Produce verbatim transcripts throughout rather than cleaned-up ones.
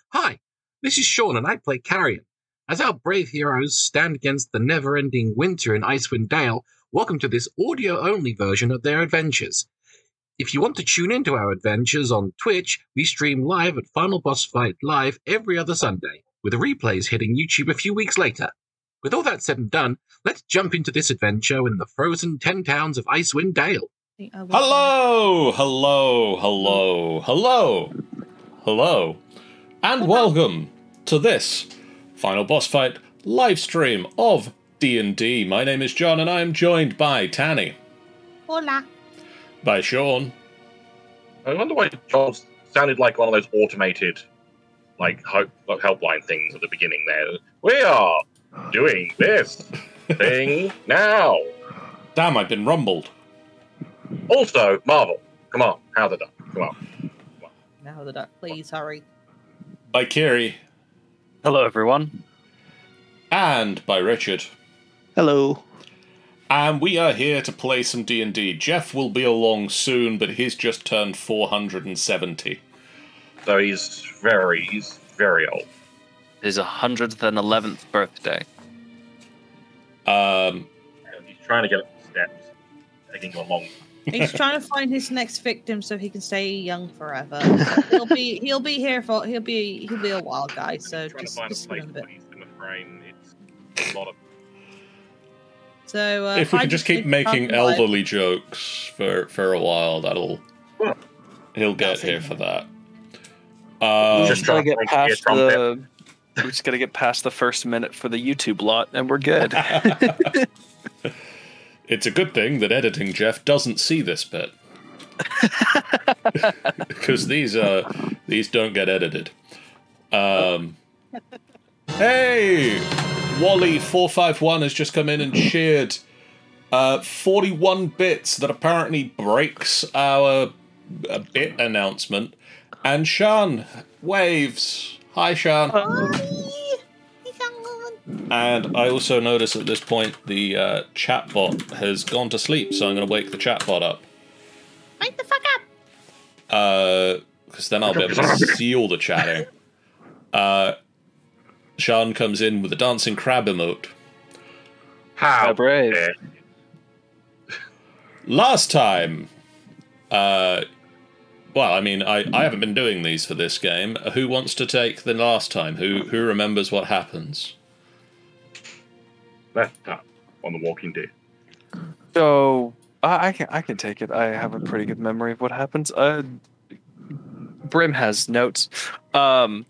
Hi, this is Sean and I play Carrion. As our brave heroes stand against the never-ending winter in Icewind Dale, welcome to this audio-only version of their adventures. If you want to tune into our adventures on Twitch, we stream live at Final Boss Fight Live every other Sunday, with replays hitting YouTube a few weeks later. With all that said and done, let's jump into this adventure in the frozen ten towns of Icewind Dale. Hello, hello, hello, hello, hello, and welcome to this Final Boss Fight live stream of D and D. My name is John, and I am joined by Tanny. Hola. By Sean. I wonder why John sounded like one of those automated, like, help, helpline things at the beginning there. We are doing this thing now. Damn, I've been rumbled. Also, Marvel, come on, how the duck, come on. Come on. Now the duck, please hurry. By Kiri. Hello, everyone. And by Richard. Hello. And we are here to play some D and D. Jeff will be along soon, but he's just turned four hundred seventy. So he's very, he's very old. His one hundred eleventh birthday. Um, And he's trying to get up the steps, taking a long. He's trying to find his next victim so he can stay young forever. he'll be he'll be here for he'll be he'll be a wild guy. So trying just to find just a give place him a to bit. put his in the frame. It's a lot of. So uh, if we I could just just keep did making Falcon Live. elderly jokes for, for a while, that'll... Huh. He'll get That's here it. for that. We Um, Just just gotta trying to get make past it trumpet. the. We just gotta get past the first minute for the YouTube lot, and we're good. it's a good thing that editing Jeff doesn't see this bit. Because these uh these don't get edited. Um, hey! Wally four five one has just come in and cheered uh, forty-one bits that apparently breaks our uh, bit announcement. And Sean waves. Hi, Sean. And I also notice at this point the uh, chatbot has gone to sleep, so I'm going to wake the chatbot up. Wake the fuck up! Because then I'll be able to see all the chatting. Uh, Sean comes in with a dancing crab emote. How How brave. dare- Last time, uh, well, I mean, I, I haven't been doing these for this game. Who wants to take the last time? Who who remembers what happens? Last time on The Walking Dead. So I I can I can take it. I have a pretty good memory of what happens. Uh, Brim has notes. Um,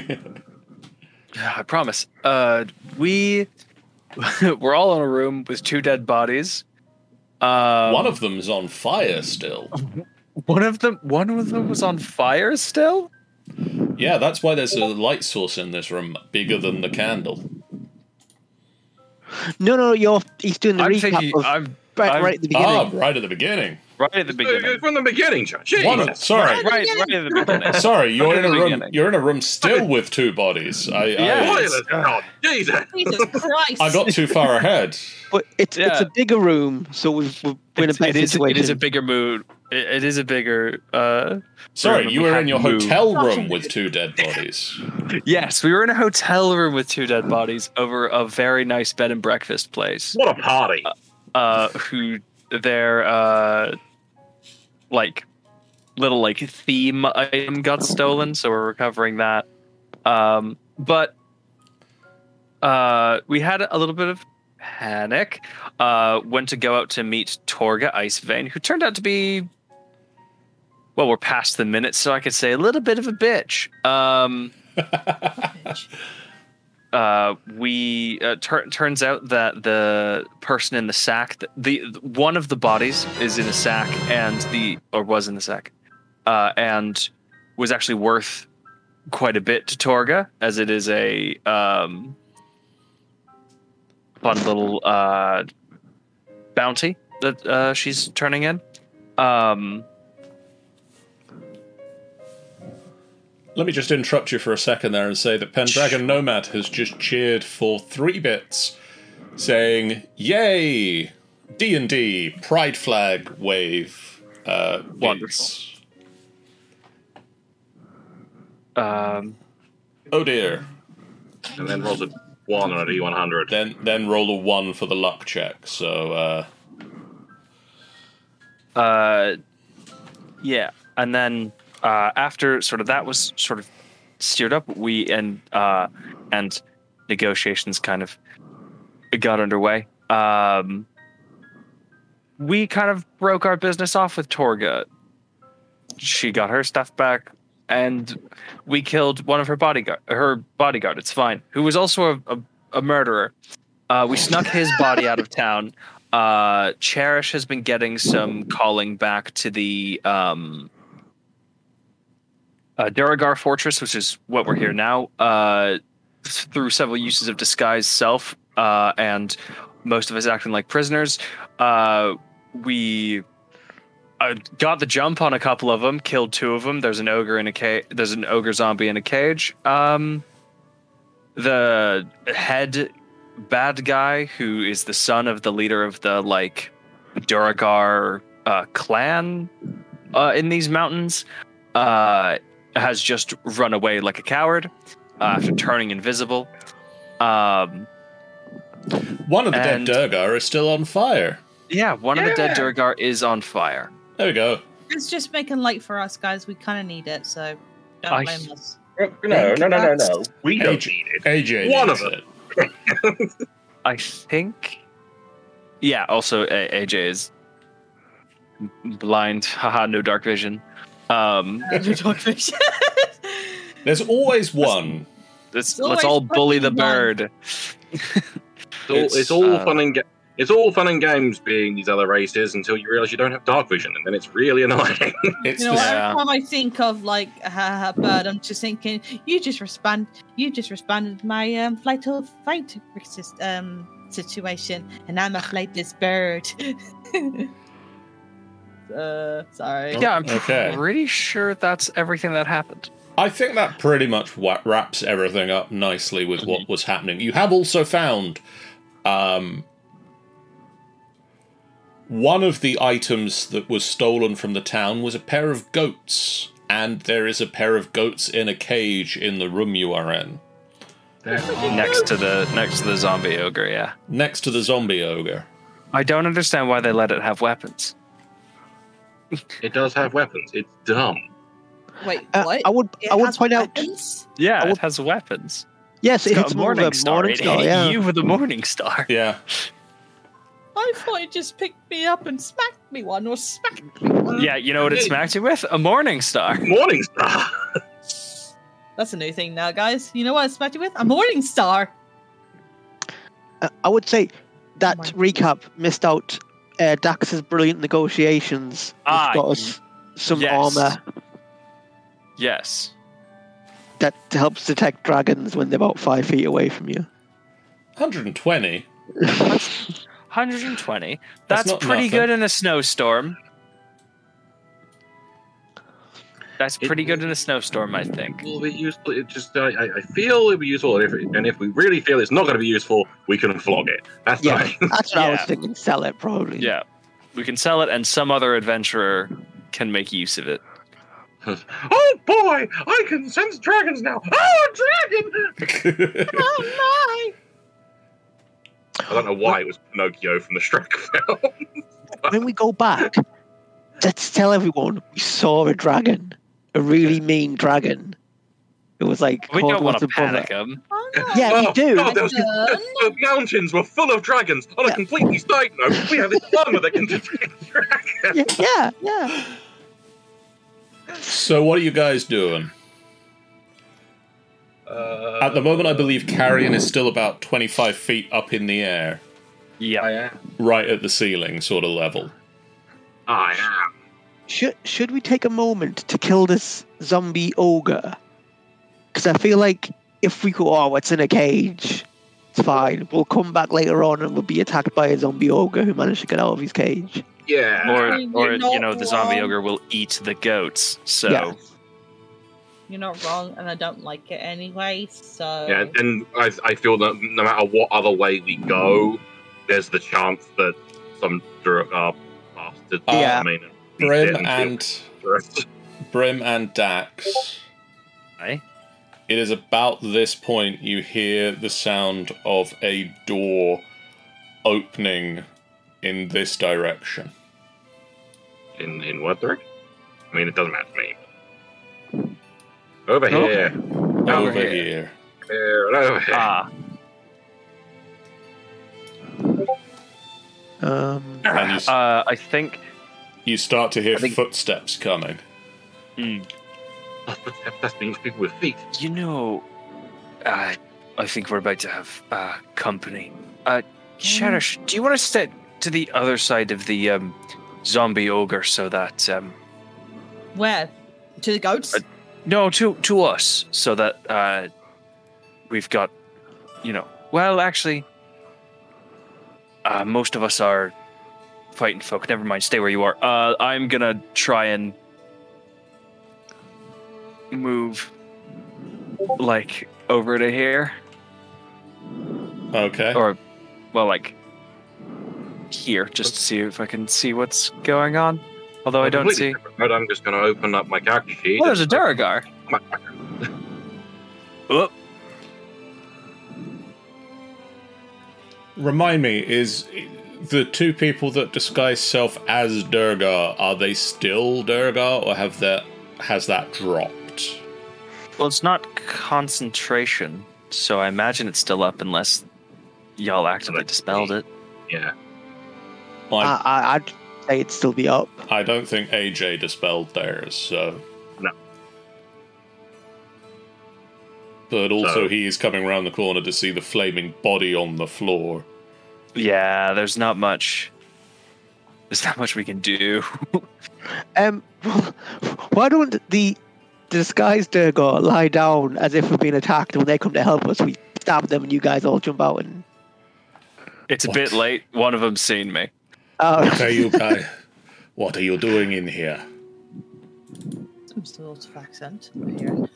I promise. Uh, we we're all in a room with two dead bodies. Um, One of them's on fire still. one of them one of them was on fire still. Yeah, that's why there's a light source in this room bigger than the candle. No, no, you're. He's doing the I'm recap thinking. of I'm right, I'm- right at the beginning. Ah, right at the beginning. right at the beginning. From the beginning, John. Jesus. One of, sorry, Right, right at the beginning. sorry, you're Right in at a the room. beginning. You're in a room still with two bodies. I, Yeah. I, Spoilers, God. Jesus. Jesus Christ! I got too far ahead. But it's it's Yeah. a bigger room, so we've, we're in a It's- better it is. situation. It is a bigger mood. It, it is a bigger. Uh, Sorry, room. you We were had in your to move. hotel room with two dead bodies. Yes, we were in a hotel room with two dead bodies over a very nice bed and breakfast place. What a party. Uh, who their uh, like little like theme item got stolen, so we're recovering that. Um, but uh, we had a little bit of panic. Uh, went to go out to meet Torga Icevein, who turned out to be. Well, we're past the minute, so I could say a little bit of a bitch. Um, uh, we uh, tur- turns out that the person in the sack, the one of the bodies is in a sack, and the or was in the sack, uh, and was actually worth quite a bit to Torga, as it is a um, fun little uh, bounty that uh, she's turning in. Um, Let me just interrupt you for a second there and say that Pendragon Nomad has just cheered for three bits, saying, "Yay! D and D Pride Flag wave." Uh, Wonderful. bits. Um, Oh dear. And then rolls a one on a D one hundred. Then then roll a one for the luck check. So uh, Uh, yeah, and then uh, after sort of that was sort of steered up, we and uh, and negotiations kind of got underway. Um, we kind of broke our business off with Torga. She got her stuff back, and we killed one of her bodyguard. Her bodyguard, it's fine, who was also a, a, a murderer. Uh, we snuck his body out of town. Uh, Cherish has been getting some calling back to the um, uh, Duragar Fortress, which is what we're here now, uh, through several uses of disguise self, uh, and most of us acting like prisoners. Uh, we uh, got the jump on a couple of them, killed two of them. There's an ogre in a cage. There's an ogre zombie in a cage. Um, the head bad guy, who is the son of the leader of the like Duragar uh, clan uh, in these mountains, uh, has just run away like a coward uh, after turning invisible. Um, one of the and- dead Durgar is still on fire. yeah, one of the dead Yeah. Duragar is on fire. There we go. It's just making light for us, guys. We kind of need it, so don't I- blame us. No, no, no, no, no. We don't Age- need it. A J One needs of it. I think. Yeah. Also, A- AJ is blind. Haha, no dark vision. Um, Dogfish. There's always one. let's, It's always let's all bully the fucking one. bird. It's all, it's, It's, all uh, fun and ga- it's all fun and games being these other races until you realize you don't have dark vision, and then it's really annoying. It's You know, the, Yeah. every time I think of like a bird, I'm just thinking, you just respond, you just responded to my um, flight of fight resist, um, situation, and I'm a flightless bird. uh, sorry. Yeah, I'm Okay. pretty sure that's everything that happened. I think that pretty much wa- wraps everything up nicely with what was happening. You have also found um, one of the items that was stolen from the town was a pair of goats, and there is a pair of goats in a cage in the room you are in, Next to the next to the zombie ogre. Yeah, next to the zombie ogre. I don't understand why they let it have weapons. It does have weapons. It's dumb. Wait, Uh, what? I would It I would has point out weapons? Yeah, I it would- has weapons. yes, It's it got hits a more of morning a star. morning It star. hit Yeah. you with a morning star. Yeah. I thought it just picked me up and smacked me one, or smacked me one. Yeah, you know what it smacked you with? A morning star. Morning Star. That's a new thing now, guys. You know what I smacked you with? A morning star. Uh, I would say that Oh my- recap missed out uh, Dax's brilliant negotiations. Which Ah, got us some yes. armor Yes. that helps detect dragons when they're about five feet away from you. one hundred twenty. one hundred twenty. That's That's, not pretty nothing. good in a snowstorm. That's It- pretty good in a snowstorm, I think. Will be useful. It just uh, I, I feel it'll be useful, and if, it, and if we really feel it's not going to be useful, we can flog it. That's Yeah, fine. that's what I was Yeah. thinking. Sell it probably. Yeah. We can sell it, and some other adventurer can make use of it. Oh boy, I can sense dragons now. Oh, a dragon! Oh I don't know why it was Pinocchio from the Shrek film. When we go back, let's tell everyone we saw a dragon, a really mean dragon. It was like We called don't want once to above panic it. them. Oh, no. Yeah, we Oh, do. God, there was- Done. the mountains were full of dragons. On a Yeah. completely side note, we have this armor that can detect dragons. Yeah, yeah, yeah. So what are you guys doing? Uh, At the moment, I believe Carrion is still about twenty-five feet up in the air, Yeah. I am. right at the ceiling sort of level. I am. Should should we take a moment to kill this zombie ogre? Because I feel like if we go, oh, it's in a cage, it's fine. We'll come back later on and we'll be attacked by a zombie ogre who managed to get out of his cage. Yeah. Or, You're or not you know, the zombie wrong. ogre will eat the goats. So, Yeah. You're not wrong, and I don't like it anyway, so... Yeah, and I, I feel that no matter what other way we go, there's the chance that some Duragar bastards Yeah. come in and beat it Brim and and kill us. Brim and Dax. Aye. it is about this point you hear the sound of a door opening in this direction. In in what direction? I mean, it doesn't matter to me. Over Oh. here. Over, Over here. here. Here and over here. Ah, Um, And you, s- uh, I think. you start to hear I think- footsteps coming. hmm, That's, that's, that's means people with feet. You know, uh, I think we're about to have uh, company. Uh, Cherish, do you want to step to the other side of the um, zombie ogre so that um, Where? To the goats? Uh, no, to to us, so that uh, we've got, you know, well, actually, uh, most of us are fighting folk. Never mind, stay where you are. Uh, I'm gonna try and move, like, over to here. Okay. Or, well, like here, just to see if I can see what's going on. Although I don't Completely see. different, But I'm just going to open up my character sheet. Oh, there's a Duragar. My- Oh, Remind me, is the two people that disguise self as Durgar, are they still Durgar, or have that has that dropped? well, it's not concentration, so I imagine it's still up unless y'all actively Let's dispelled see. it. Yeah. I, I, I, I'd say it'd still be up. I don't think A J dispelled theirs, so. No. But also, So- he is coming around the corner to see the flaming body on the floor. Yeah, there's not much. There's not much we can do. Um, why don't the, the disguised Durgar lie down as if we're being attacked, and when they come to help us, we stab them, and you guys all jump out and. It's a What? bit late. One of them's seen me. Uh, What are you guys? What are you doing in here? Some sort of accent. over here.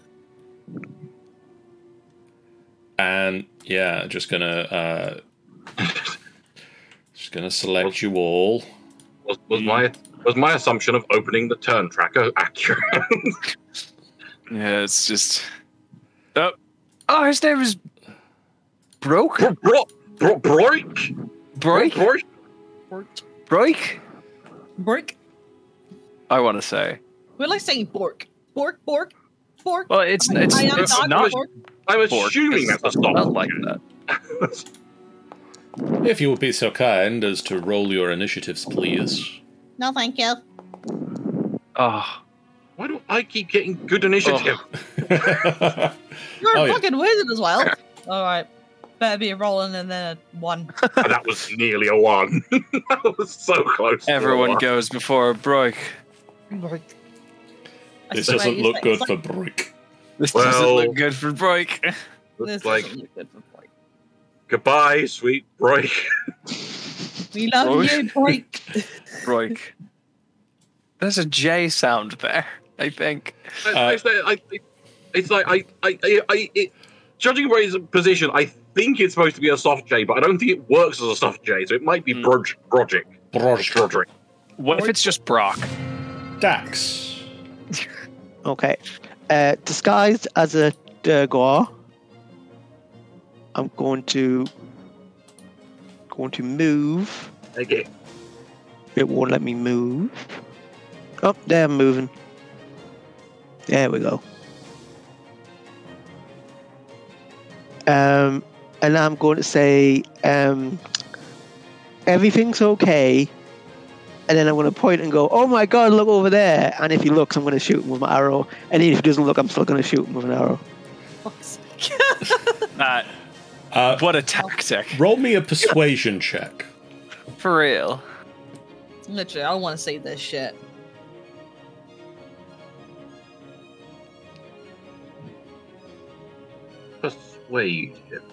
And yeah, just gonna uh, just gonna select you all. Was, was my was my assumption of opening the turn tracker accurate? Yeah, it's just. Oh, oh, his name is Broke. Bro, bro, bro, Broik? Broik. Broik? Bork. Broik. Bork. I want to say. We like saying Bork. Bork, Bork, Bork. Well, it's it's I am it's not not Bork. I'm Bork, assuming it's that's a not stop. like that. If you would be so kind as to roll your initiatives, please. No, thank you. Oh, Why do I keep getting good initiative? You're Oh, a yeah. fucking wizard as well. All right. Better be a rolling and then a one. And that was nearly a one. That was so close. to a everyone one. goes before Broik. Bork. I This swear, doesn't it's look like- good it's for like- Brick. This Well- doesn't look good for Broik. This Looks like doesn't look good for Bork. goodbye, sweet Broik. We love Bork. you, Bork. Broik. There's a J sound there, I think. Uh, it's, like, I, it's like I, I, I, I it, judging by his position, I think it's supposed to be a soft J, but I don't think it works as a soft J, so it might be Hmm. Broj, Brogic. Brock. Broderick. What if it's just Brock? Dax. Okay. Uh, disguised as a Durgar, I'm going to going to move. Okay. It won't let me move. Oh, there I'm moving. There we go. Um, and I'm going to say, um, everything's okay. And then I'm going to point and go, oh my god, look over there. And if he looks, I'm going to shoot him with my arrow. And if he doesn't look, I'm still going to shoot him with an arrow. Fuck's sake. Uh, Uh, what a tactic. roll me a persuasion check. For real. Literally, I want to say this shit. Persuade.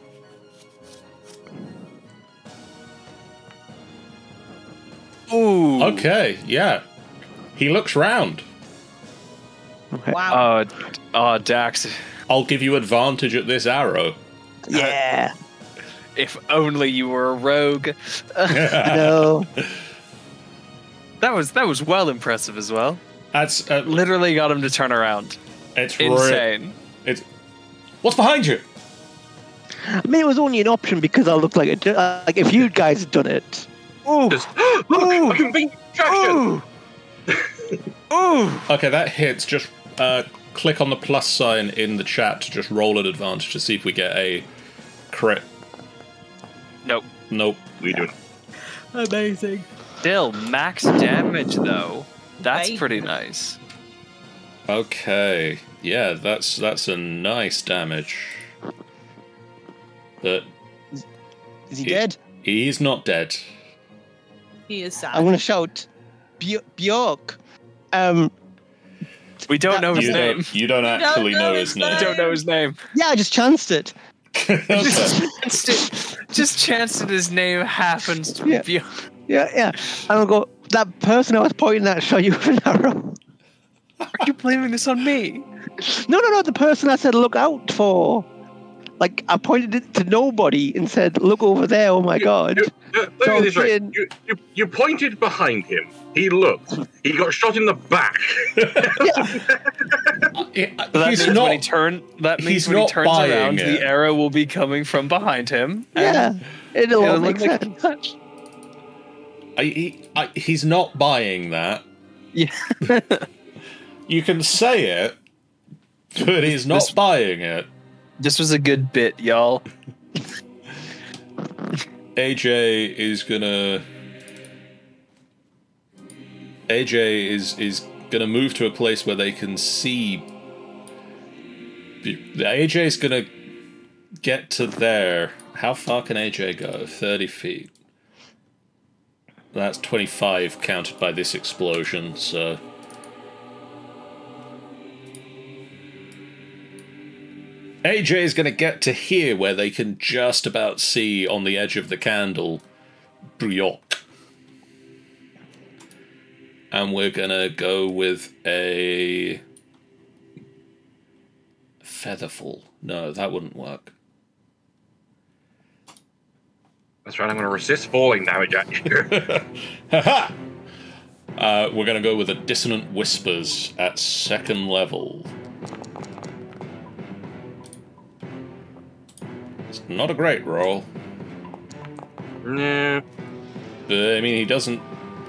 Ooh. Okay, yeah. He looks round. Okay. Wow. Oh, oh, Dax. I'll give you advantage at this arrow. Yeah. If only you were a rogue. No. That was that was well impressive as well. That's uh, Literally got him to turn around. it's re- Insane. it's What's behind you? I mean, it was only an option because I looked like a, uh, like if you guys had done it. Ooh, Just, look, Ooh. a convenient distraction. ooh, ooh. Okay, that hits. Just uh, click on the plus sign in the chat to just roll an advantage to see if we get a crit. Nope. Nope. We doing? Amazing. Still, max damage though. That's Right. pretty nice. Okay. Yeah, that's that's a nice damage. But Is he He- dead? he's not dead. He is sad. I'm gonna shout, Bj- Bjork. Um, We don't That- know his You name. don't, you don't don't actually know know his his name. We name. don't know his name. yeah, I just chanced it. Okay. Just, it, just chance that his name happens to Yeah. be. Yeah, yeah. And I'll go. That person I was pointing at shot you with an arrow. Are you blaming this on me? No, no, no. The person I said look out for. Like I pointed it to nobody and said, "Look over there." Oh my god. You, uh, let me So get this right. then- You, you, you pointed behind him. He looked. He got shot in the back. It- So that he's means not. when he turn, that means he's when he not turns buying around, it. the arrow will be coming from behind him. Yeah, and it'll all it'll make look like- sense. I, he, I, he's not buying that. Yeah. You can say it, but he's not This- buying it. This was a good bit, y'all. A J is gonna. A J is is gonna move to a place where they can see. A J is gonna get to there. How far can A J go? Thirty feet. That's twenty-five counted by this explosion. So. A J is going to get to here where they can just about see on the edge of the candle Briok. And we're going to go with a Featherfall. No, that wouldn't work. That's right. I'm going to resist falling damage at you. Haha! Uh, we're going to go with a Dissonant Whispers at second level. It's not a great roll. No. But, I mean, he doesn't.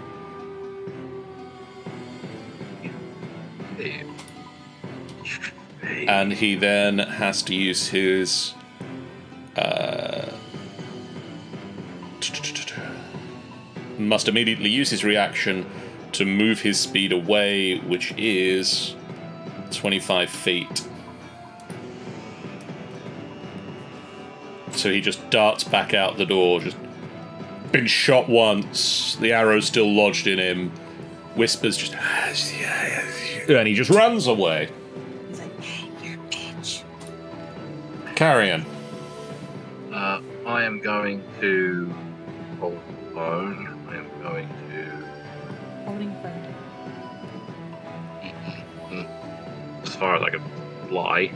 And he then has to use his. Uh, must immediately use his reaction to move his speed away, which is twenty-five feet. So he just darts back out the door, just been shot once, the arrow's still lodged in him, Whispers just. And he just runs away. He's like, hey, you're a bitch. Carrion. Uh, I am going to hold the phone. I am going to. Holding phone. As far as I can fly,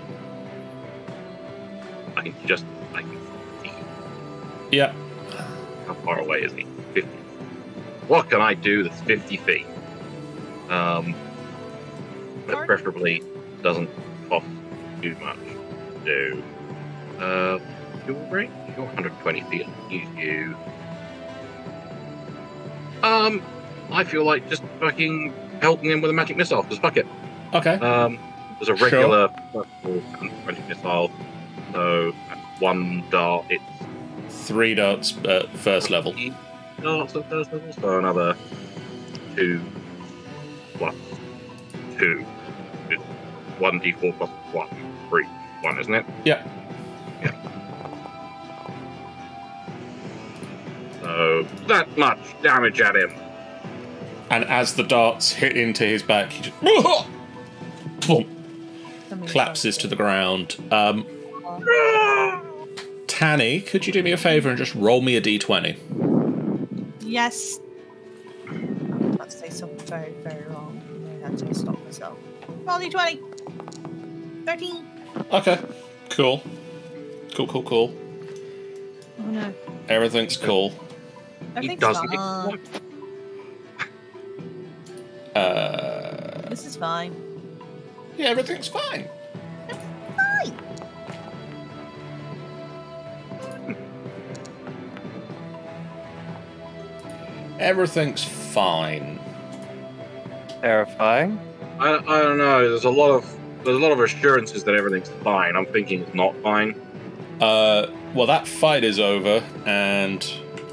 I can just. I can see. Yeah. How far away is he? fifty. What can I do that's fifty feet? Um, that preferably doesn't cost too much to do. Uh, your range? You're one hundred twenty feet. I'll use you. Um, I feel like just fucking pelting him with a magic missile, because fuck it. Okay. Um, there's a Sure. regular purple magic missile, so at one dart it's Three darts at first level. three darts at first level, so another two plus two. It's one d four plus one. Three. One, isn't it? Yeah. Yeah. So that much damage at him. And as the darts hit into his back, he just. Boom, Something collapses to the ground. Um, like- Tanny, could you do me a favour and just roll me a d twenty? Yes. I'm about to say something very, very wrong. I had to stop myself. Roll d twenty. thirteen. Okay. Cool. Cool, cool, cool. Oh no. Everything's cool. Everything's doesn't fine. Uh, This is fine. yeah, everything's fine. Fine. everything's fine. Terrifying. I, I don't know. There's a lot of there's a lot of assurances that everything's fine. I'm thinking it's not fine. Uh, well, that fight is over, and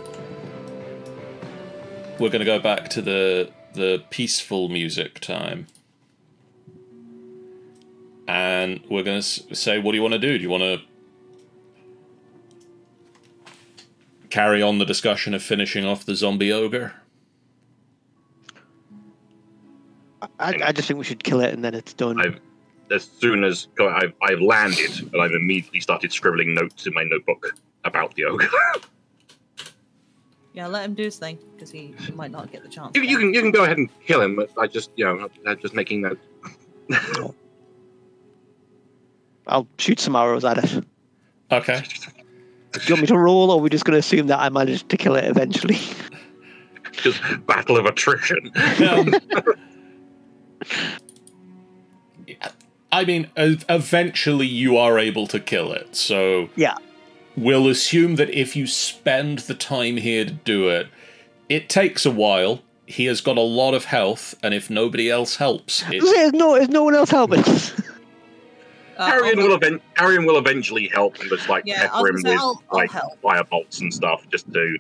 we're going to go back to the the peaceful music time. And we're going to say, what do you want to do? Do you want to carry on the discussion of finishing off the zombie ogre? I, I just think we should kill it and then it's done. I've, as soon as I've, I've landed, and I've immediately started scribbling notes in my notebook about the ogre. Yeah, let him do his thing because he, he might not get the chance. you, you can you can go ahead and kill him, but I just you know I'm just making notes. I'll shoot some arrows at it. Okay. Do you want me to roll, or are we just going to assume that I managed to kill it eventually? Just battle of attrition. Um, I mean, ev- eventually you are able to kill it, so Yeah. we'll assume that if you spend the time here to do it, it takes a while. He has got a lot of health, and if nobody else helps, it, There's no, there's no one else helping us. Uh, Arian I'll- will event Arian will eventually help and just like Yeah, I was pepper him gonna say, with I'll- I'll like help. fire bolts and stuff. Just to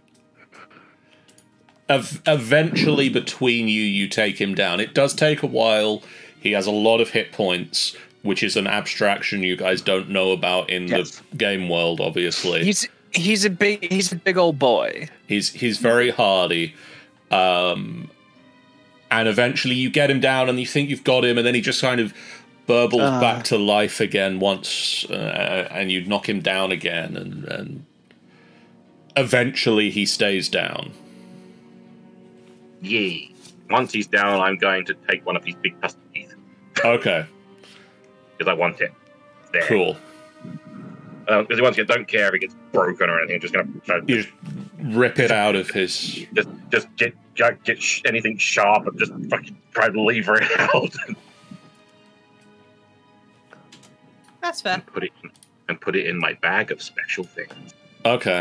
ev- eventually between you, you take him down. It does take a while. He has a lot of hit points, which is an abstraction you guys don't know about in Yes. the game world, obviously. He's he's a big he's a big old boy. He's he's very hardy, um, and eventually you get him down, and you think you've got him, and then he just kind of burbles Ah. back to life again once, uh, and you knock him down again, and, and eventually he stays down. yee. Once he's down, I'm going to take one of his big tusky teeth Okay, because I want it. There. cool. Because once again, don't care if it gets broken or anything. I'm just going to You just rip it out of his. just just get get, get sh- anything sharp and just fucking try to lever it out That's fair. and put it in, and put it in my bag of special things. Okay.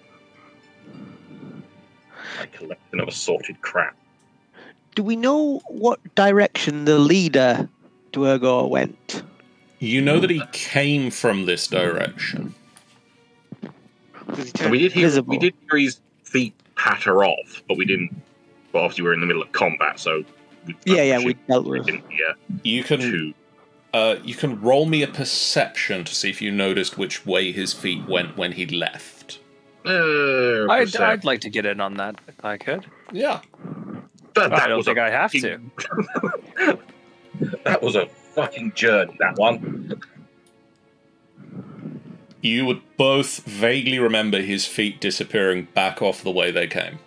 My collection of assorted crap. Do we know what direction the leader Duergar went? You know that he came from this direction. And we did hear Visible. we did hear his feet patter off, but we didn't. Well, obviously we were in the middle of combat, so we, Yeah, yeah, we should- dealt we with. didn't hear You can too. uh, you can roll me a perception to see if you noticed which way his feet went when he left. Uh, I'd percent. I'd like to get in on that if I could. Yeah. That, that I don't was think a I have to. fucking- That was a fucking journey. That one. You would both vaguely remember his feet disappearing back off the way they came.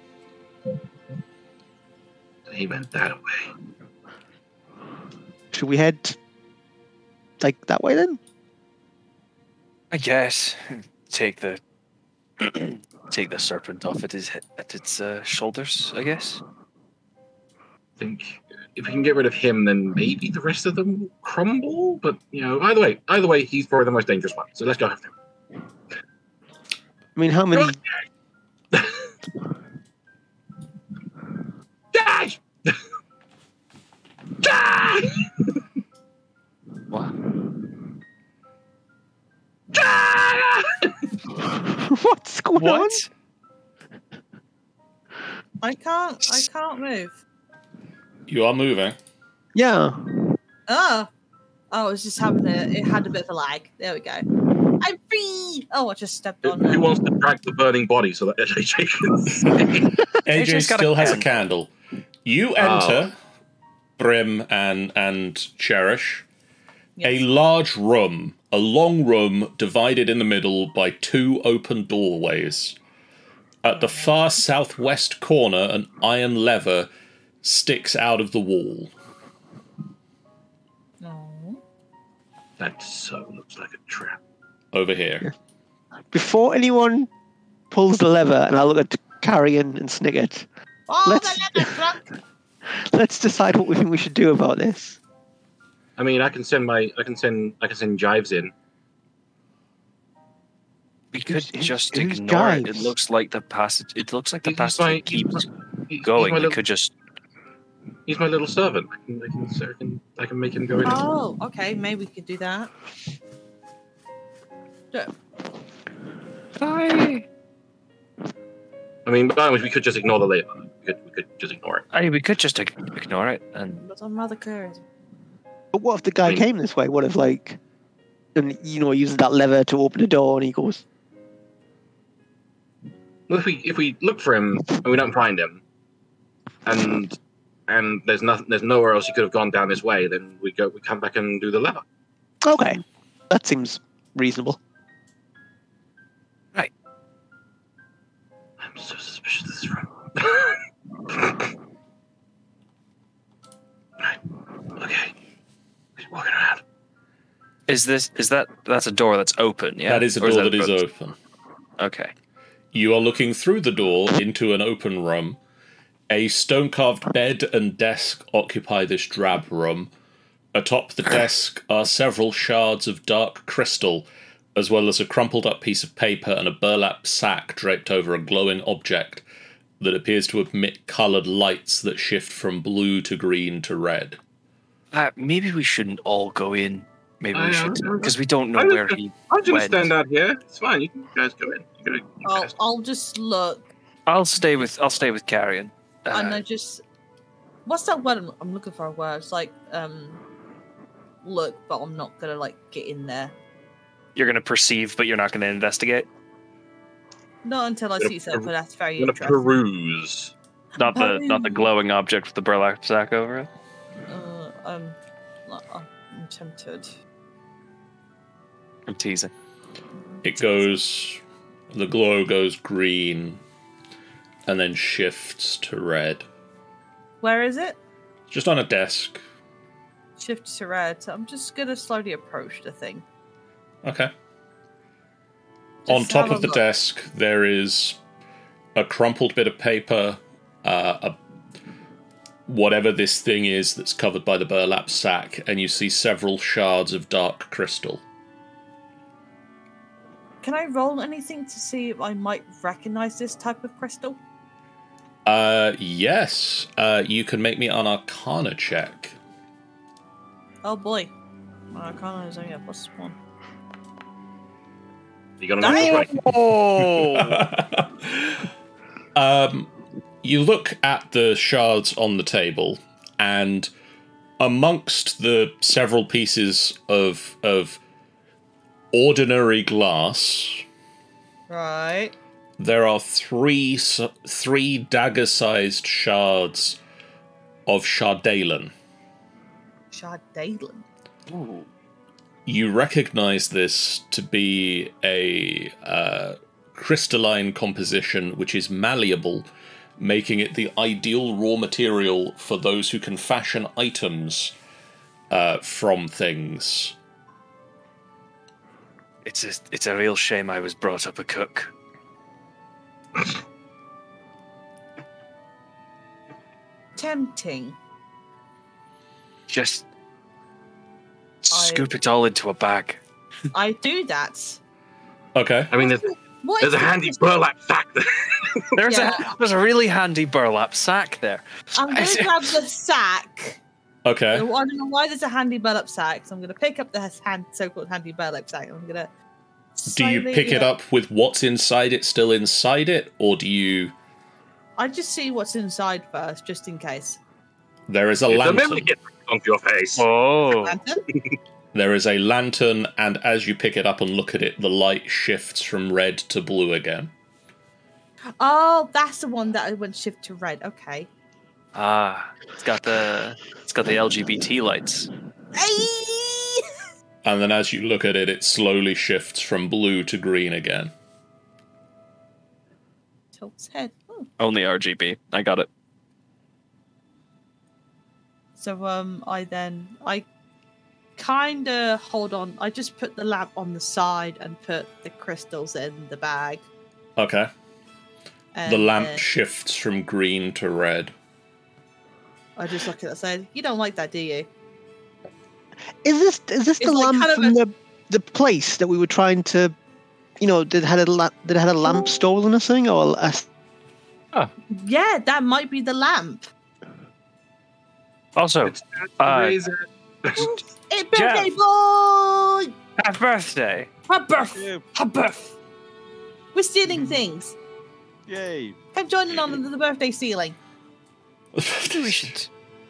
He went that way. Should we head like that way then? I guess take the take the serpent off at his he- at its uh, shoulders. I guess. I think if we can get rid of him, then maybe the rest of them will crumble. But you know, either way, either way, he's probably the most dangerous one. So let's go after him. I mean, how many? Dash! Dash! What? Dash! What's going on? What? I can't. I can't move. You are moving. Yeah. Oh, oh, it was just having a. It had a bit of a lag. There we go. I'm free. Oh, I just stepped on. Who uh, wants to drag the burning body so that A J can see? A J Aj's got a still has a candle. candle. You enter, Brim and and Cherish, a yes. large room, a long room divided in the middle by two open doorways. At the far southwest corner, an iron lever sticks out of the wall. No. That so looks like a trap. Over here. Before anyone pulls the lever, and I look at Carrion and Snicket, Oh, Let's- the leather trunk. let's decide what we think we should do about this. I mean, I can send my, I can send, I can send Jives in. We could Who's- who's- just who's ignore it. It Giles? looks like the passage. It looks like the He's passage my- keeps. he's going, my we little- could just. He's my little servant. I can, I can, I can, I can make him go in. Oh, okay. Maybe we could do that. Look, I, I mean, by the way, we could just ignore the labor. We could, we could just ignore it. I, we could just ig- ignore it and. but I'm rather curious. But what if the guy I mean- came this way? What if, like, and you know, uses that lever to open the door and he goes, Well, if we if we look for him and we don't find him, and and there's nothing, there's nowhere else he could have gone down this way, then we go, we come back and do the lever. okay, that seems reasonable. I'm so suspicious of this room. Right. Okay. He's walking around. Is this is that that's a door that's open? Yeah, That is a Or door that is closed? open. Okay. You are looking through the door into an open room. A stone-carved bed and desk occupy this drab room. Atop the desk are several shards of dark crystal, as well as a crumpled-up piece of paper and a burlap sack draped over a glowing object that appears to emit coloured lights that shift from blue to green to red. Uh, maybe we shouldn't all go in. Maybe I we should, know. because we don't know I where was- he I'm just went. stand out here. It's fine. You can guys go in. You gotta, you I'll, guys- I'll just look I'll stay with I'll stay with Carrion. Uh, and I just. What's that word? I'm, I'm looking for a word. It's like, um, look, but I'm not gonna like get in there. you're gonna perceive, but you're not gonna investigate. Not until I Gonna see something per- that's very I'm gonna interesting. peruse. Not the not the glowing object with the burlap sack over it. Uh, um, I'm tempted. I'm teasing. It goes... The glow goes green, and then shifts to red. Where is it? Just on a desk. Shift to red. So I'm just gonna slowly approach the thing. Okay. Just On top have a of the look. desk, there is a crumpled bit of paper, uh, a, whatever this thing is that's covered by the burlap sack, and you see several shards of dark crystal. Can I roll anything to see if I might recognize this type of crystal? Uh, yes. Uh, you can make me an Arcana check. Oh boy. My Arcana is only a plus one. You gotta make this right. Oh, um, you look at the shards on the table, and amongst the several pieces of of ordinary glass, Right. there are three s- three dagger-sized shards of Shardalen. Shard Dalen. Ooh. You recognize this to be a uh, crystalline composition which is malleable, making it the ideal raw material for those who can fashion items uh, from things. It's a, it's a real shame I was brought up a cook. Tempting. Just I- scoop it all into a bag. I do that. Okay. I mean, there's, What there's is a handy this? burlap sack there. There's Yeah. a there's a really handy burlap sack there. I'm I gonna see. grab the sack. Okay. I don't know why there's a handy burlap sack, so I'm gonna pick up the hand, so-called handy burlap sack. And I'm gonna. Do you slowly, pick it uh, up with what's inside it still inside it, or do you... I just see what's inside first, just in case. There is a The lantern. memory gets onto your face. Oh, Lantern? There is a lantern, and as you pick it up and look at it, the light shifts from red to blue again. Oh, that's the one that I went shift to red. Okay. ah, it's got the it's got the L G B T lights. Hey! And then as you look at it, it slowly shifts from blue to green again. Tilts head. Oh. Only R G B. I got it. So um, I then I kind of hold on. I just put the lamp on the side and put the crystals in the bag. Okay. And The lamp then shifts from green to red. I just look at it and say, "You don't like that, do you?" Is this is this It's the like lamp kind of from a- the the place that we were trying to, you know, that had a la- that had a lamp stolen or something, or a, Yeah, that might be the lamp. Also, It's uh, razor. Hey, birthday Jeff. boy! happy birthday. Her birth! Yeah. Her birth! We're stealing things. Yay. Come join in on the birthday stealing. Maybe we should.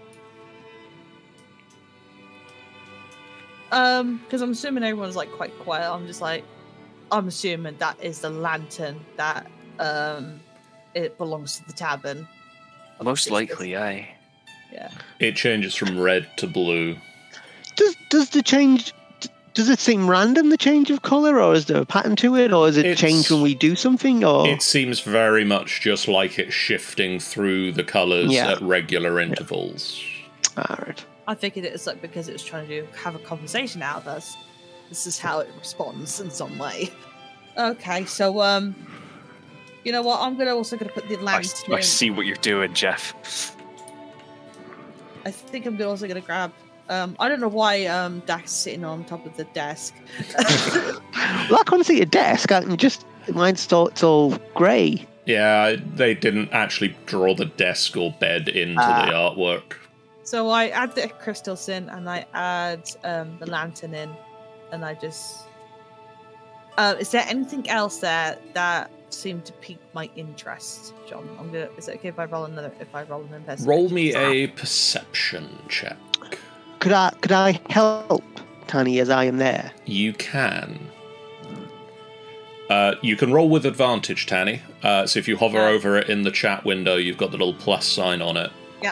Um, because I'm assuming everyone's like quite quiet. I'm just like, I'm assuming that is the lantern that um it belongs to the tavern. Most likely, aye. Yeah. It changes from red to blue. Does does the change? Does it seem random, the change of color, or is there a pattern to it, or is it It's- change when we do something, or It seems very much just like it's shifting through the colours Yeah. at regular intervals. Alright. I figured it was like because it was trying to have a conversation out of us. This is how it responds in some way. Okay, so um, you know what? I'm gonna also gonna put the I, lantern. I see what you're doing, Jeff. I think I'm also gonna grab. Um, I don't know why um Dax is sitting on top of the desk. Well, I can't see a desk. I can just mine's all, it's all grey. Yeah, they didn't actually draw the desk or bed into Ah. the artwork. So I add the crystals in, and I add um, the lantern in, and I just. Uh, is there anything else there that seemed to pique my interest, John? I'm gonna. Is it okay if I roll another? If I roll an investigation? Roll me a perception check. Could I could I help Tani as I am there? You can. Uh, you can roll with advantage, Tanny. Uh, so if you hover Yeah. over it in the chat window, you've got the little plus sign on it. Yep.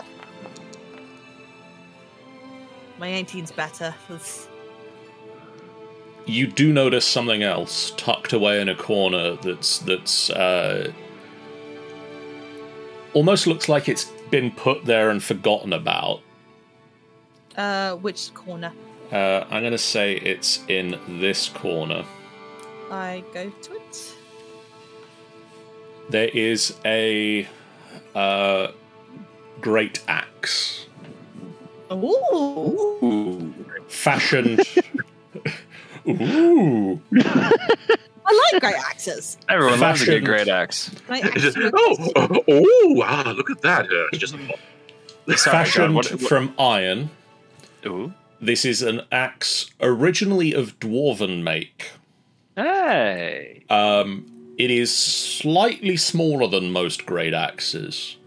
My eighteen's better. That's- You do notice something else tucked away in a corner that's that's uh, almost looks like it's been put there and forgotten about. Uh, which corner? Uh, I'm going to say it's in this corner. I go to it. There is a uh, great axe Ooh. Ooh. fashioned. Ooh. I like great axes. Everyone loves a good Fashioned. great axe. Great It's just, axes. oh, oh, oh, ah, look at that. Uh, it's just Sorry, Fashioned John, what- what- from iron. Ooh. This is an axe originally of dwarven make. Hey. Um, it is slightly smaller than most great axes,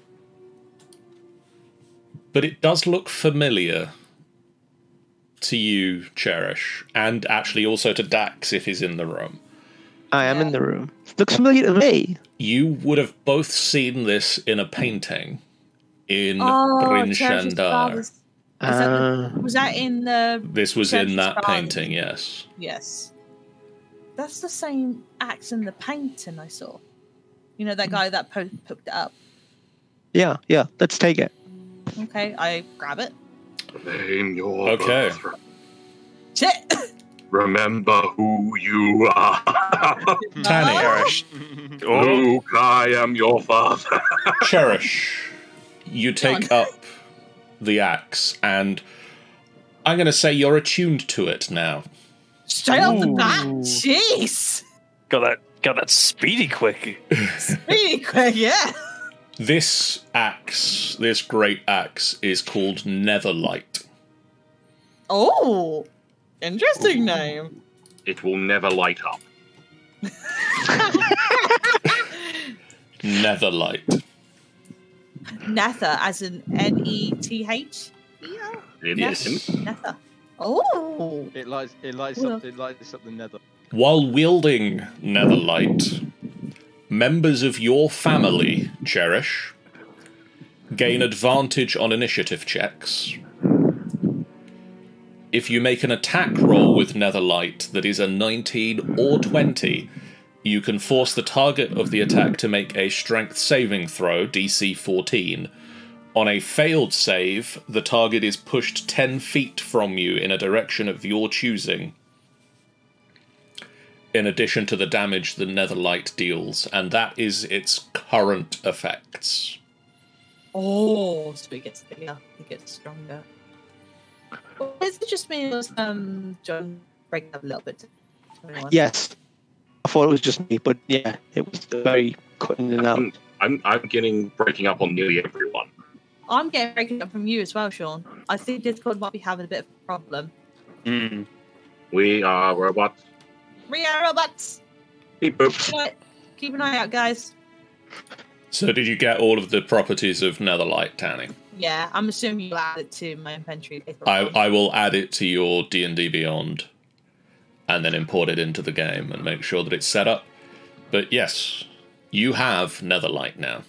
but it does look familiar to you, Cherish, and actually also to Dax if he's in the room. I am Yeah. in the room. Looks familiar to me. You would have both seen this in a painting in Oh, Bryn Cherish's Shandar. father's- Was that, Uh, the, was that in the? This was Cherish's in that father? painting, yes. Yes. That's the same axe in the painting I saw. You know that guy that po- picked it up. yeah, yeah. Let's take it. Okay, I grab it. Name your Okay. birth. Shit. Remember who you are. Tanny. Cherish. Oh. Luke, I am your father. Cherish, you take on. up the axe, and I'm going to say you're attuned to it now. Straight off the Ooh. bat. Jeez. Got that. Got that speedy quick. Really quick, yeah. This axe, this great axe, is called Netherlight. Oh, interesting name. It will never light up. Netherlight. Nether, as in N E T H. Yeah. It Yes. is. Nether. Oh. It lights. It lights Well. up. It lights up the nether. While wielding Netherlight, members of your family, Cherish, gain advantage on initiative checks. If you make an attack roll with Netherlight that is a nineteen or twenty, you can force the target of the attack to make a strength saving throw, D C fourteen. On a failed save, the target is pushed ten feet from you in a direction of your choosing, in addition to the damage the Netherlight deals, and that is its current effects. Oh, so it gets bigger. It gets stronger. Well, is it just me? Or was um John breaking up a little bit? Everyone? Yes. I thought it was just me, but yeah, it was very cutting in and out. I'm I'm getting breaking up on nearly everyone. I'm getting breaking up from you as well, Sean. I think Discord might be having a bit of a problem. Mm. We are robots. We are robots. Beep boop. Right. Keep an eye out, guys. So did you get all of the properties of Netherlight, Tanny? Yeah, I'm assuming you'll add it to my inventory later I, on. I will add it to your D and D Beyond and then import it into the game and make sure that it's set up. But yes, you have Netherlight now.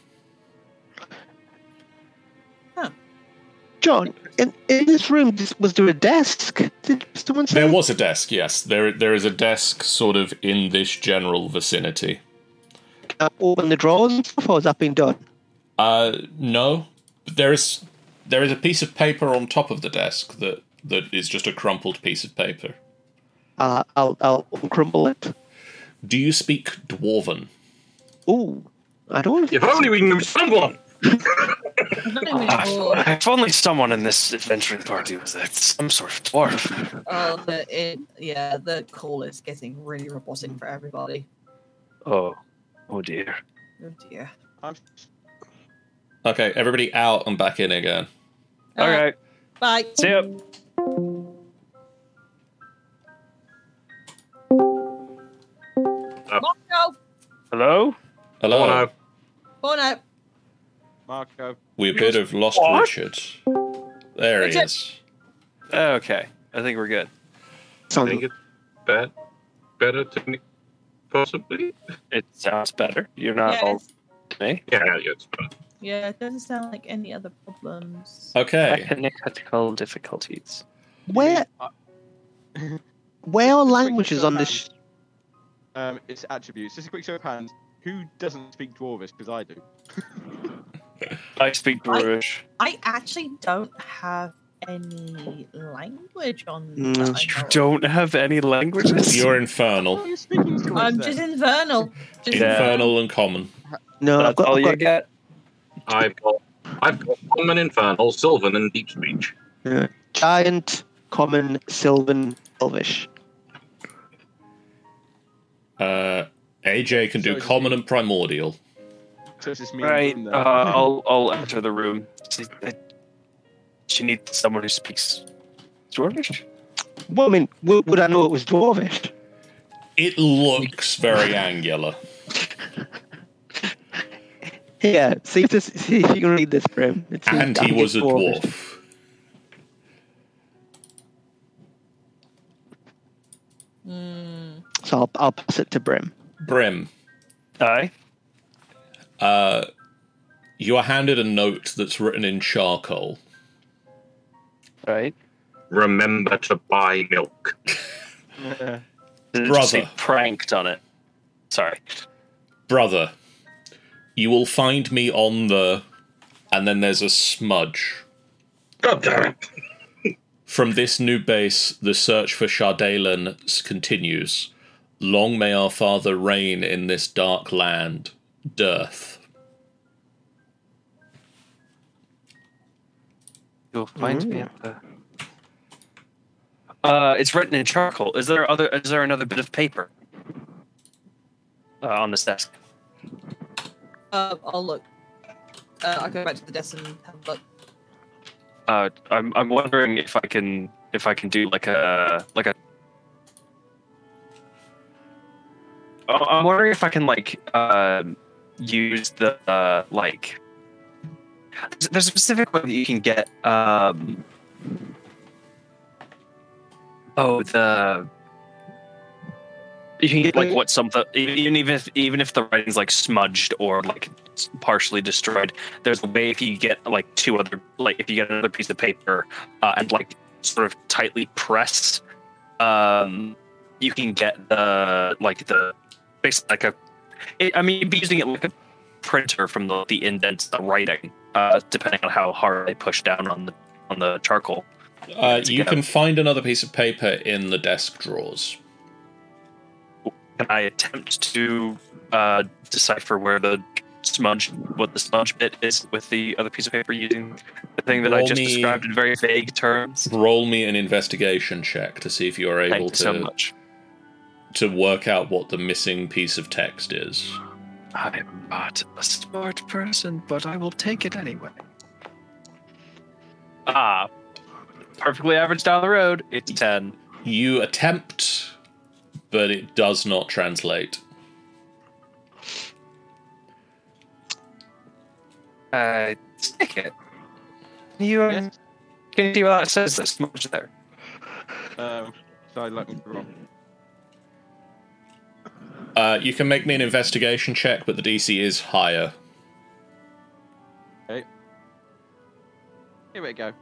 John, in, in this room, was there a desk? Did someone say? There was a desk, yes. There, There is a desk sort of in this general vicinity. Uh, open the drawers and stuff, or has that been done? Uh, no. But there is there is a piece of paper on top of the desk that, that is just a crumpled piece of paper. Uh, I'll I'll uncrumble it. Do you speak Dwarven? Ooh, I don't. If only we knew someone. Oh, If only someone in this adventuring party was like some sort of dwarf. oh, the, it, yeah, the call is getting really robotic for everybody. Oh, oh dear. Oh dear. I'm Okay, everybody out and back in again. Okay, Bye. see ya. Marco. Hello? Hello. Oh, no. Oh no. Marco. We appear to have lost What? Richard. There he Richard. is. Okay, I think we're good. I think it's bad, better to possibly. It sounds better. You're not Yes. all me. Yeah, yeah, it's better. Yeah, it doesn't sound like any other problems. Okay. Technical difficulties. Where where are languages on this? Um, it's attributes. Just a quick show of hands. Who doesn't speak Dwarvish? Because I do. I speak I- Dwarvish. I actually don't have any language on. Mm. that I You know of. don't have any languages? You're Oh, infernal. you're speaking to us I'm then. just infernal. Just Yeah. Infernal and common. No, I've That's got, all I've you got get? I've got, I've got common, infernal, sylvan, and deep speech. uh, giant, common, sylvan, elvish. Uh, A J can do So is common he- and primordial. So it's just me Right, and uh, him then. I'll, I'll enter the room. See, I- She needs someone who speaks Dwarvish? Well, I mean, would, would I know it was dwarvish? It looks very angular. Yeah, see if this, see if you can read this for him. It's, And I he think was a it's dwarvish. dwarf. Mm, So I'll, I'll pass it to Brim. Brim, Aye. uh, you are handed a note that's written in charcoal. Right. Remember to buy milk. Does it just Brother. say pranked on it? Sorry. Brother, you will find me on the... And then there's a smudge. God damn it. From this new base, the search for Shardalen s- continues. Long may our father reign in this dark land. Dearth. You'll find me at the... Uh, it's written in charcoal. Is there other? Is there another bit of paper uh, on this desk? uh, I'll look. Uh, I'll go back to the desk and have a look. Uh, I'm I'm wondering if I can if I can do like a like a. Oh, I'm wondering if I can like uh, use the uh, like. There's- There's a specific way that you can get. Um, oh, the. You can get like what something even even if even if the writing's like smudged or like partially destroyed. There's a way if you get like two other like if you get another piece of paper uh, and like sort of tightly press, um, you can get the like the basically like a. It, I mean, you'd be using it like a printer from the the indents, the writing, uh, depending on how hard they push down on the on the charcoal. Uh, To you get can a- find another piece of paper in the desk drawers. Can I attempt to uh, decipher where the smudge, what the smudge bit is with the other piece of paper using the thing that I Roll just me- described in very vague terms? Roll me an investigation check to see if you are able Thank you to so much. to work out what the missing piece of text is. I'm not a smart person, but I will take it anyway. Ah, perfectly average down the road. It's ten. You attempt, but it does not translate. Uh, stick it. You um, Yes. can you see what that says? That's much there. Um, so I let me roll. Uh, you can make me an investigation check, but the D C is higher. Okay. Here we go.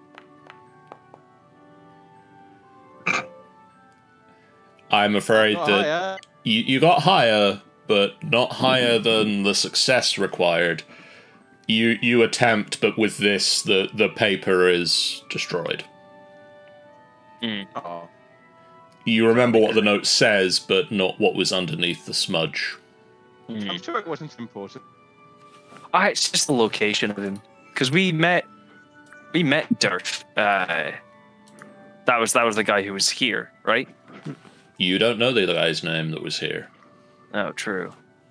I'm afraid Not that higher. you, you got higher, but not higher than the success required. You you attempt, but with this, the, the paper is destroyed. Oh. You remember what the note says, but not what was underneath the smudge. I'm sure it wasn't important. Ah, it's just the location of him. Because we met, we met Durf. Uh, that was that was the guy who was here, right? You don't know the guy's name that was here. Oh, true.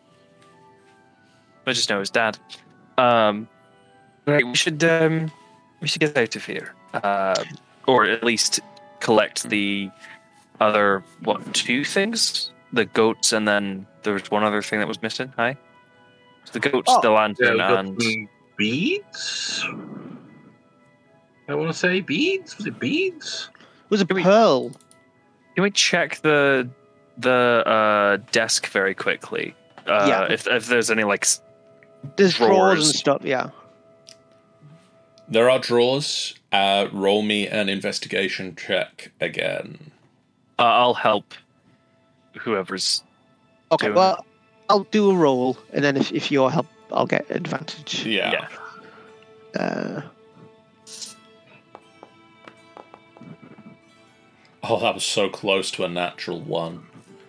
I just know his dad. Um, right, we should um, we should get out of here, uh, or at least collect the other what two things? The goats, and then there was one other thing that was missing. Hi, the goats, Oh, the Yeah, lantern, we got and some beads. I want to say beads. Was it beads? It was a Can we- pearl. can we check the the uh, desk very quickly? Uh, Yeah. If if there's any like s- There's drawers and drawers. stuff, yeah. There are drawers. Uh, roll me an investigation check again. uh, I'll help whoever's. Okay, Doing well, I'll do a roll, and then if, if you're help, I'll get advantage. Yeah. Yeah. Uh, Oh, that was so close to a natural one.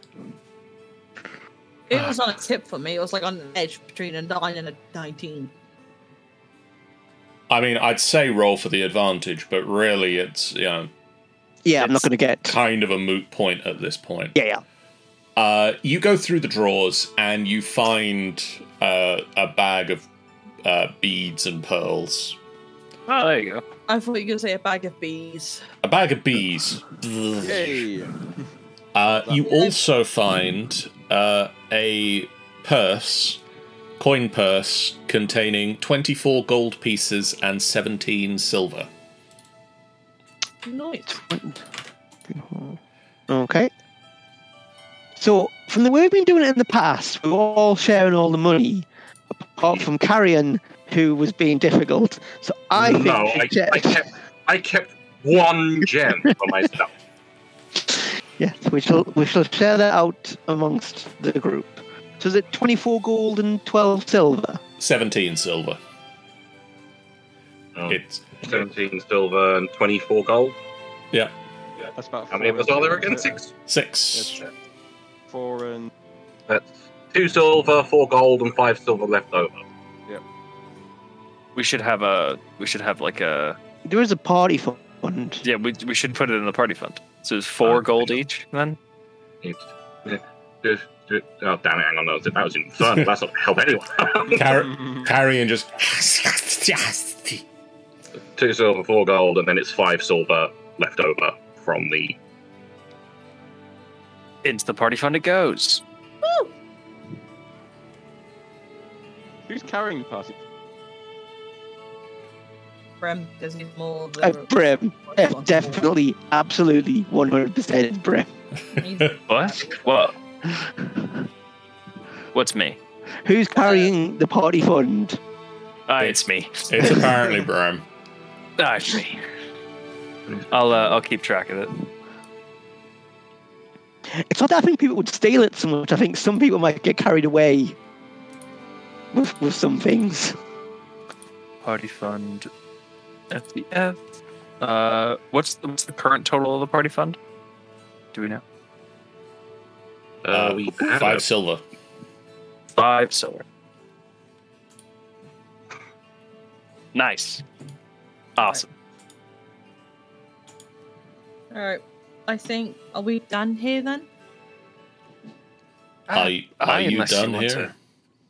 It was on a tip for me. It was like on an edge between a nine and a nineteen. I mean, I'd say roll for the advantage, but really it's, you know, yeah, I'm not It's going to get. kind of a moot point at this point. Yeah, yeah. Uh, you go through the drawers and you find uh, a bag of uh, beads and pearls. Oh, there you go. I thought you were going to say a bag of bees. A bag of bees. Yay! Uh, you also find uh, a purse, coin purse, containing twenty-four gold pieces and seventeen silver. Nice. Okay. So, from the way we've been doing it in the past, we were all sharing all the money, apart from Carrion, who was being difficult. So I think no, we I, should share- I kept I kept one gem for myself. Yes, we shall we shall share that out amongst the group. So is it twenty-four gold and twelve silver? seventeen silver. Oh, It's Seventeen silver and twenty-four gold. yeah, That's about. How many of four us are there and- again? Six. six. Yes. Four and That's two silver, four gold, and five silver left over. We should have a. We should have like a. There is a party fund. Yeah, we we should put it in the party fund. So it's four Oh, gold each then. It's, yeah, just, just, oh damn it! Hang on, that was, that was infernal. That's not gonna help anyone. Car- Carrion just. Two silver, four gold, and then it's five silver left over from the. Into the party fund it goes. who's carrying the party? Brem, because he's more Uh, the. Brim. Def- responsible. definitely, absolutely, one hundred percent Brim. He's- What? What? What's me? Who's carrying the party fund? Ah, it's me. It's apparently Bram. Ah, it's me. I'll uh, I'll keep track of it. It's not that I think people would steal it so much. I think some people might get carried away with, with some things. Party fund. F the F. Uh, what's the, what's the current total of the party fund? Do we know? Uh, Uh, we had five a- silver. Five silver. Nice. Awesome. All right. I think. Are we done here then? Are, you- are you unless done want here? to-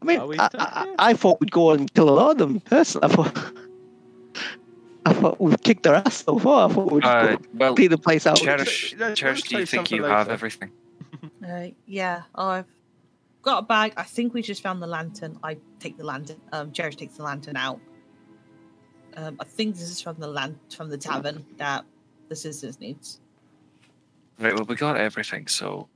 I mean, Are we I, done I, here? I thought we'd go and kill a lot of them. Personally, I thought, I thought we've kicked their ass so far. I thought we'd just Uh, go well, clear the place out. Cherish, Let's- Cherish, let's do you save think some you for have later. everything? Uh, yeah, I've got a bag. I think we just found the lantern. I take the lantern. Um, Cherish takes the lantern out. Um, I think this is from the land from the tavern that the sisters needs. Right, well, we got everything, so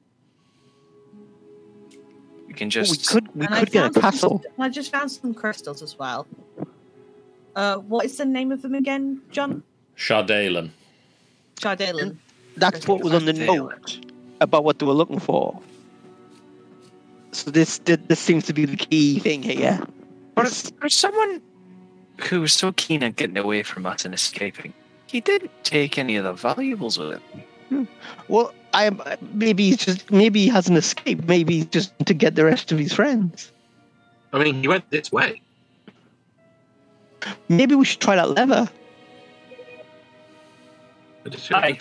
we can Well, just. we could we And I could get a found some- castle. I just found some crystals as well. Uh, what is the name of them again, John? Shardalen. Chardalen. That's what was on the note about what they were looking for. So this this, this seems to be the key thing here. But if there's someone who was so keen on getting away from us and escaping. He didn't take any of the valuables with him. Well, I maybe he's just maybe he hasn't escaped. Maybe he's just to get the rest of his friends. I mean, he went this way. Maybe we should try that lever. I just- Aye.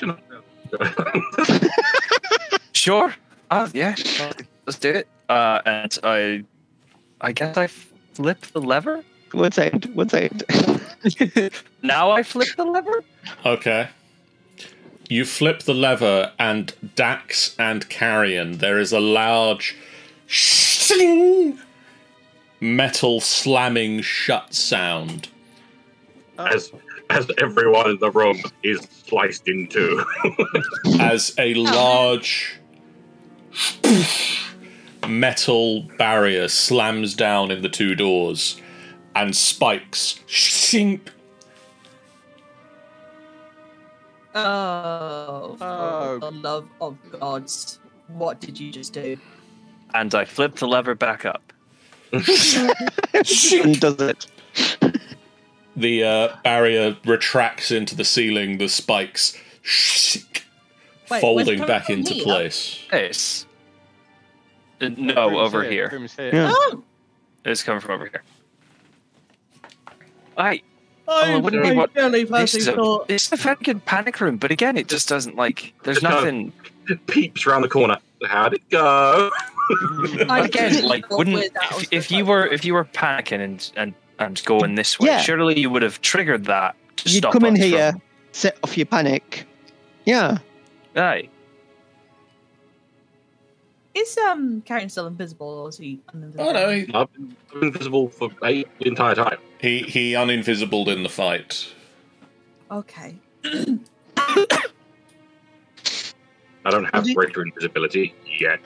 Sure. Uh, yeah. well, let's do it. Uh, and I, I guess I flip the lever. One second. One second. Now I flip the lever. Okay. You flip the lever, and Dax and Carrion, there is a large shing metal slamming shut sound. As as everyone in the room is sliced in two. As a large metal barrier slams down in the two doors, and spikes shink, Oh, for Oh. the love of gods. What did you just do? And I flip the lever back up. And does it? the uh, barrier retracts into the ceiling, the spikes shink, Wait, folding where's back coming into from here? place. Yes. Uh, No, Grim's over here. Grim's here. Yeah. Oh, It's coming from over here. I. Oh, it wouldn't be what. This is, a, this is a very good panic room, but again, it just doesn't like. There's No. nothing. Peeps around the corner. How'd it go? I Again, didn't like, know wouldn't where that was if, if the you fuck. were if you were panicking and and and going this way, Yeah. surely you would have triggered that. To You'd stop come in us here, from- set off your panic. Yeah. Aye. Is um Karen still invisible or is he uninvisible? Oh no, he, I've been invisible for eight the entire time. he, he uninvisibled in the fight. Okay. I don't have Did- greater invisibility yet.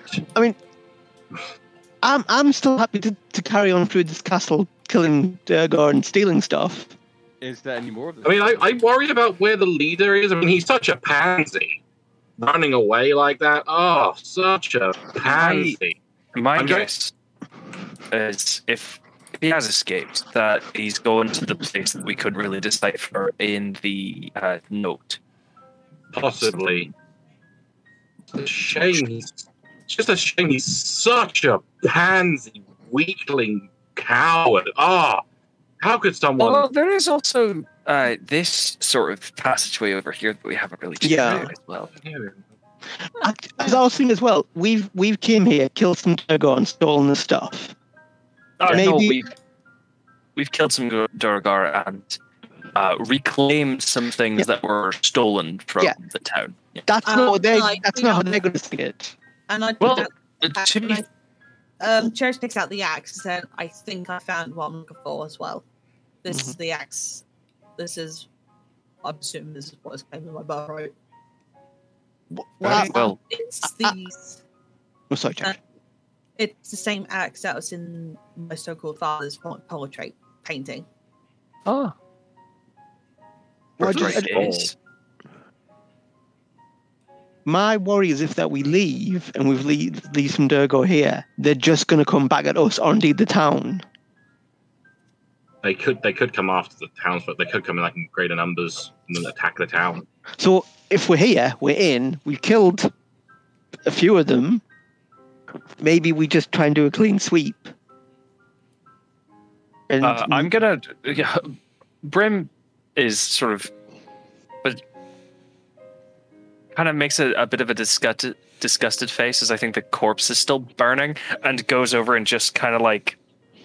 I'm I'm still happy to, to carry on through this castle, killing Durgar and stealing stuff. Is there any more of this? I mean, I, I worry about where the leader is. I mean, he's such a pansy. Running away like that. Oh, such a pansy. My I'm going- guess is if he has escaped, that he's going to the place that we could really decipher in the uh, note. Possibly. It's a shame he's. It's just a shame he's such a pansy, weakling coward. Ah, how could someone? Well, there is also uh, this sort of passageway over here that we haven't really checked Yeah. out as well. Because I was thinking as well, we've we've came here, killed some Durgar and stolen the stuff. Oh, no, Maybe- we've, we've killed some Dur- Durgar and uh, reclaimed some things Yeah. that were stolen from Yeah. the town. Yeah. That's Um, not what they. like, That's you not how know- they're going to see it. And I Well, put uh, that, to be and I- um, Cherish picks out the axe and said, I think I found what I'm looking for as well. This Mm-hmm. is the axe. This is, I'm assuming this is what is claiming my birthright. Well, Right, I- well, It's Uh, these. oh, sorry, Jack. It's the same axe that was in my so-called father's po- portrait painting. oh, Well, I right just- it is. My worry is if that we leave and we've leave, leave some Durgar here, they're just going to come back at us, or indeed the town. They could. They could come after the townsfolk. They could come in like in greater numbers and then attack the town. So if we're here, we're in. We've killed a few of them. Maybe we just try and do a clean sweep. And Uh, I'm gonna. Yeah, Brim is sort of, but kind of makes a, a bit of a disgusted, disgusted face as I think the corpse is still burning, and goes over and just kind of like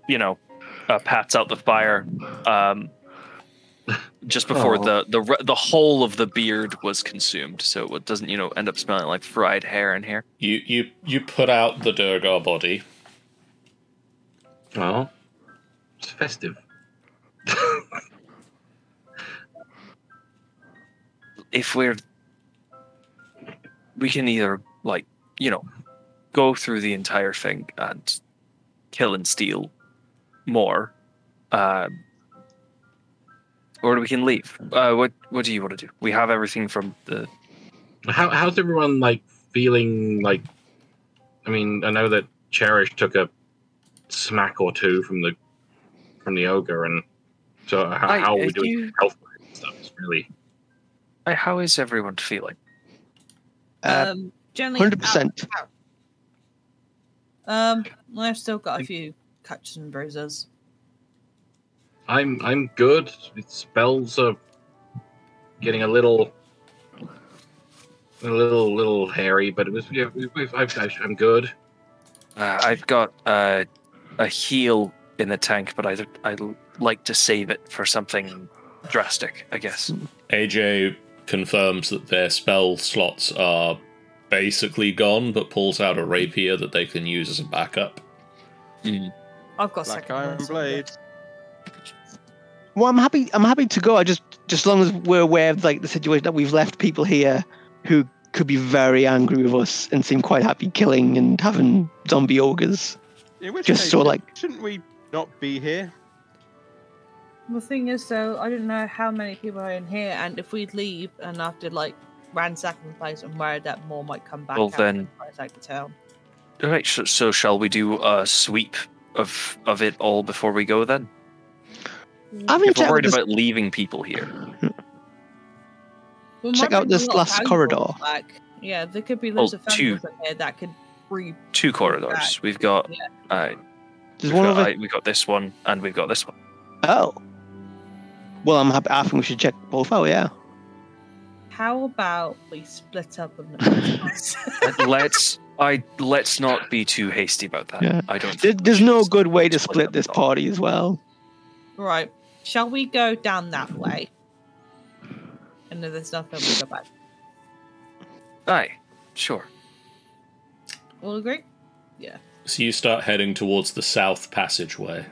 you know, uh, pats out the fire. Um, just before Oh. the the re- the whole of the beard was consumed, so it doesn't, you know, end up smelling like fried hair in here. You you you put out the Durgar body. Oh, it's festive. If we're, we can either, like, you know, go through the entire thing and kill and steal more, um, or we can leave. Uh, what what do you want to do? We have everything from the. How how's everyone like feeling? Like, I mean, I know that Cherish took a smack or two from the from the ogre, and so how, I- how are we if doing you- health and stuff? Is really Uh, How is everyone feeling? Uh, um, generally, one hundred percent. out- Um, I've still got a few cuts and bruises. I'm I'm good. The spells are getting a little a little little hairy, but it was yeah. we- we- I've, I've, I'm good. Uh, I've got uh, a heal in the tank, but I'd, I'd like to save it for something drastic, I guess. A J confirms that their spell slots are basically gone, but pulls out a rapier that they can use as a backup. I've got Black second Iron ones. Blade. Well, I'm happy. I'm happy to go. I just, just as long as we're aware of like the situation that we've left people here who could be very angry with us and seem quite happy killing and having zombie ogres. In which Just case, so, like- shouldn't we not be here? The thing is, though, I don't know how many people are in here, and if we leave and after like ransacking the place, I'm worried that more might come back. Well, out then- and ransack the town. All right, so, so shall we do a sweep of of it all before we go then? I'm gonna If we're check out worried this, about leaving people here. We check might out bring a this lot of last valuables corridor. back. Yeah, there could be loads Oh, of two. valuables in here that could re. Two corridors. We've got, Yeah. uh, there's we've one got, over. I, we've got this one, and we've got this one. Oh. Well, I'm happy. I think we should check both out. Yeah. How about we split up and look let's I let's not be too hasty about that. Yeah. I don't. There, think we there's should no good way to split split up this at all. party as well. Right. Shall we go down that way? And if there's nothing, we go back. Aye, sure. All agree? So you start heading towards the south passageway.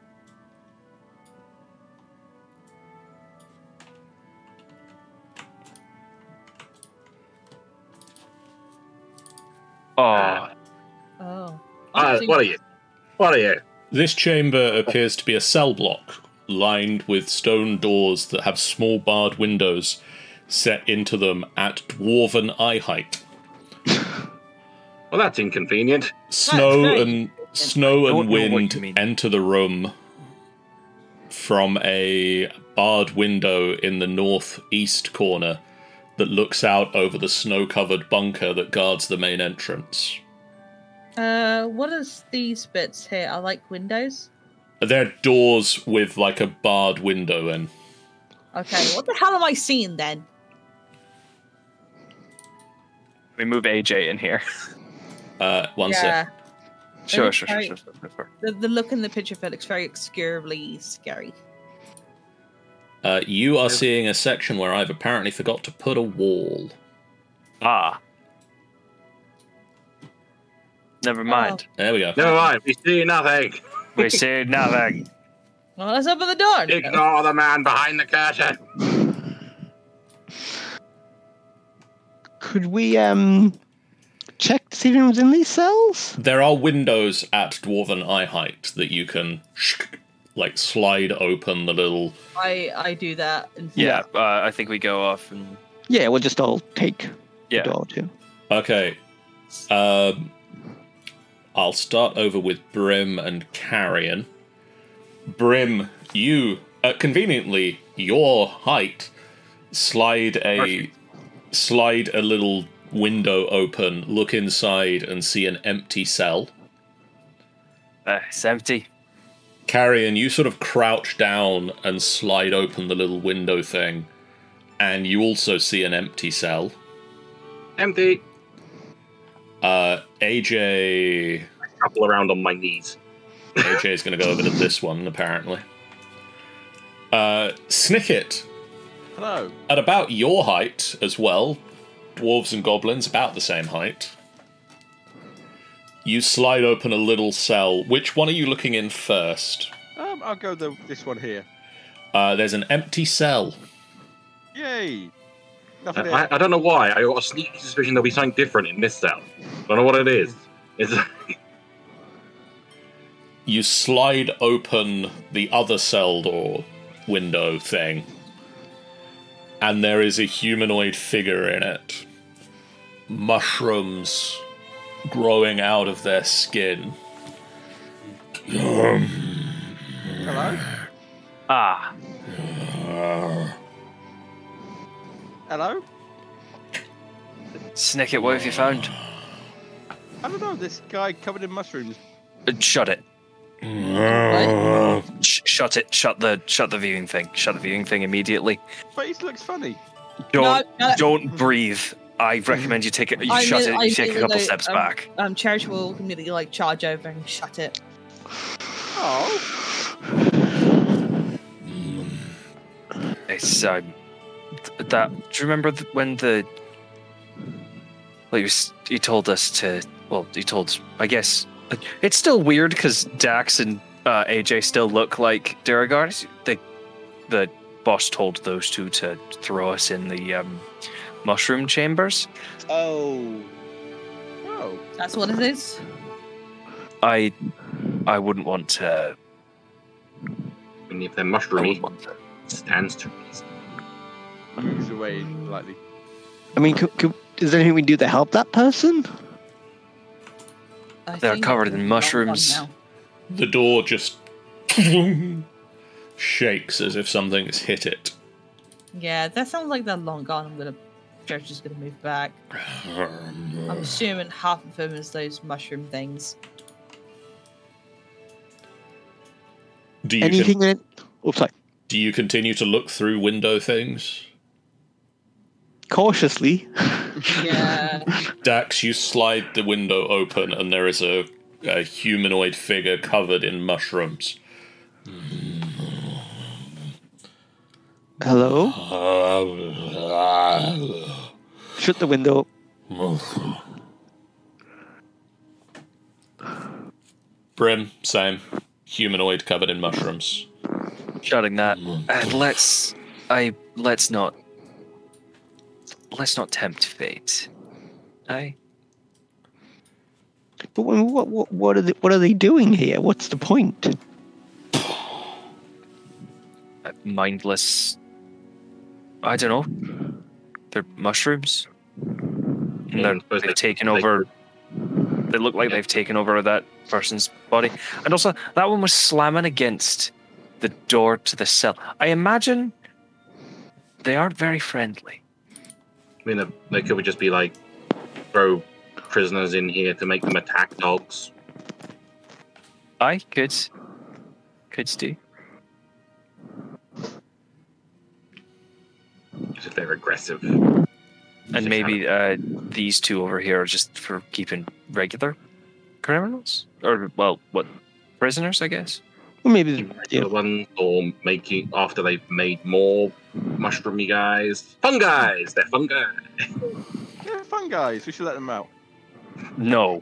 Oh, Oh. Uh, See- what are you? What are you? This chamber appears to be a cell block, lined with stone doors that have small barred windows set into them at dwarven eye height. Well, that's inconvenient. Snow very and snow don't and know what wind you mean. enter the room from a barred window in the northeast corner that looks out over the snow-covered bunker that guards the main entrance. Uh, what is these bits here? Are like windows? They're doors with like a barred window in. Okay, what the hell am I seeing then? we move A J in here. Uh, one sec. yeah, Sure, looks sure, sure, very- sure, sure, sure. the, the look in the picture of it looks very obscurely scary. Uh, you are seeing a section where I've apparently forgot to put a wall. Ah. Never mind. There we go. Never mind. We see nothing. We see nothing. Well, let's open the door. Ignore the man behind the curtain. Could we um check to see if anyone's in these cells? There are windows at dwarven eye height that you can like slide open the little. I I do that. And Yeah, uh, I think we go off and Yeah, we'll just all take yeah. the door too. Okay. Um, I'll start over with Brim and Carrion. Brim, you uh, conveniently your height slide a Perfect. slide a little window open, look inside, and see an empty cell. Uh, it's empty. Carrion, you sort of crouch down and slide open the little window thing, and you also see an empty cell. Empty. Uh, A J, Couple around on my knees. A J's going to go over to this one, apparently. Uh, Snicket, Hello. at about your height as well, dwarves and goblins about the same height. You slide open a little cell. Which one are you looking in first? Um, I'll go the this one here. Uh, there's an empty cell. Yay! Nothing I, there. I don't know why. I got a sneaky suspicion there'll be something different in this cell. Don't know what it is. It's You slide open the other cell door window thing, and there is a humanoid figure in it. Mushrooms growing out of their skin. Hello. Ah, Hello. Snicket, what have you found? I don't know. This guy covered in mushrooms. Uh, Shut it. Sh- shut it. Shut the shut the viewing thing. Shut the viewing thing immediately. But he looks funny. Don't No, no. don't breathe. I recommend you take it. You I shut imme- it. I You take a couple immediately, steps um, back. Um, Cherish will immediately like charge over and shut it. Oh. It's um, th- that. Do you remember th- when the like you, s- you told us to? Well, you told. I guess it's still weird because Dax and uh, A J still look like Duragard. The the boss told those two to throw us in the um, mushroom chambers. Oh. Oh. That's what it is. I I wouldn't want to. and if they're I mushroomy, wouldn't want to. it stands to reason. Moves away lightly. I mean, could, could, is there anything we can do to help that person? I They're think covered it's in long mushrooms. gone now. The door just shakes as if something has hit it. Yeah, that sounds like they're long gone. I'm gonna. Cherish is gonna move back. I'm assuming half of them is those mushroom things. Do you Anything in it? Oh, sorry. do you continue to look through window things? Cautiously. Yeah. Dax, you slide the window open, and there is a, a humanoid figure covered in mushrooms. Hello? Shut the window. Brim, same. Humanoid covered in mushrooms. Shutting that. And let's. I let's not. Let's not tempt fate. I. But what, what, what, what, are they, what are they doing here? What's the point? uh, mindless. I don't know. They're mushrooms. And Yeah, they're, I suppose they've they- taken they- over. They look like Yeah. they've taken over that person's body. And also, that one was slamming against the door to the cell. I imagine they aren't very friendly. I mean, they- they could just be like, throw prisoners in here to make them attack dogs. I could. Could do. If they're aggressive. And maybe uh, these two over here are just for keeping regular criminals? Or, well, what? Prisoners, I guess? Well, maybe. Regular Yeah. ones, or making after they've made more mushroomy guys. Fun guys! They're fun guys. Yeah, fun guys. We should let them out. No.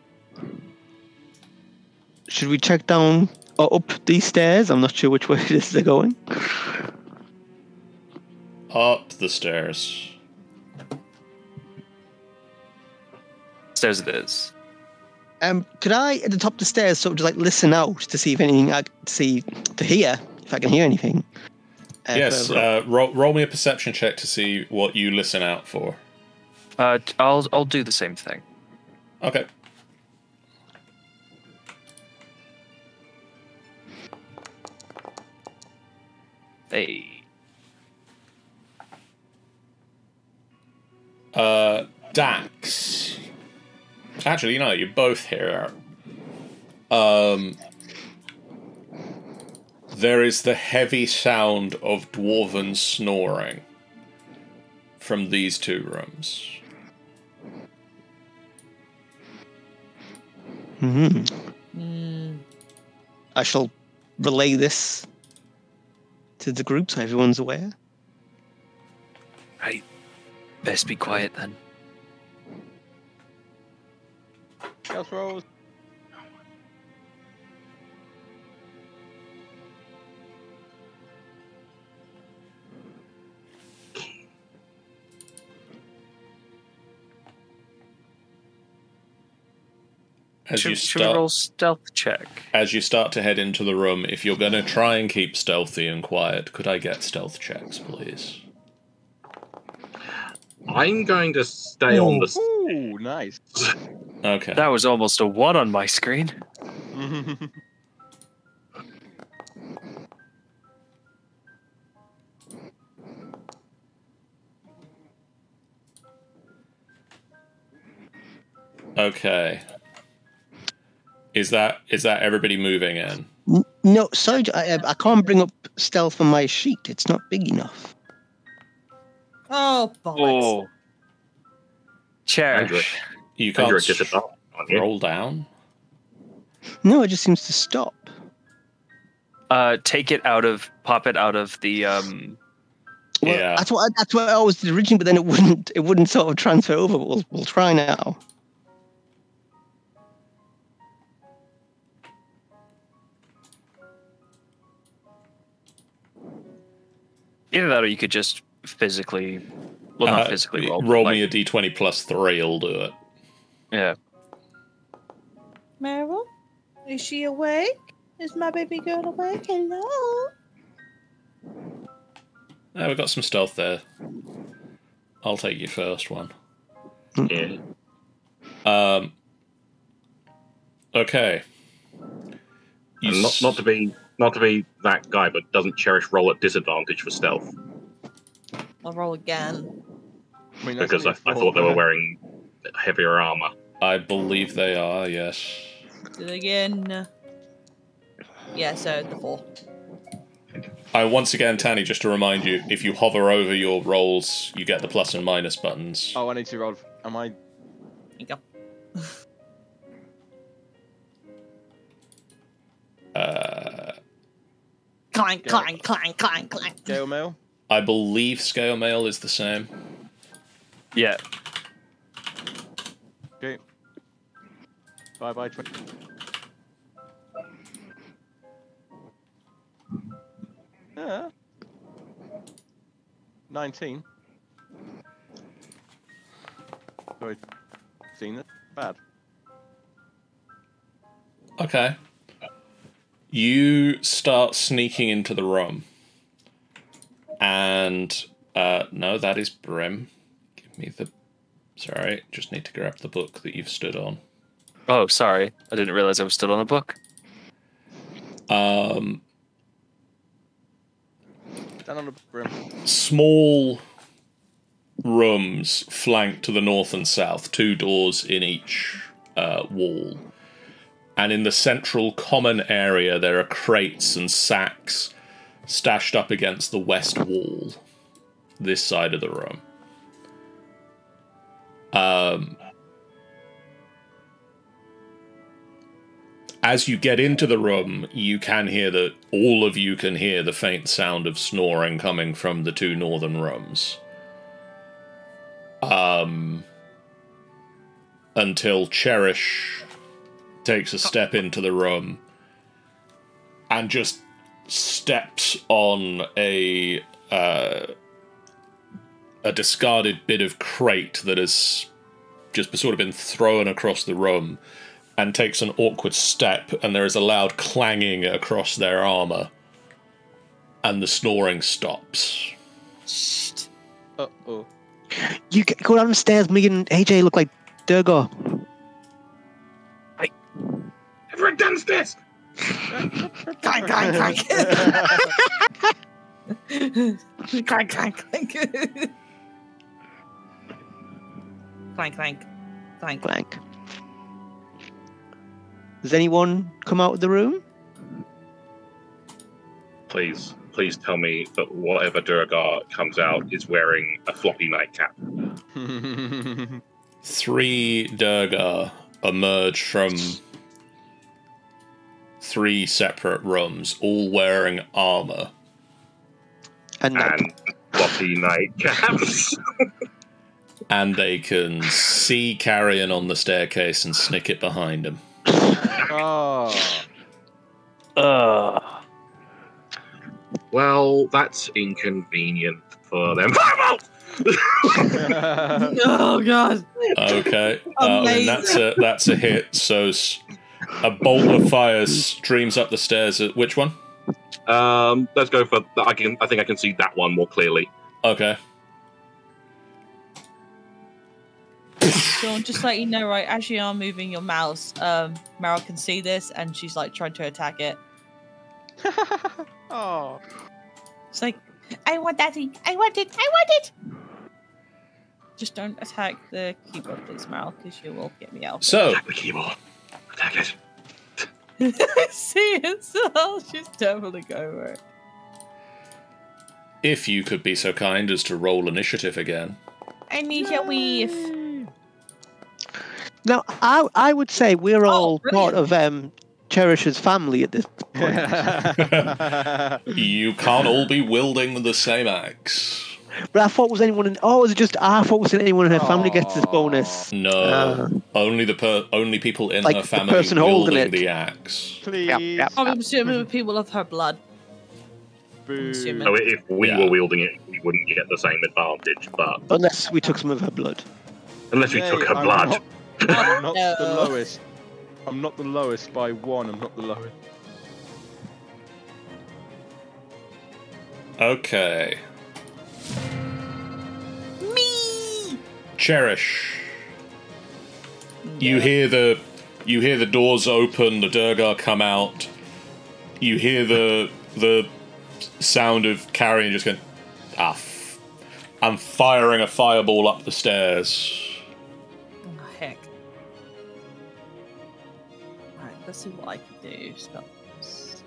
Should we check down or up these stairs? I'm not sure which way it is they're going. Up the stairs. Stairs it is. Um, could I, at the top of the stairs, sort of just like listen out to see if anything I to see to hear if I can hear anything? Uh, yes, further up? uh, roll, roll me a perception check to see what you listen out for. Uh, I'll I'll do the same thing. Okay. Hey. Uh, Dax. Actually, you know, you're both here. Um, there is the heavy sound of dwarven snoring from these two rooms. Mhm. Mm, I shall relay this to the group so everyone's aware. Right. Best be quiet then. Stealth rolls. As Should, you should we start, roll stealth check? as you start to head into the room, if you're going to try and keep stealthy and quiet, could I get stealth checks, please? I'm going to stay on the. Ooh, nice. Okay. That was almost a one on my screen. Okay. Is that is that everybody moving in? N- No, sorry, I, I can't bring up stealth on my sheet. It's not big enough. Oh, bollocks. Oh. Cherish. You And can't you're at s- disadvantage, aren't you? roll down. No, it just seems to stop. Uh, take it out of, pop it out of the, um, Well, Yeah. that's what I, that's what I always did originally, but then it wouldn't it wouldn't sort of transfer over. But we'll we'll try now. either that or you could just physically, well, not Uh, physically roll. roll but me a like- d twenty plus three. I'll do it. Yeah. Meryl? Is she awake? Is my baby girl awake? Hello? Yeah, we've got some stealth there. I'll take your first one. Yeah. Um. Okay. You And not, s- not to be not to be that guy, but doesn't Cherish roll at disadvantage for stealth? I'll roll again. I mean, that's Because I, only I four, thought they were but- wearing heavier armor. I believe they are. Yes. Do it again. Yeah, so the four. I once again, Tanny, just to remind you, if you hover over your rolls, you get the plus and minus buttons. Oh, I need to roll. Am I? There you go. Uh, Clank, Go. clank, clank, clank, clank. Gale mail? I believe scale mail is the same. Yeah. Okay. Bye bye. twenty. Yeah. nineteen. Sorry. Seen it? Bad. Okay. You start sneaking into the room. And, uh, no, that is Brim. Give me the. Sorry, just need to grab the book that you've stood on. Oh, sorry. I didn't realize I was still on a book. Um, Down on the brim. small rooms flanked to the north and south, two doors in each uh, wall. And in the central common area, there are crates and sacks stashed up against the west wall, this side of the room. Um, as you get into the room, you can hear that all of you can hear the faint sound of snoring coming from the two northern rooms. Um, until Cherish takes a step into the room and just steps on a uh, a discarded bit of crate that has just sort of been thrown across the room, and takes an awkward step, and there is a loud clanging across their armor, and the snoring stops. Shh. Uh oh. You g- go downstairs. Me and A J look like Durgar. Everyone downstairs! Clank, clank, clank. Clank, clank, clank. Clank, clank, clank. Blank. Does anyone come out of the room? Please, please tell me that whatever Durgar comes out is wearing a floppy nightcap. Three Durgar emerge from three separate rooms, all wearing armor. And, And floppy nightcaps. And they can see Carrion on the staircase and snick it behind him. Oh. Uh, Well, that's inconvenient for them. Fireball! Oh god. Okay, uh, and that's a that's a hit. So s- a bolt of fire streams up the stairs. At which one? Um, let's go for. I can. I think I can see that one more clearly. Okay. So just let you know, right, as you are moving your mouse, um, Meryl can see this and she's like trying to attack it. Oh. It's like, I want that thing. I want it. I want it. Just don't attack the keyboard, please, Meryl, because you will get me out. So Attack the keyboard. Attack it. I see it, so I'll just definitely go over it. if you could be so kind as to roll initiative again. I need your weave. Now, I I would say we're Oh, all part brilliant. of um, Cherisher's family at this point. You can't all be wielding the same axe. But I thought was anyone in oh was it just I thought was it anyone in her family gets this bonus. No, Uh, only the per- only people in Like her the family person holding wielding it. the axe. Please. Yep, yep. I'm assuming with people of her blood. Boo. assuming. So if we Yeah. were wielding it, we wouldn't get the same advantage. But Unless we took some of her blood. unless we Yay, took her I'm blood, Not, I'm not No. the lowest. I'm not the lowest by one. I'm not the lowest. Okay. Me. Cherish. You Yeah. hear the you hear the doors open, the Durgar come out. You hear the the sound of Carrion just going, ah, f- I'm firing a fireball up the stairs. Oh, heck. Right, let's see what I can do. Spells.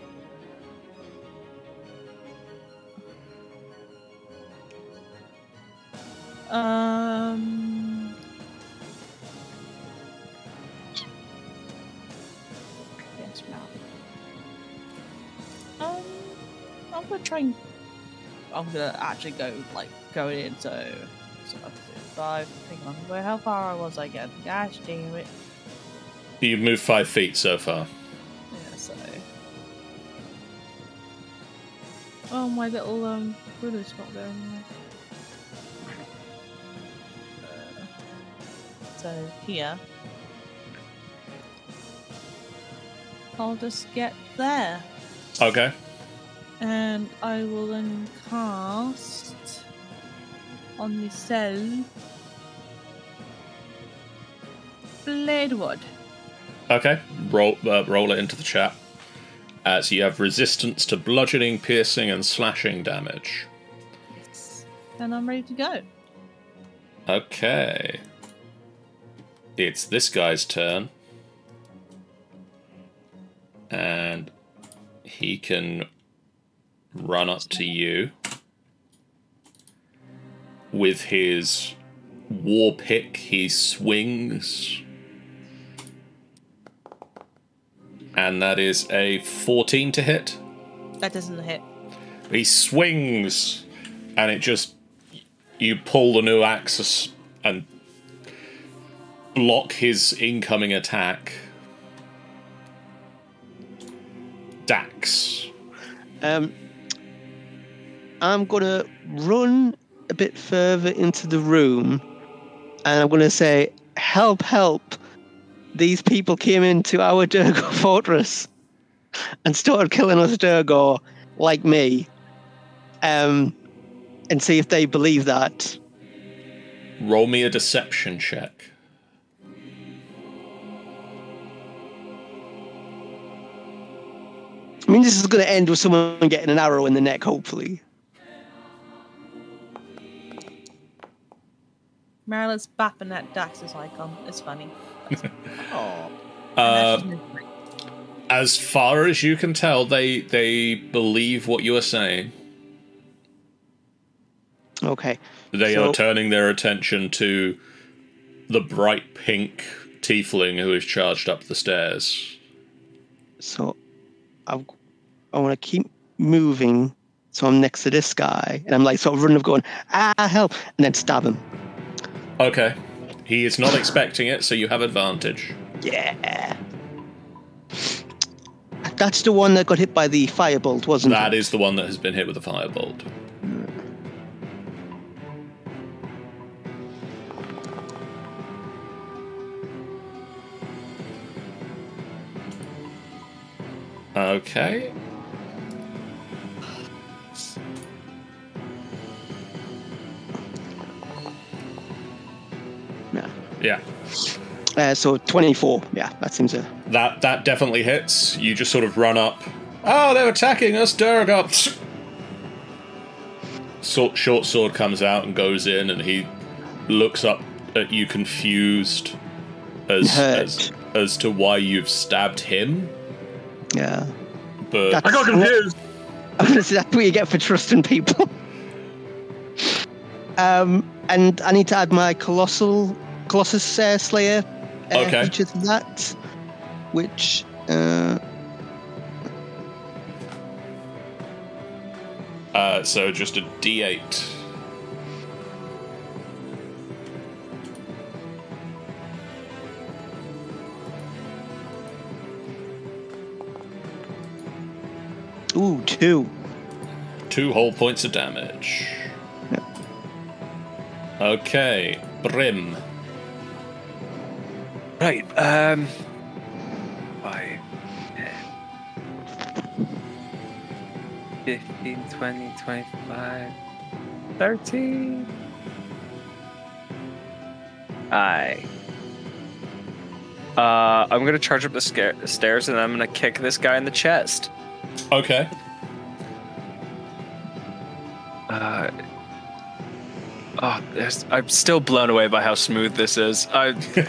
Um. Yes, now. Um, I'm gonna try and. I'm gonna actually go like going in. So, so I have to do five. Hang on, where? How far was I again? Gosh damn it! You've moved five feet so far. Yeah, so. Oh, my little um ruler's got there. Uh, so here, I'll just get there, Okay. and I will then cast on myself Bladewood. Okay. Roll uh, roll it into the chat. Uh, so you have resistance to bludgeoning, piercing, and slashing damage. Yes. And I'm ready to go. Okay. It's this guy's turn. And he can run up to you with his war pick. He swings. And that is a fourteen to hit. That doesn't hit. He swings, and it just you pull the new axe and block his incoming attack. Dax. Um, I'm gonna run a bit further into the room, and I'm gonna say, "Help! Help! These people came into our Durgar fortress and started killing us Durgar like me." Um, and see if they believe that. Roll me a deception check. I mean, this is gonna end with someone getting an arrow in the neck, hopefully. Marilyn's bapping at Dax's icon. It's funny. Oh. And that's Uh, just misery. as far as you can tell, they they believe what you are saying. Okay. They So- are turning their attention to the bright pink tiefling who is charged up the stairs. So I, I want to keep moving, so I'm next to this guy, and I'm like sort of running up, going, ah, help, and then stab him. Okay. He is not expecting it, so you have advantage. Yeah. That's the one that got hit by the firebolt, wasn't it? That is the one that has been hit with a firebolt. Okay. Yeah. Yeah. Uh, so twenty-four. Yeah, that seems a... That that definitely hits. You just sort of run up. Oh, they're attacking us, Durga! Short, short sword comes out and goes in, and he looks up at you confused as as, as to why you've stabbed him. Yeah. But That's- I got confused. That's what you get for trusting people. um, and I need to add my colossal Colossus uh, Slayer uh, Okay. feature to that, which uh, uh, so just a D eight. ooh two. Two whole points of damage. Okay, Brim. Right. Um. Five, ten, fifteen, twenty, twenty-five, thirteen. Aye. Uh, I'm gonna charge up the sca- stairs and I'm gonna kick this guy in the chest. Okay. Uh. Oh, there's, I'm still blown away by how smooth this is. I.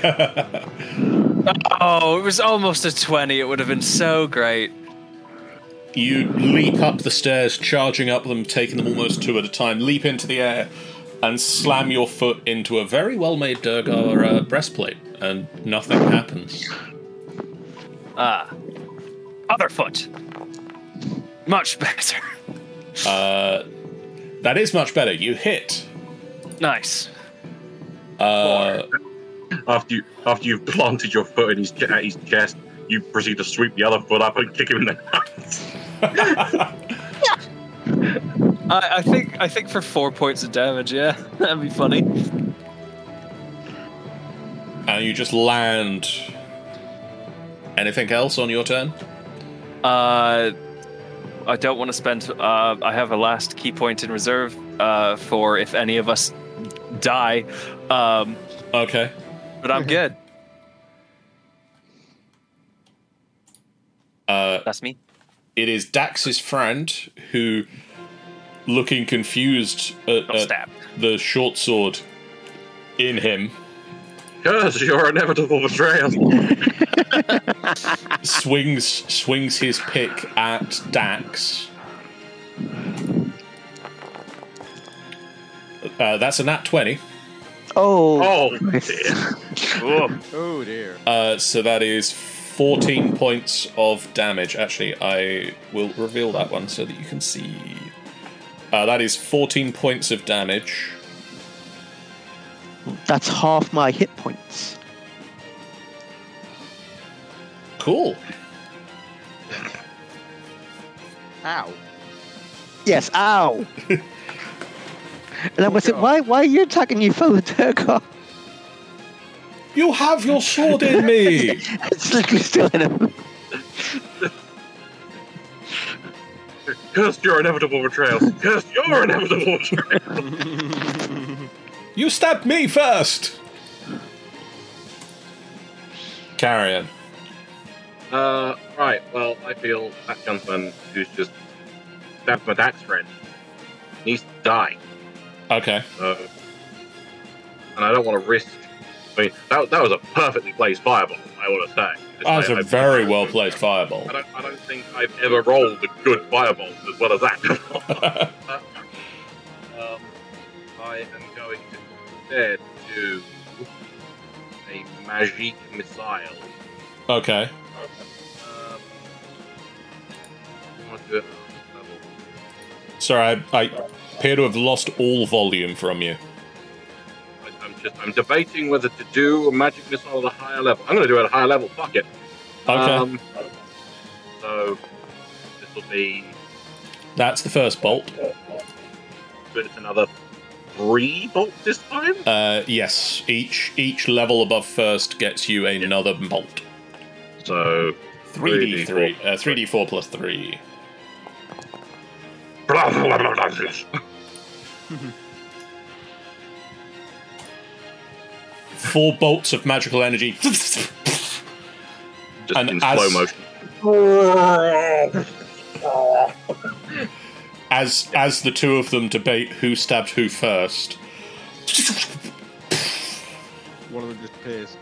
Oh, it was almost a twenty. It would have been so great. You leap up the stairs, charging up them, taking them almost two at a time, leap into the air, and slam your foot into a very well-made Durgar uh, breastplate, and nothing happens. Ah. Other foot. Much better. Uh, that is much better. You hit. Nice. Uh, After you after you've planted your foot in his ch- at his chest, you proceed to sweep the other foot up and kick him in the nuts. I, I think I think for four points of damage, yeah. That'd be funny. and you just land. Anything else on your turn? Uh, I don't want to spend. Uh, I have a last key point in reserve uh, for if any of us die. Um, Okay. but I'm good. Uh, That's me. it is Dax's friend who, looking confused at, Got at stabbed. the short sword in him, Curse your inevitable betrayal. swings swings his pick at Dax. Uh, that's a nat twenty. Oh, Oh, nice. dear. Oh dear. Uh, so that is fourteen points of damage. Actually, I will reveal that one so that you can see. Uh, that is fourteen points of damage. That's half my hit points. Cool. Ow. Yes, ow. And I was like, why, why are you attacking your fellow Durgar? You have your sword in me! It's literally still in him. Curse your inevitable betrayal. Curse your inevitable betrayal. You stabbed me first! Carrion. Uh, right, well, I feel that gentleman who's just stabbed my Dax friend needs to die. Okay. Uh, and I don't want to risk. I mean, that, that was a perfectly placed fireball, I want to say. That was I- a I- very well placed fireball. I don't, I don't think I've ever rolled a good fireball as well as that. um, I am going to instead do a magic missile. Okay. Um, Yeah. Sorry, I, I appear to have lost all volume from you. I- I'm just I'm debating whether to do a magic missile at a higher level. I'm going to do it at a higher level. Fuck it. Okay. Um, so this will be. That's the first bolt. But it's another three bolts this time. Uh, yes, each each level above first gets you another bolt. So three d three, uh, three d four plus three. Blah, blah, blah, blah, blah. Four bolts of magical energy. Just And in as- slow motion. As as the two of them debate who stabbed who first. One of them disappears.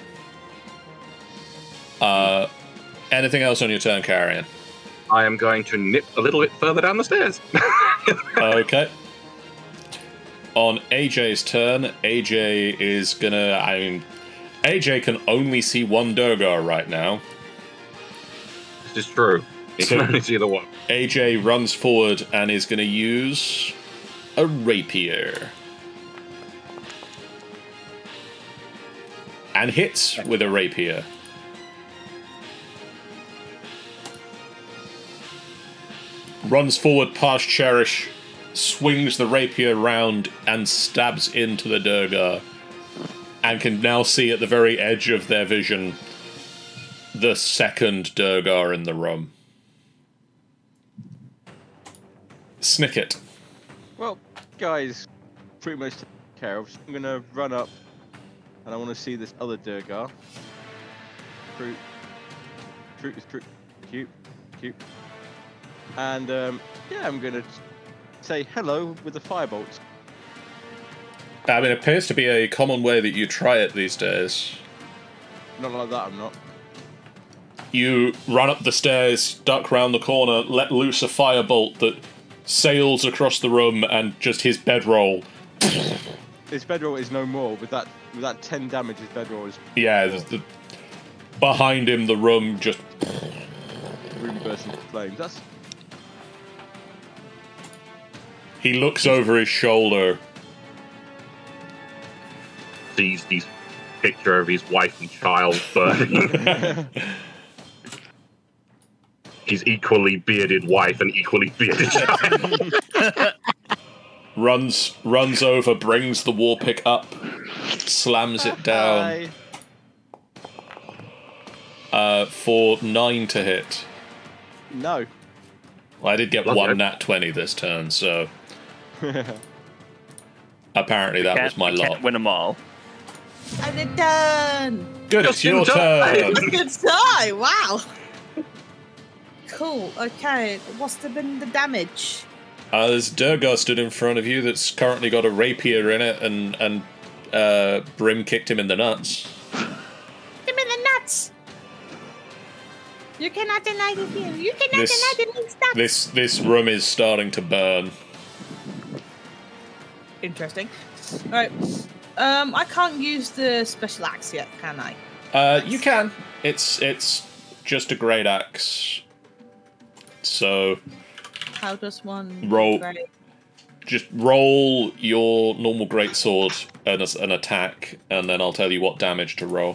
Uh, anything else on your turn, Carrion? I am going to nip a little bit further down the stairs. Okay. On A J's turn, A J is gonna. I mean, A J can only see one Durgar right now. This is true. You So- can only see the one. A J runs forward and is gonna use a rapier. And hits with a rapier. Runs forward past Cherish, swings the rapier round and stabs into the Durgar, and can now see at the very edge of their vision the second Durgar in the room. Snicket. Well, guys, pretty much taken care of. So I'm gonna run up, and I want to see this other Durgar. Fruit, fruit is fruit, cute, cute. And um, yeah, I'm gonna say hello with the firebolt. I mean, it appears to be a common way that you try it these days. Not like that, I'm not. You run up the stairs, duck round the corner, let loose a firebolt that sails across the room, and just his bedroll. His bedroll is no more. With that, with that ten damage, his bedroll is Yeah, the, the, behind him, the room just. room bursting into flames. That's He looks over his shoulder. Sees this picture of his wife and child burning. His equally bearded wife and equally bearded child. runs runs over, brings the war pick up, slams it down Hi. uh, for nine to hit. No. Well, I did get Okay. one nat twenty this turn, so apparently that was Can't- my you lot. Can't win them all. And it done. Good, Just it's your in time. turn. Good die. Wow. Cool. Okay. What's the, been the damage? Uh, there's Durgar stood in front of you that's currently got a rapier in it, and and uh, Brim kicked him in the nuts. Give me the nuts. You cannot deny the view. You cannot This- deny the stuff. This this room is starting to burn. Interesting. All right. Um, I can't use the special axe yet, can I? Uh, you can. It's it's just a great axe. So How does one Roll. Great. just roll your normal greatsword and a- an attack, and then I'll tell you what damage to roll.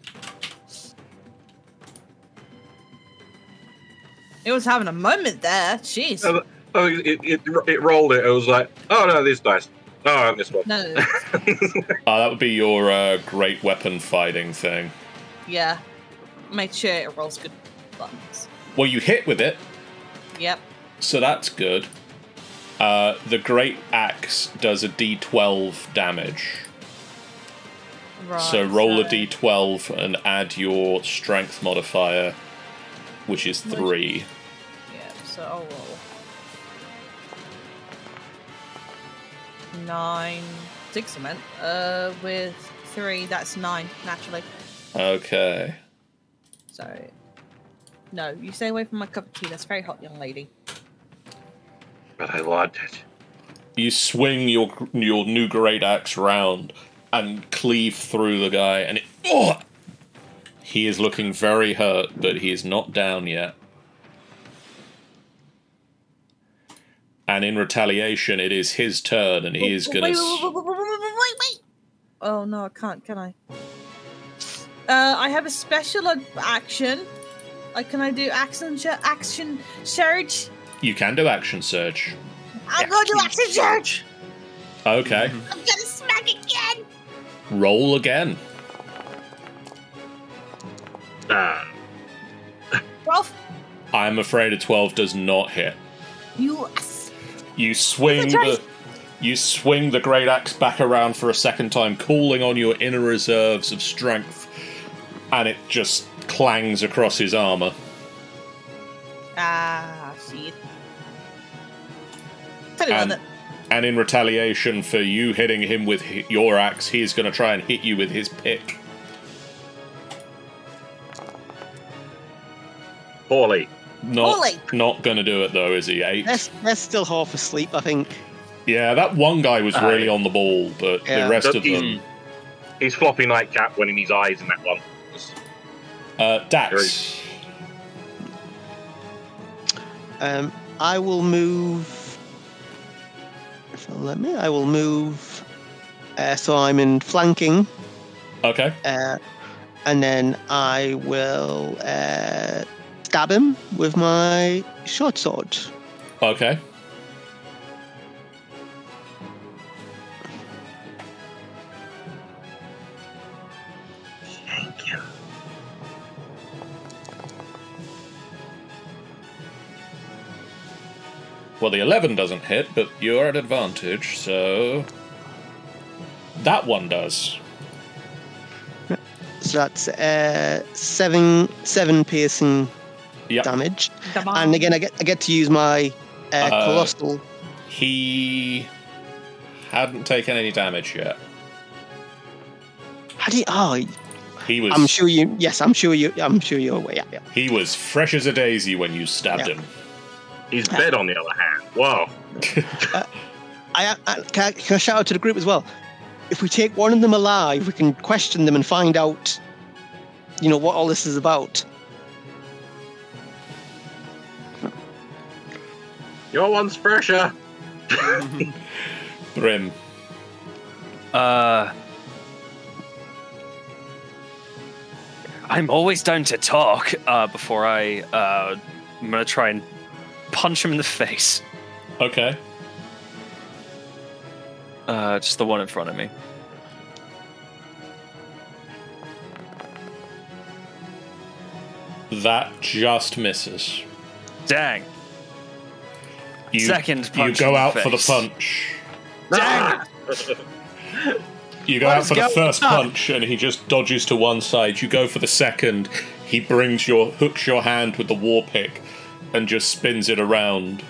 It was having a moment there. Jeez. Oh, oh, it, it, it rolled it. It was like, oh no, this dice. Oh, this one. No, no, no. Uh, that would be your uh, great weapon fighting thing. Yeah. Make sure it rolls good buttons. Well, you hit with it, Yep. so that's good. Uh, the great axe does a d twelve damage. Right. So roll a so- d twelve and add your strength modifier, which is three. Yeah, so I'll roll. Nine. Six, I meant. Uh, with three, that's nine, naturally. Okay. So. No, you stay away from my cup of tea. That's very hot, young lady. But I want it. You swing your your new great axe round and cleave through the guy, and it. Oh! He is looking very hurt, but he is not down yet. And in retaliation, it is his turn, and he is Wait, going wait, to. wait, wait, wait, wait, wait, wait, wait. Oh no, I can't. Can I? Uh, I have a special ad- action. Like, can I do action sh- action surge? You can do action surge. I'm going to do action surge. Okay. I'm gonna smack again. Roll again. Ah. Ralph, I'm afraid a twelve does not hit. you. You swing It's a the you swing the great axe back around for a second time, calling on your inner reserves of strength, and it just clangs across his armor. Ah, shit. Tell you And, what, and in retaliation for you hitting him with hi- your axe, he's going to try and hit you with his pick. Poorly. Not Holy. not going to do it though, is he? Eight. They're, they're still half asleep, I think. Yeah, that one guy was Uh, really on the ball, but Yeah. the rest Look, of he's- them. He's floppy nightcap winning his eyes in that one. Uh, Dax. Um, I will move. If it'll let me, I will move. Uh, so I'm in flanking, Okay. uh, and then I will uh, stab him with my short sword. Okay. Well, the eleven doesn't hit, but you're at advantage, so. That one does. So that's uh, seven seven piercing Yep. damage, Come on. and again I get I get to use my uh, Uh, colossal. He hadn't taken any damage yet. How do you, oh, He was I'm sure you. Yes, I'm sure you. I'm sure you're aware. Yeah, yeah. he was fresh as a daisy when you stabbed Yeah. him. He's dead on the other hand. Whoa. I, I, can, I, can I shout out to the group as well? If we take one of them alive, we can question them and find out, you know, what all this is about. Your one's fresher. Brim. Uh, I'm always down to talk. Uh, before I, uh, I'm gonna try and punch him in the face. Okay. Uh, just the one in front of me. That just misses. Dang. You, Second you punch go in the out for the face. punch. Dang. You go What out is for the going first on? punch and he just dodges to one side. You go for the second, he brings your hooks your hand with the war pick and just spins it around.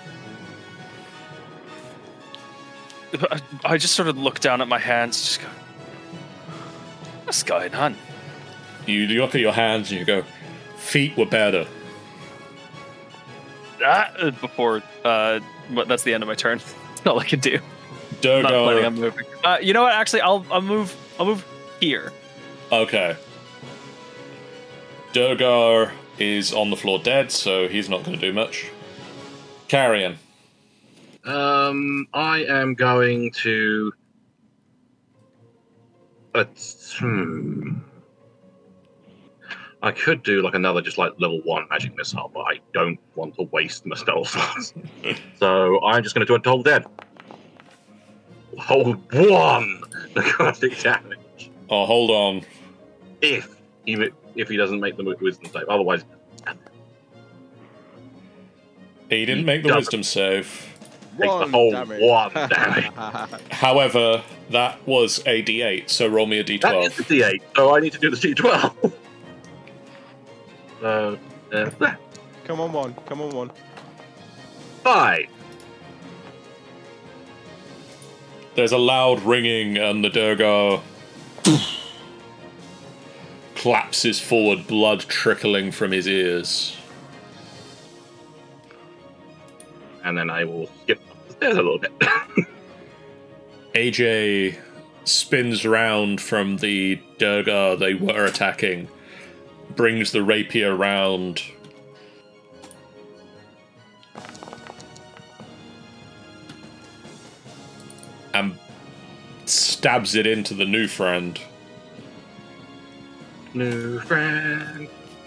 I just sort of look down at my hands, just go, what's going on? You look at your hands and you go, feet were better. Ah, uh, before, uh, but that's the end of my turn. That's all I can do. I'm not planning on Durgar. moving. Uh, you know what? Actually, I'll I'll move. I'll move here. Okay. Durgar is on the floor dead, so he's not going to do much. Carrion. Um, I am going to. Uh, hmm. I could do like another, just like level one magic missile, but I don't want to waste my spell slots. So I'm just going to do a double dead. Hold one necrotic damage Oh, hold on. if he mi- if he doesn't make the wisdom save. Otherwise, He didn't make the Double. wisdom save. Take the whole one damage. However, that was a d eight, so roll me a d that twelve. is the D eight, so I need to do the D twelve. So, uh, Come on, one. Come on, one. five. There's a loud ringing, and the Durgar collapses forward, blood trickling from his ears. And then I will skip up the stairs a little bit. A J spins round from the Durgar they were attacking, brings the rapier round, and stabs it into the new friend. New friend.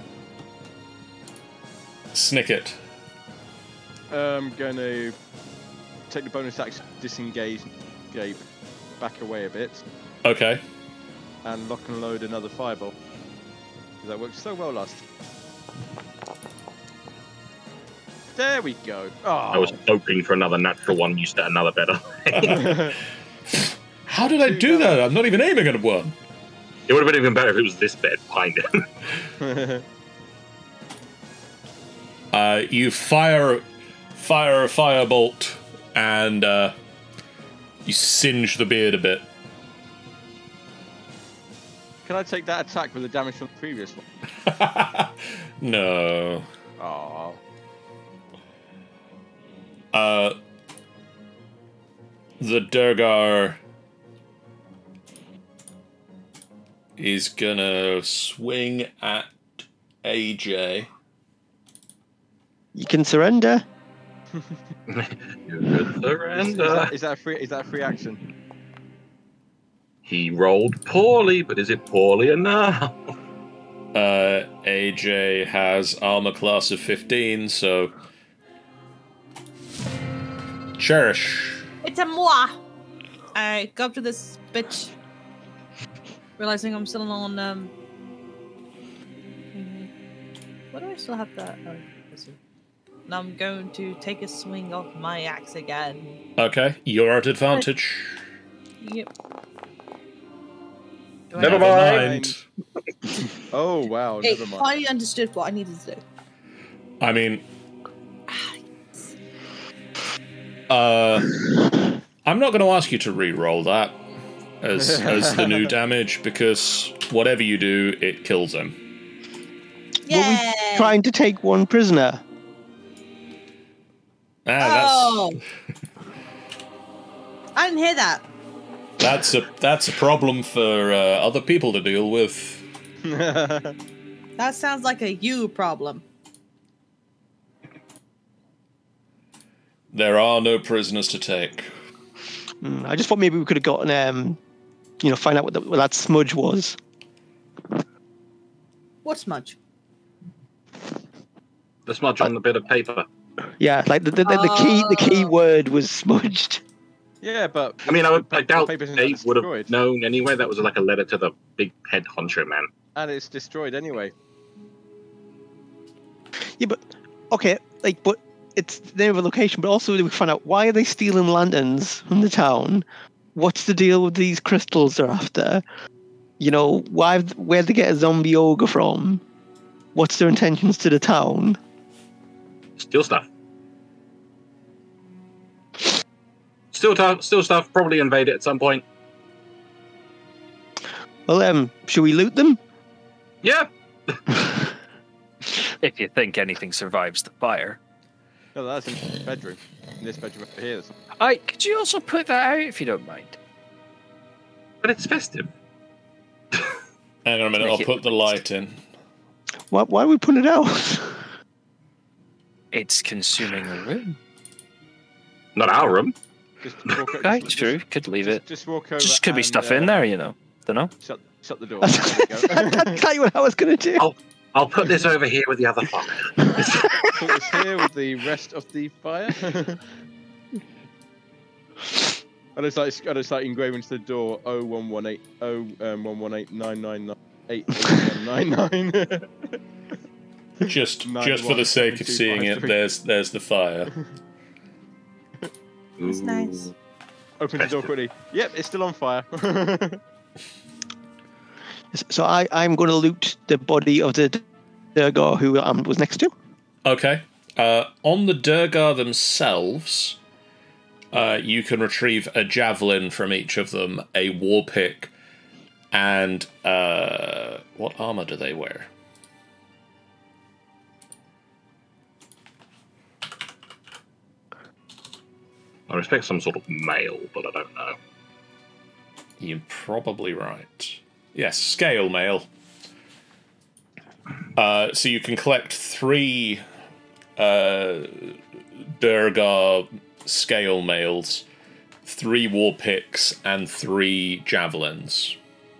Snicket. I'm going to take the bonus action, disengage, Gabe, back away a bit, Okay. and lock and load another fireball. That worked so well last time. There we go. Oh. I was hoping for another natural one. You set another better. How did I do that? I'm not even aiming at one. It would have been even better if it was this bed behind it. Uh, you fire, fire a firebolt, and uh, you singe the beard a bit. Can I take that attack with the damage from the previous one? No. Oh. Uh, the Durgar is gonna swing at A J. You can surrender. Good Is surrender. that, is that a free? Is that a free action? He rolled poorly, but is it poorly enough? Uh, A J has armor class of fifteen, so cherish. It's a moi. I go up to this bitch, realizing I'm still on. Um, mhm. What do I still have that? Oh, this one. And I'm going to take a swing off my axe again. Okay, you're at advantage. Yep. Do I Never have- mind. Oh wow, Hey, never mind. I understood what I needed to do. I mean, uh, I'm not going to ask you to re-roll that as as the new damage because whatever you do, it kills him. Yeah. Trying to take one prisoner. Ah, Oh. I didn't hear that. that's that's a that's a problem for uh, other people to deal with. That sounds like a you problem. There are no prisoners to take. Mm, I just thought maybe we could have gotten, um, you know, find out what, the, what that smudge was. What smudge? The smudge on the bit of paper. Yeah, like the the, the, the key the key Oh. word was smudged. Yeah, but I mean, I, would, I the doubt paper's not they would have destroyed. known anyway. That was like a letter to the big head honcho man. and it's destroyed anyway. Yeah, but okay, like, but it's their location. But also, we find out why are they stealing lanterns from the town? What's the deal with these crystals they're after? You know, why? Where'd they get a zombie ogre from? What's their intentions to the town? Steal stuff. Still tough. Still stuff. Probably invade it at some point. Well, um, should we loot them? Yeah. If you think anything survives the fire. No, that's in the bedroom. In this bedroom over here. I could you also put that out if you don't mind? But it's festive. Hang on a minute, I'll put the light in. Why? Why are we putting it out? It's consuming a room. Not our room. Just walk o- Okay, just- true. Just, Could leave just, it. just walk over. Just could be and, stuff uh, in there, you know. Don't know. Shut, shut the door. That's There we go. that's exactly what I was going to do. Oh. I'll put this over here with the other fire. Put this here with the rest of the fire. And it's like and it's like engraved into the door oh one one eight oh um one one eight nine nine nine eight eight one nine nine. Just Nine, just for one, the sake of seven, two, seeing five, it, three. there's there's the fire. That's nice. Open the door quickly. Yep, it's still on fire. So I, I'm going to loot the body of the Durgar who um, was next to. Okay. Uh, on the Durgar themselves, uh, you can retrieve a javelin from each of them, a war pick, and uh, what armor do they wear? I respect some sort of mail, but I don't know. You're probably right. Yes, scale mail. Uh, so you can collect three uh, Durgar scale mails, three war picks, and three javelins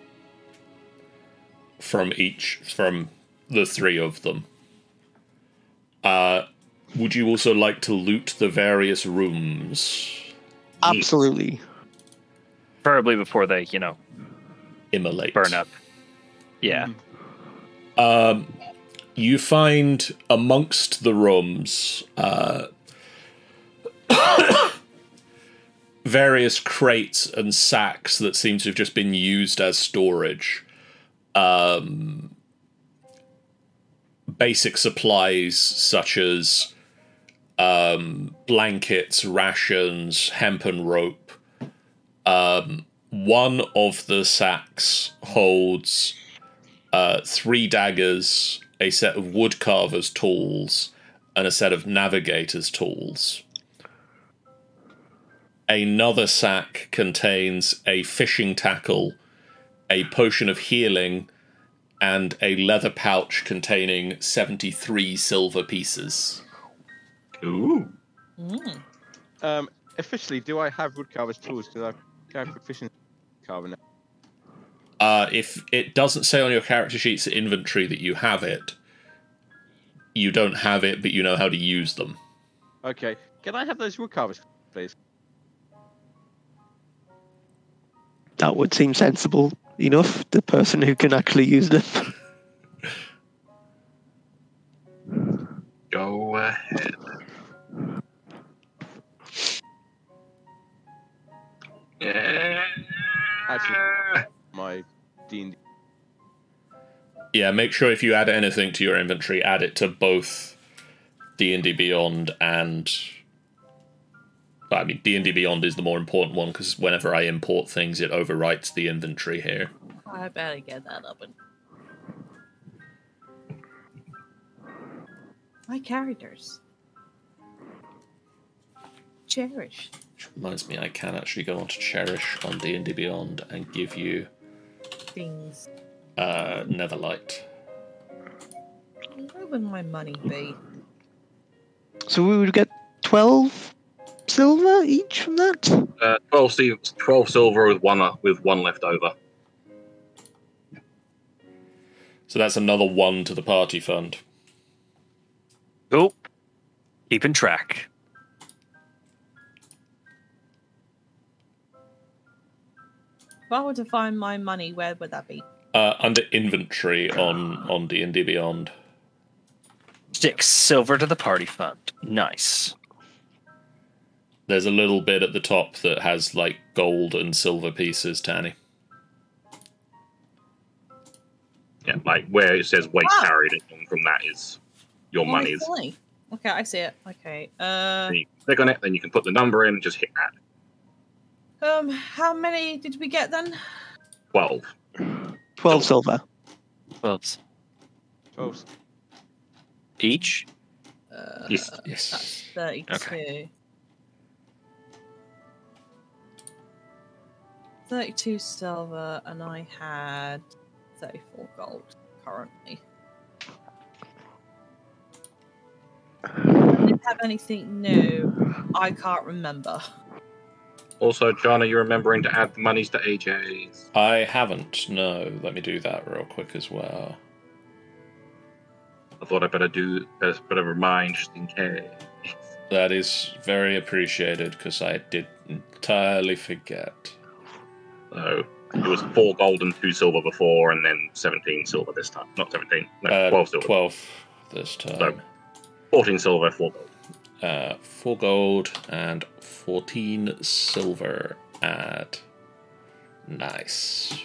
from each from the three of them. Uh, would you also like to loot the various rooms? Absolutely. Preferably before they, you know, Immolate. burn up. Yeah. Um, you find amongst the rooms uh, various crates and sacks that seem to have just been used as storage. Um, basic supplies such as um, blankets, rations, hempen rope. Um, one of the sacks holds uh, three daggers, a set of woodcarver's tools, and a set of navigator's tools. Another sack contains a fishing tackle, a potion of healing, and a leather pouch containing seventy-three silver pieces. Ooh. Mm. Um, officially, do I have woodcarver's tools? Because I have proficient carver now. Uh, if it doesn't say on your character sheet's inventory that you have it, you don't have it, but you know how to use them. Okay, can I have those woodcarvers, please? That would seem sensible enough. The person who can actually use them. Go ahead. Yeah. Actually, my D and D. Yeah, make sure if you add anything to your inventory, add it to both D and D Beyond and... Well, I mean, D and D Beyond is the more important one, because whenever I import things, it overwrites the inventory here. I better get that open. My characters. Cherish. Which reminds me, I can actually go on to Cherish on D and D Beyond and give you Things. uh, Netherlight. Where would my money be? So we would get twelve silver each from that? Uh, twelve, sil- twelve silver with one uh, with one left over. So that's another one to the party fund. Cool. Keeping track. If I were to find my money, where would that be? Uh, under inventory on on D and D Beyond. Six silver to the party fund. Nice. There's a little bit at the top that has like gold and silver pieces, Tanny. Yeah, like where it says weight Ah. carried, and from that is your My money's. money. Okay, I see it. Okay. Uh, Then you click on it, then you can put the number in, just hit add. um, how many did we get then? Twelve. Twelve silver. Well, it's Twelve. each. Uh, Yes. Yes. That's thirty-two. Okay. thirty-two silver, and I had thirty-four gold currently. I didn't have anything new. I can't remember. Also, John, are you remembering to add the monies to A J's? I haven't, no. Let me do that real quick as well. I thought I better do better, better remind just in case. That is very appreciated, because I did entirely forget. So it was four gold and two silver before, and then seventeen silver this time. Not seventeen, no, Uh, twelve silver. twelve this time. So- fourteen silver, four gold. Uh, four gold and fourteen silver. Add. Nice.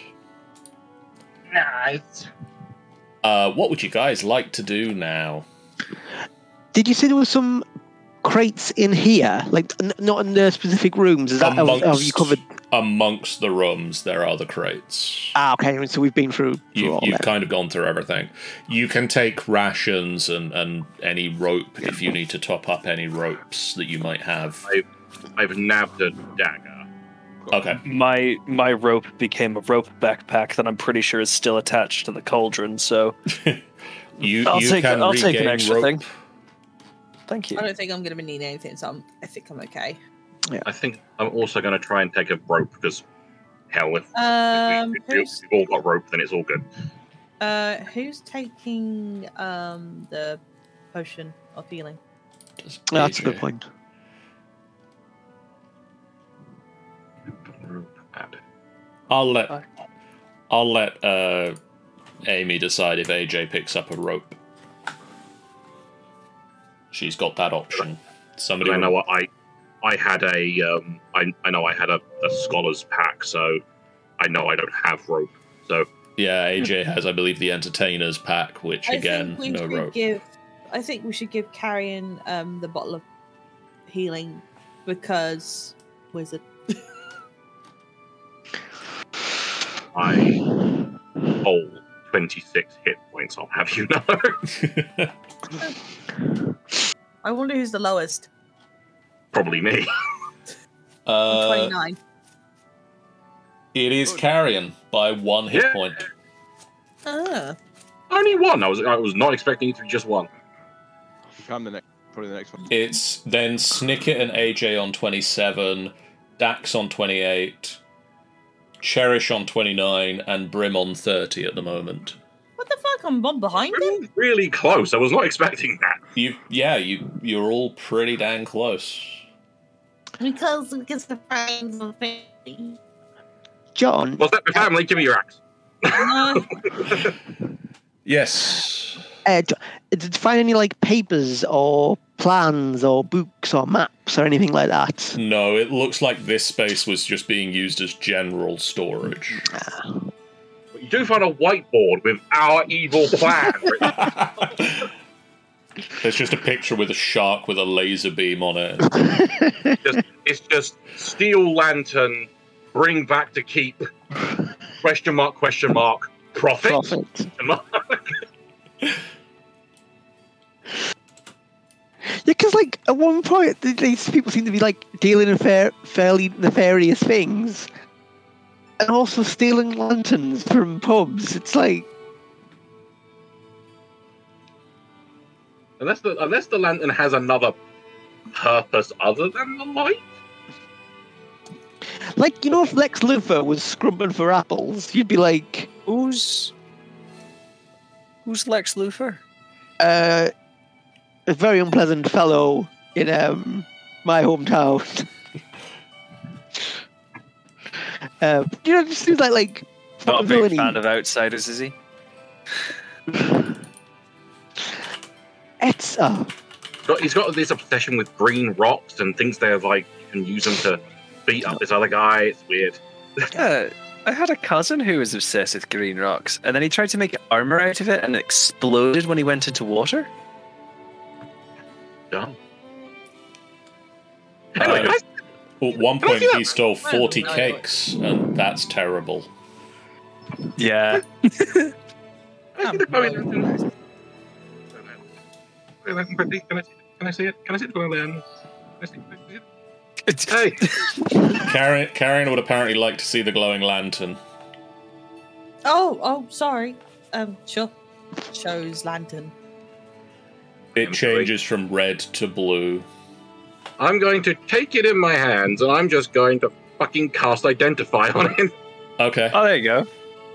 Nice. Uh, what would you guys like to do now? Did you say there were some crates in here? Like, n- not in the specific rooms? Is that have, have you covered? Amongst the rooms, there are the crates. Ah, okay. So we've been through, through You, all you've that. kind of gone through everything. You can take rations and, and any rope if you need to top up any ropes that you might have. I've nabbed a dagger. Okay. My my rope became a rope backpack that I'm pretty sure is still attached to the cauldron. So You, I'll you take can I'll take an regain extra rope. thing. Thank you. I don't think I'm going to be needing anything, so I'm, I think I'm okay. I think I'm also going to try and take a rope because, hell, if, Um, if, we, if who's, we've all got rope, then it's all good. uh, who's taking um the potion of healing? Does That's a A J? good point. Rope added. I'll let I'll let uh, Amy decide if A J picks up a rope. She's got that option. Somebody. I know what I, I had a, um, I, I know I had a, a scholar's pack, so I know I don't have rope. So Yeah, A J has, I believe, the entertainers pack, which I again, think we no should rope. give. I think we should give Carrion um the bottle of healing because wizard. I hold twenty-six hit points. I'll have you know. I wonder who's the lowest. Probably me. uh, Twenty-nine. it is Carrion by one hit Yeah. point. Ah. Only one. I was I was not expecting it to be just one. Become the next, probably the next one. It's then Snicket and A J on twenty-seven, Dax on twenty-eight, Cherish on twenty-nine, and Brim on thirty at the moment. What the fuck? I'm one behind him. Really close. I was not expecting that. You, yeah, you, you're all pretty dang close. Because because the friends of family. John, Was that my family? Give me your axe. No. Yes. uh, Jo- did you find any like papers or plans or books or maps or anything like that? No, it looks like this space was just being used as general storage. But you do find a whiteboard with our evil plan. written. There's just a picture with a shark with a laser beam on it. just, it's just steel lantern. Bring back to keep. Question mark? Question mark? Profit? Profit. Question mark? Yeah, because like at one point th- these people seem to be like dealing in fair, fairly nefarious things, and also stealing lanterns from pubs. It's like Unless the unless the lantern has another purpose other than the light. Like, you know, if Lex Luthor was scrubbing for apples, you'd be like, Who's who's Lex Luthor? uh, a very unpleasant fellow in um, my hometown. uh, you know, just seems like, like, Not a big villainy. fan of outsiders, is he? It's, uh, Got, he's got this obsession with green rocks and thinks they're like you can use them to beat up this other guy. It's weird. Yeah, I had a cousin who was obsessed with green rocks, and then he tried to make armor out of it, and it exploded when he went into water. Dumb. Anyway, Uh, guys, At one Can I point, see that? he stole forty I don't know. cakes, and that's terrible. Yeah. can I see the glowing lantern? Glowing lantern, pretty. Can I see it? Can I see it? Can I see the glowing lantern? Can I see- can I see it? Hey, Karen, Karen would apparently like to see the glowing lantern. Oh, oh, sorry. Um, sure. Shows lantern. It I'm sorry. changes from red to blue. I'm going to take it in my hands and I'm just going to fucking cast Identify on it. Okay. Oh, there you go.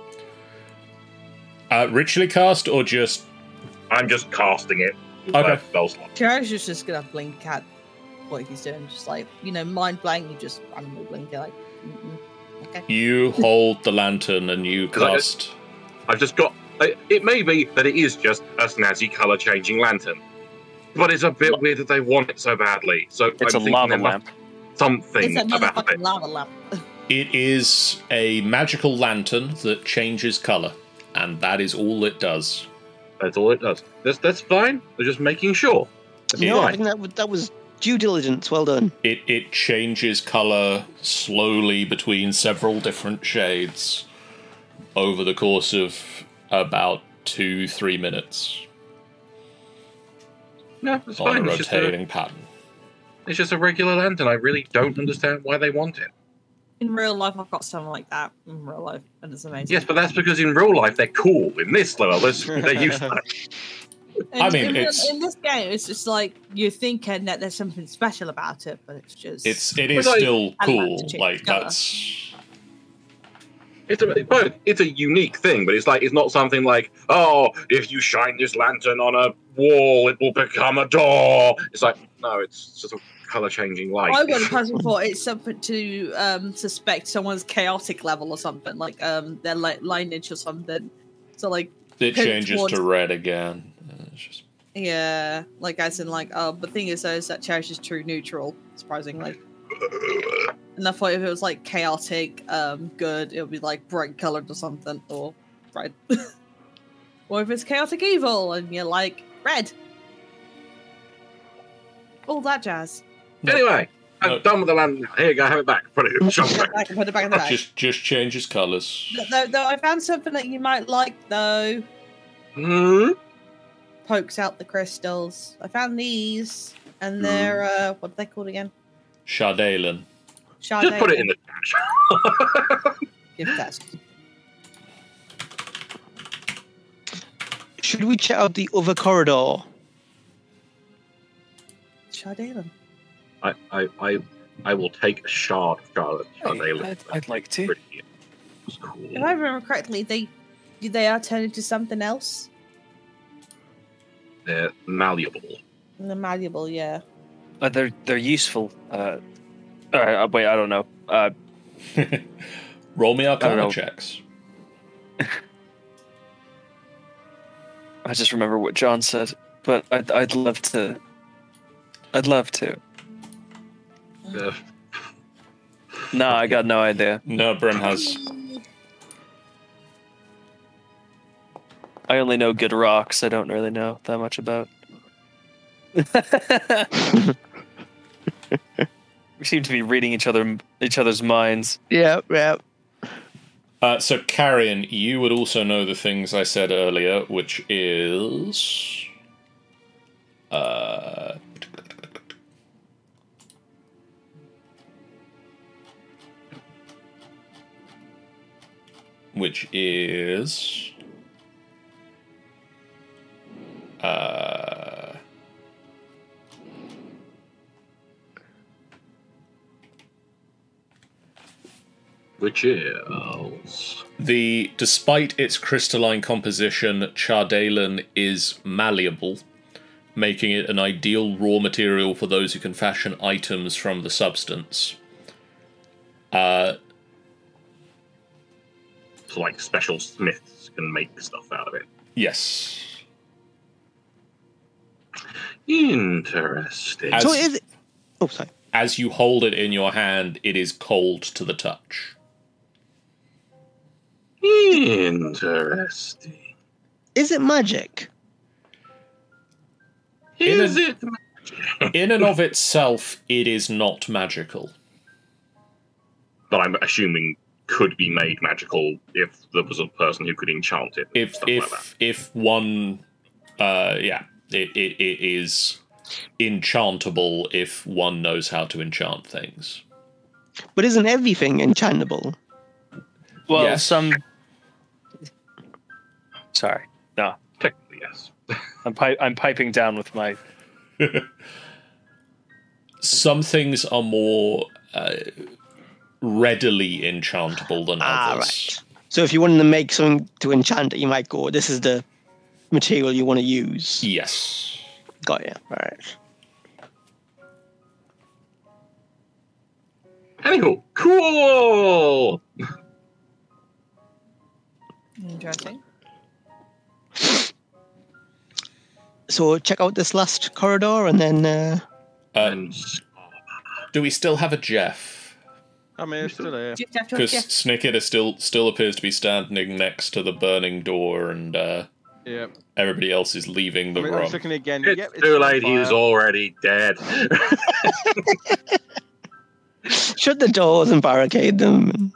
Uh, ritually cast or just... I'm just casting it. Okay. Uh, spell slot. Cherish is just gonna blink at what he's doing, just like, you know, mind blank. You just randomly blink it, like, mm-mm. Okay. You hold the lantern and you 'Cause I cast... I've just got. It, it may be that it is just a snazzy color changing lantern, but it's a bit weird that they want it so badly. So It's I'm a thinking lava there must lamp. be something It's a about motherfucking it. lava lamp. It is a magical lantern that changes colour, and that is all it does. That's all it does. That's that's fine. They're just making sure. That's no, I fine. think that, was- that was due diligence. Well done. It it changes colour slowly between several different shades over the course of about two, three minutes No, it's on fine. a It's just a, rotating pattern. it's just a regular lantern. I really don't understand why they want it. In real life, I've got something like that in real life, and it's amazing. Yes, but that's because in real life they're cool. In this level, they're, they're useless. And I mean, in, it's- in this game, it's just like you're thinking that there's something special about it, but it's just It's it is Well, like- still I'd like to cool. change Like colour. that's It's a well, it's a unique thing, but it's like it's not something like, oh, if you shine this lantern on a wall, it will become a door. It's like no, it's just a color changing light. I would have personally thought it's something to um, suspect someone's chaotic level or something, like um, their li- lineage or something. So like, it Pivot changes towards- to red again. Uh, It's just yeah, like as in like, oh, the thing is though, is that Cherish is true neutral, surprisingly. And I thought if it was like chaotic, um, good, it would be like bright colored or something, or red. Or if it's chaotic evil and you're like red. All that jazz. Anyway, I'm No. done with the lantern. Here you go, have it back. Put it, shove it back. I can put it back in the bag. just just changes colours. Though, though I found something that you might like though. Hmm? Pokes out the crystals. I found these, and they're uh, what are they called again? Shardalen. Just put it in the trash. gift test. Should we check out the other corridor? Shardalen. I, I, I, I will take a shard of Charlotte. Charlotte. I'd, I'd like to. Pretty. It's cool. If I remember correctly, they they are turned into something else. They're malleable. And they're malleable, yeah. Uh, they're they're useful. Uh, uh, wait, I don't know. Uh, Roll me I Arcana don't know. checks. I just remember what John said, but I'd I'd love to. I'd love to. Uh, No, I got no idea. No, Brim has. I only know good rocks. I don't really know that much about. We seem to be reading each other each other's minds. Yeah, yeah. Uh, so, Carrion, you would also know the things I said earlier, which is. Uh, which is. Uh, which is The despite its crystalline composition, Chardalen is malleable, making it an ideal raw material for those who can fashion items from the substance. Uh, so like special smiths can make stuff out of it. yes. Interesting. As- So is it? Oh, sorry. As you hold it in your hand, it is cold to the touch. Interesting. Is it magic? In Is a- it? In and of itself, it is not magical. But I'm assuming could be made magical if there was a person who could enchant it. and If stuff if like that. if one, uh, yeah, it, it it is enchantable if one knows how to enchant things. But isn't everything enchantable? Well, Yes. some. Sorry, no, Technically, yes. I'm pi- I'm piping down with my. Some things are more uh, readily enchantable than Ah, others. right. So if you wanted to make something to enchant it, you might go, this is the material you want to use. Yes. Got you. All right. Anywho, cool. Interesting. So check out this last corridor and then... Uh, Uh, And do we still have a Jeff? I mean, it's still here. Just have to Because guess. Snicket is still still appears to be standing next to the burning door, and uh, Yep. everybody else is leaving I the mean, I'm room. just looking again. it's Yep, it's too on late. fire. He's already dead. shut the doors and barricade them.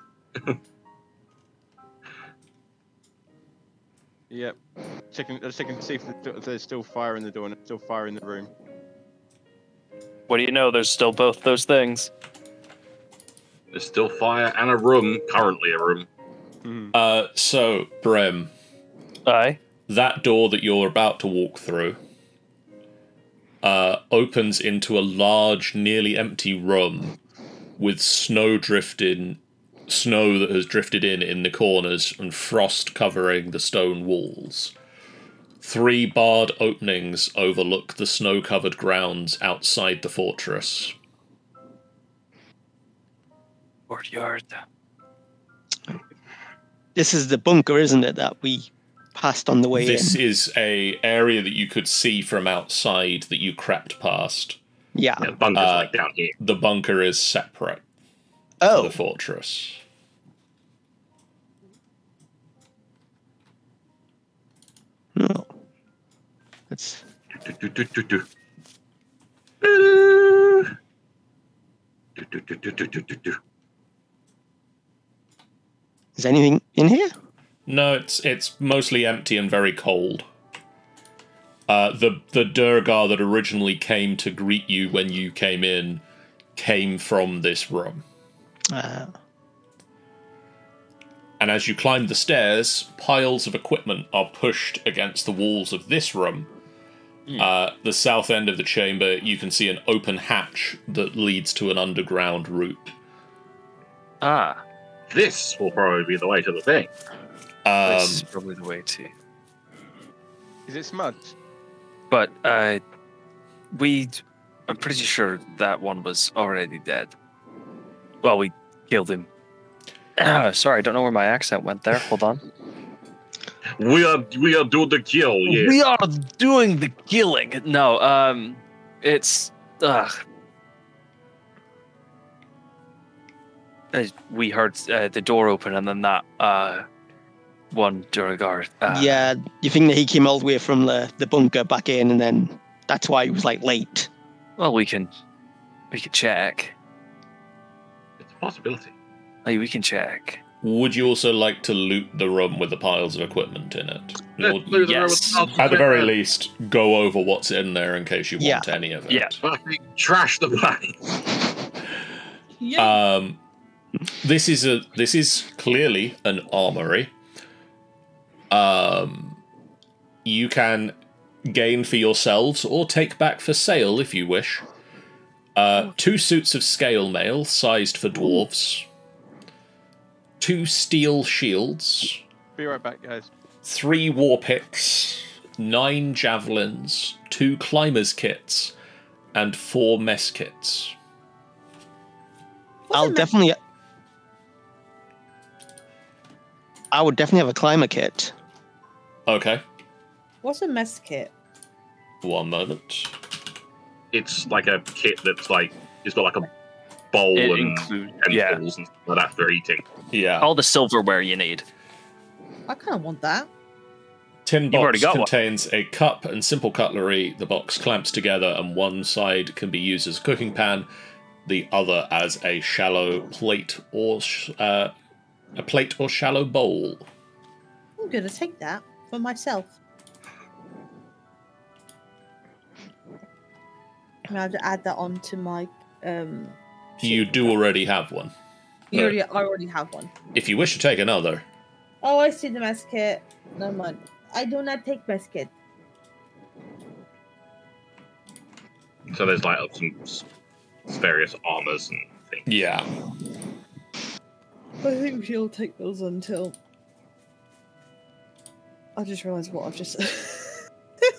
Yep. Checking, just checking to see if there's- if there's still fire in the door and there's still fire in the room. What do you know? There's still both those things. There's still fire and a room. Currently, a room. Mhm. Uh, so, Brem, Aye. that door that you're about to walk through uh, opens into a large, nearly empty room with snow drifting, snow that has drifted in in the corners and frost covering the stone walls. Three barred openings overlook the snow-covered grounds outside the fortress. Courtyard. This is the bunker, isn't it, that we passed on the way This in? is a area that you could see from outside that you crept past. Yeah. Yeah, the bunker's Uh, like down here. The bunker is separate to Oh, the fortress. no. That's Do, do, do, do, do. Do, do, do, do, do, do, do, do. is anything in here? No, it's it's mostly empty and very cold. Uh, the the Durgar that originally came to greet you when you came in came from this room. Uh, And as you climb the stairs, piles of equipment are pushed against the walls of this room. Uh, the south end of the chamber, you can see an open hatch that leads to an underground route. Ah, This will probably be the way to the thing. Um, this is probably the way to. Is it smudged? But uh, we, I'm pretty sure that one was already dead. Well, we killed him. Ah, sorry, I don't know where my accent went there. Hold on. We are we are doing the kill, yeah. We are doing the killing. No, um, it's ugh. Uh, we heard uh, the door open, and then that uh, one Durgar. Uh, yeah, you think that he came all the way from the, the bunker back in, and then that's why he was like late. Well, we can, we can check. It's a possibility. Hey, we can check. would you also like to loot the room with the piles of equipment in it? Or, Let's lose the room with yes. the house at the very equipment. least, go over what's in there in case you Yeah. want any of it. Yeah. Fucking trash the place. Yeah. Um, this is a this is clearly an armory. Um, you can gain for yourselves or take back for sale if you wish. Uh, two suits of scale mail sized for dwarves. Two steel shields. Be right back, guys. Three war picks. Nine javelins. Two climbers kits. And four mess kits. I'll definitely. I would definitely have a climber kit. Okay, What's a mess kit? one moment. It's like a kit that's like it's got like a bowl It and includes yeah, utensils and stuff like that for eating. Yeah. all the silverware you need. I kind of want that. Tin You've already box got one. contains a cup and simple cutlery. The box clamps together, and one side can be used as a cooking pan, the other as a shallow plate or sh- uh, a plate or shallow bowl. I'm gonna take that for myself. I'm gonna have to add that on to my. Um, You sheet. do already have one. You already, I already have one. If you wish to take another, Oh, I see the mess kit. No mind. I do not take mess kit. So there's like some s- various armors and things. yeah. I think she'll take those until. I just realised what I've just said.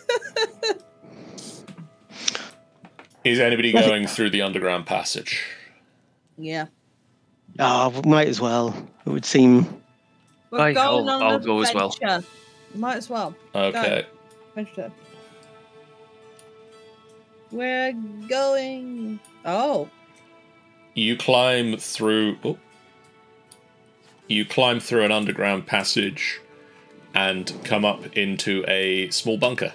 Is anybody going through the underground passage? Yeah. Oh, we might as well. It would seem. We're Aye, going I'll- on I'll an go as well. adventure. Might as well. Okay. Adventure. We're going. Oh. You climb through. Oh, you climb through an underground passage, and come up into a small bunker.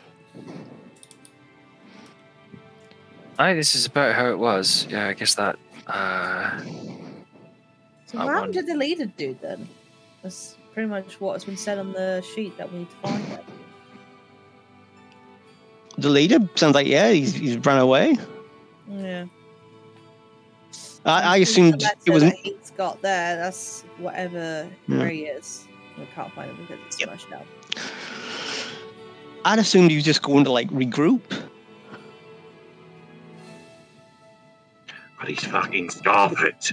Aye, this is about how it was. Yeah, I guess that. Uh, So That what happened one. to the leader dude then? That's pretty much what has been said on the sheet that we need to find it. The leader sounds like, yeah, he's, he's run away. Yeah. I, I assumed That it was. that he's got there. That's whatever Yeah. where he is. We can't find him because it's Yep. smashed out. I'd assumed he was just going to like regroup. But he's fucking scarlet.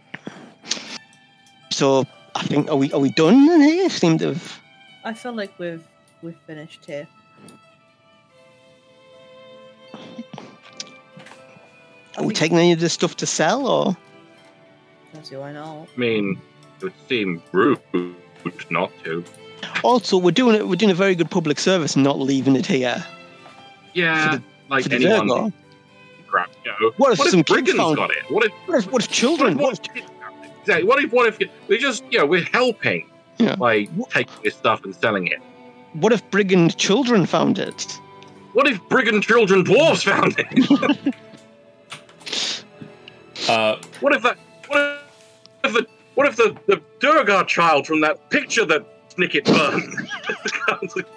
So I think are we are we done in here? Seem to have. I feel like we've we've finished here. Are we taking any of this stuff to sell or? Don't see why not. I mean, it would seem rude not to. Also, we're doing it. We're doing a very good public service, not leaving it here. Yeah, For the- like for the anyone. Virgo. Crap, you know. What if some kids brigands found- got it? What if What if, what if children? What What if, exactly. What if? What if we just, you know, we're helping Yeah. by taking this stuff and selling it? if, what if brigand children found it? What if brigand children dwarves found it? Uh, what if that? What if the? What if the the Durgar child from that picture that Snicket burned?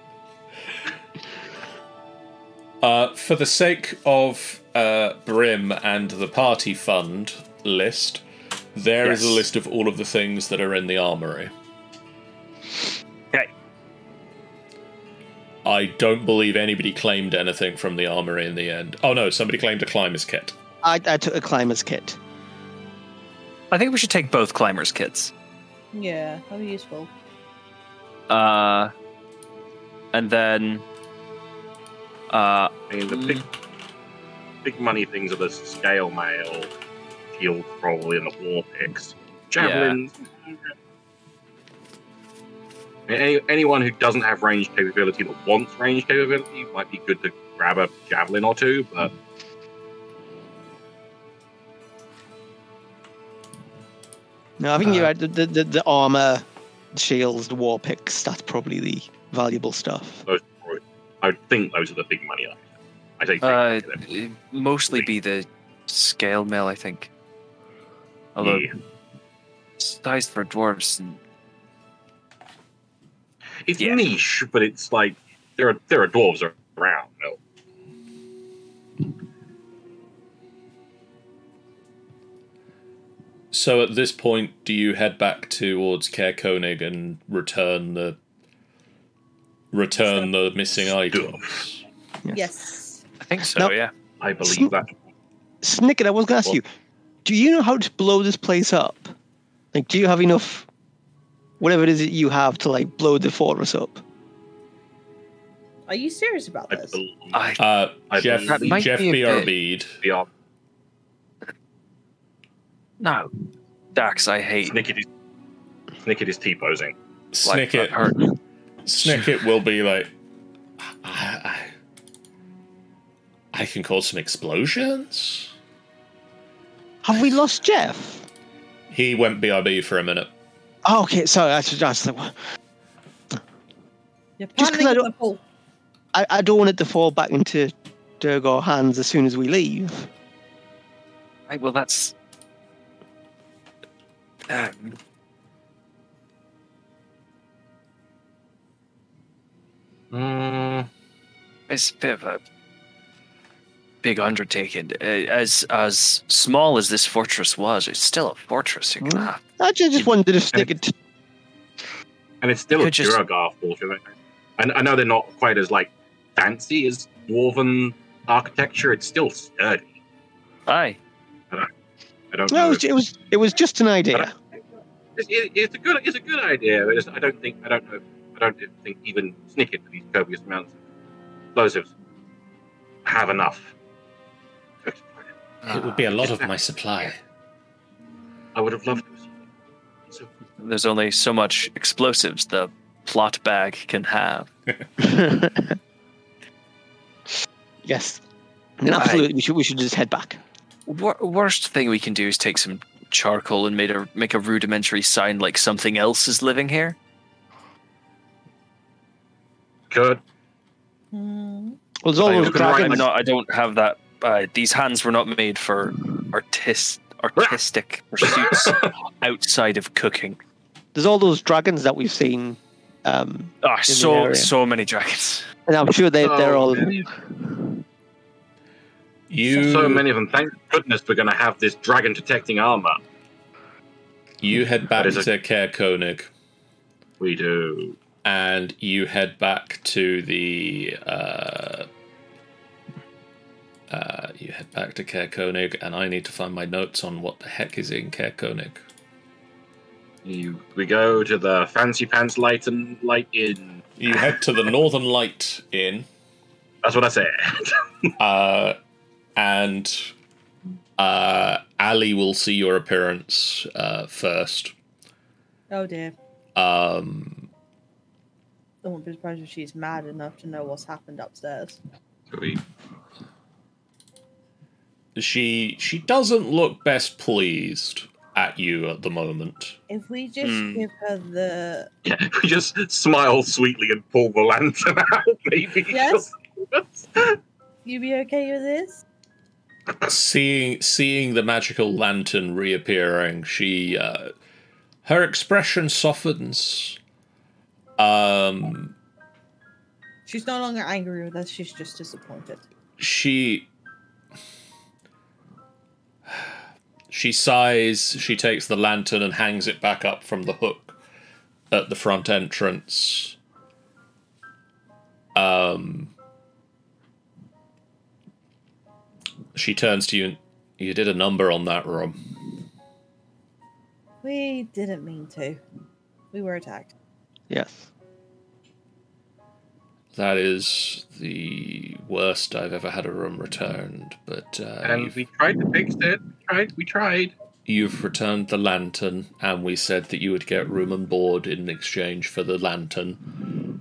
uh, for the sake of uh, Brim and the party fund list, there is Yes. a list of all of the things that are in the armory. Okay. I don't believe anybody claimed anything from the armory in the end. Oh no, somebody claimed a climber's kit. I, I took a climber's kit. I think we should take both climbers' kits. Yeah, that'd be useful. Uh, and then, uh, I mean, the big, big money things are the scale mail, shields probably, and the war picks, javelins. I mean, Any, anyone who doesn't have range capability but wants range capability might be good to grab a javelin or two, but No, I think Uh, you're right. The, the, the, the armor, the shields, the war picks, that's probably the valuable stuff. those are probably, I would think those are the big money items. I say uh, big, it'd mostly be the scale mail, I think. Although, yeah. size for dwarves. And, It's yeah. niche, but it's like there are there are dwarves around. No, So at this point, do you head back towards Caer Konig and return the return the missing items? Yes. I think so. No. Yeah. I believe Sn- that. Snicket, I was going to ask you, do you know how to blow this place up? Like, do you have enough, whatever it is that you have to, like, blow the fortress up? Are you serious about I this? believe I Uh, I Jeff believe- That might Jeff be a B R bit- Bede. we are no. Dax, I hate. Snicket is Snicket is T-posing. Like, that Snicket hurt. Snicket will be like, I, I, I can cause some explosions. Have we lost Jeff? He went B R B for a minute. Oh, okay, sorry, I should just like, You're Just 'cause planning I on don't- the pool. I, I don't want it to fall back into Durgar hands as soon as we leave. Right, well, that's. Um, Mm, it's a bit of a big undertaking. Uh, As as small as this fortress was, it's still a fortress. You're gonna Mm. have. I just, just wanted to stick it. and it's still a Could just- Duragar fortress. And I know they're not quite as like fancy as dwarven architecture. It's still sturdy. Aye. I don't No, know. it was, it was it was just an idea. It's, it, it's a good it's a good idea. But it's, I don't think I don't know I don't think even Snicket with these copious amounts of explosives have enough. to explode it. It would be a lot of my supply. I would have loved to. see it. So There's only so much explosives the plot bag can have. Yes. And absolutely, we should we should just head back. Wor- worst thing we can do is take some charcoal and make a make a rudimentary sign like something else is living here. good. Hmm. Well, there's all Oh, those you're gonna write dragons. I'm not. I don't have that. Uh, these hands were not made for artist artistic pursuits outside of cooking. There's all those dragons that we've seen. Um, Ah, the so area. so many dragons. and I'm sure they, they're So all. many. You So many of them. Thank goodness we're going to have this dragon detecting armor. you head back That is to Caer Konig, We do. and you head back to the. Uh, uh, you head back to Caer Konig, and I need to find my notes on what the heck is in Caer Konig. You, we go to the Fancy Pants Light and Light Inn. You head to the Northern Light Inn. That's what I said. uh, and uh, Ali will see your appearance uh, first. Oh dear. Um, I won't be surprised if she's mad enough to know what's happened upstairs. Sweet. she she doesn't look best pleased at you at the moment. If we just Hmm. give her the Yeah, we just smile sweetly and pull the lantern out, maybe. Yes? You be okay with this? Seeing seeing the magical lantern reappearing, she uh, her expression softens. Um, She's no longer angry with us, she's just disappointed. she she sighs. She takes the lantern and hangs it back up from the hook at the front entrance. Um, she turns to you. And, you did a number on that room. We didn't mean to. We were attacked. Yes. That is the worst I've ever had a room returned, but uh, And you've, we tried to fix it. We tried. We tried. you've returned the lantern, and we said that you would get room and board in exchange for the lantern.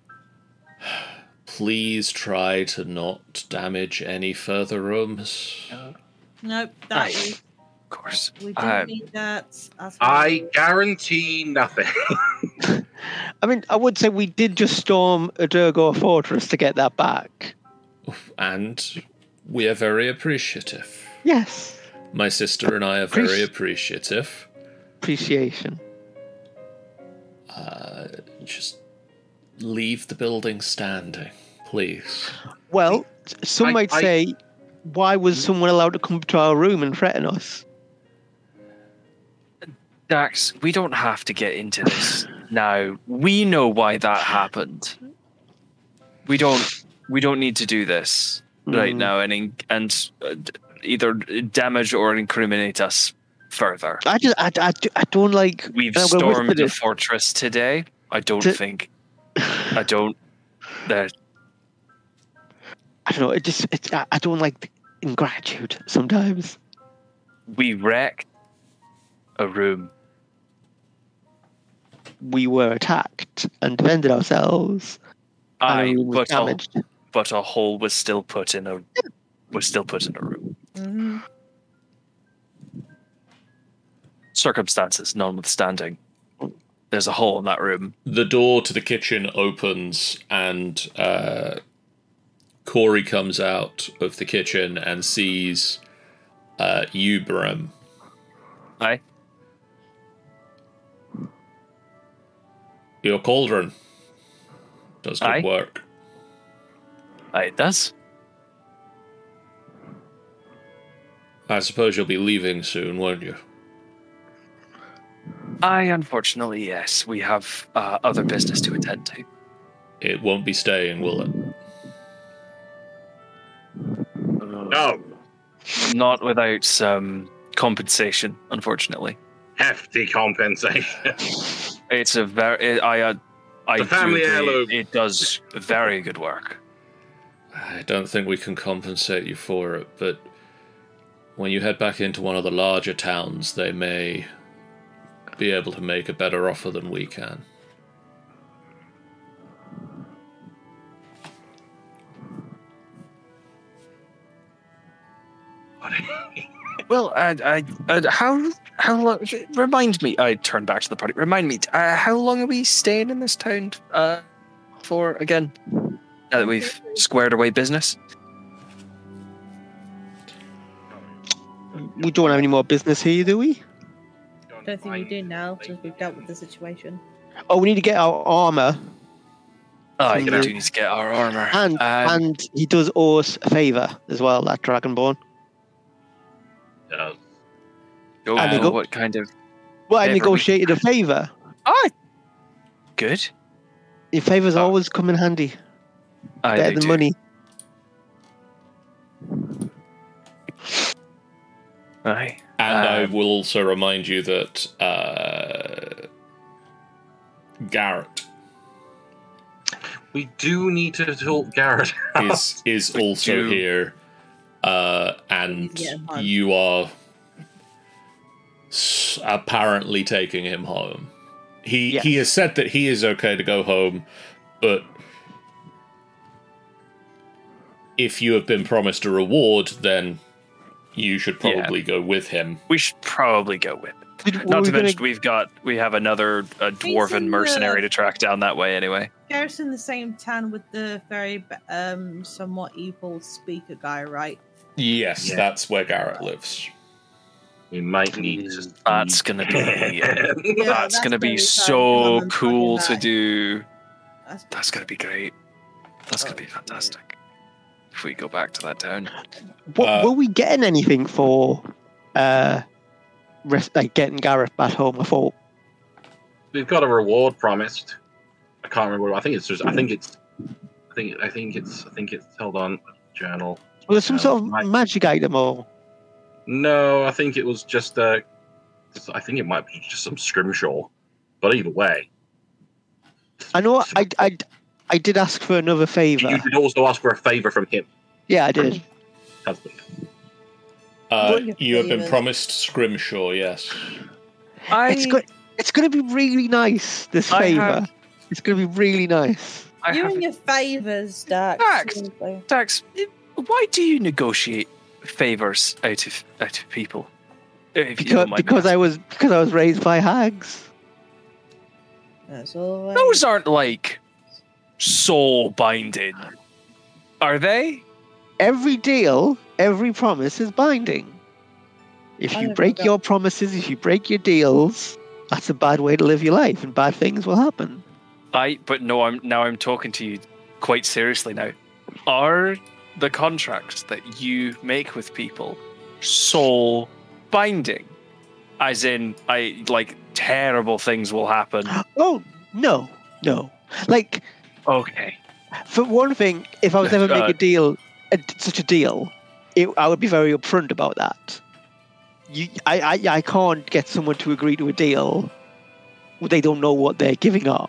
Please try to not damage any further rooms. Nope, that Aye. we, Of course. we didn't Uh, need that. That's I guarantee nothing. I mean, I would say we did just storm a Durgor fortress to get that back. And we are very appreciative. Yes. My sister and I are very Appreci- appreciative. Appreciation. Uh, just leave the building standing, please. Well, some I- might I- say, why was someone allowed to come to our room and threaten us? Dax, we don't have to get into this now. We know why that happened. We don't. We don't need to do this right Mm. now and in, and uh, d- either damage or incriminate us further. I just, I, I, I don't like. We've uh, we're stormed whispered the it. fortress today. I don't To- think. I don't. That I don't know. It just, it, I, I don't like the ingratitude sometimes. we wrecked a room. We were attacked and defended ourselves. and I our room was but a, damaged. but a hole was still put in a was still put in a room. hmm Circumstances notwithstanding, there's a hole in that room. The door to the kitchen opens, and uh, Corey comes out of the kitchen and sees uh, you, Brim. Aye. Your cauldron does good Aye. work. Aye, it does. I suppose you'll be leaving soon, won't you? I unfortunately, yes, we have uh, other business to attend to. It won't be staying, will it? No. Not without some compensation, unfortunately. Hefty compensation. It's a very, I, uh, I It's a family do agree, heirloom. It does very good work. I don't think we can compensate you for it, but when you head back into one of the larger towns, they may be able to make a better offer than we can. Well, uh, I, uh, how how long? Remind me. I turn back to the party. Remind me. Uh, how long are we staying in this town uh, for again? Now that we've squared away business. We don't have any more business here, do we? I don't think we do now, since we've dealt with the situation. Oh, we need to get our armor, Oh, From you the- do need to get our armor. and Um, and he does owe us a favour as well. That Dragonborn. Uh, oh, and they go- what kind of? Well, I Favour we- negotiated a favour. Ah, good. Your favors Oh. always come in handy. Aye, Better they than do. money. Aye. And I Um, will also remind you that uh, Garrett We do need to talk Garrett out. is is also do. here, uh, and Yeah, fine. you are s- apparently taking him home. He Yes. he has said that he is okay to go home, but if you have been promised a reward, then you should Yeah. probably go with him. We should probably go with it. Did, were Not we to gonna- mention, we've got we have another a in dwarven the- mercenary to track down that way anyway. Garrett's in the same town with the very um somewhat evil speaker guy, right? Yes, Yeah. that's where Garrett lives. We might need to. That's gonna be Yeah, that's that's gonna be very so fun. cool Fucking to nice. do. That's, That's gonna be great. That's gonna be fantastic. If we go back to that town. What, Uh, were we getting anything for uh, rest, like getting Gareth back home? I thought. We've got a reward promised. I can't remember. I think it's just. I think it's. I think. I think it's. I think it's. Hold on. Journal. Was there some Um, sort of might- magic item or? No, I think it was just uh I think it might be just some scrimshaw. But either way, I know I, I, I did ask for another favour. you did also ask for a favor from him, Yeah, I did. husband. Uh, What are your you have been favours? promised Scrimshaw, yes. I It's good. It's going to be really nice. This I favour. have- It's going to be really nice. I you have and your favours, Dax. Dax. seriously. Dax, why do you negotiate favors out of out of people? If you Because don't mind me because I asking. was because I was raised by hags. That's all. right. Those aren't like soul binding, are they? Every deal, every promise is binding. If I you never break got- your promises, if you break your deals, that's a bad way to live your life, and bad things will happen. I but no, I'm now I'm talking to you quite seriously now. Are the contracts that you make with people soul binding? As in, I like terrible things will happen. Oh no, no. Like Okay. for one thing, if I was ever make Uh, a deal, a, such a deal, it, I would be very upfront about that. You, I, I, I can't get someone to agree to a deal where they don't know what they're giving up.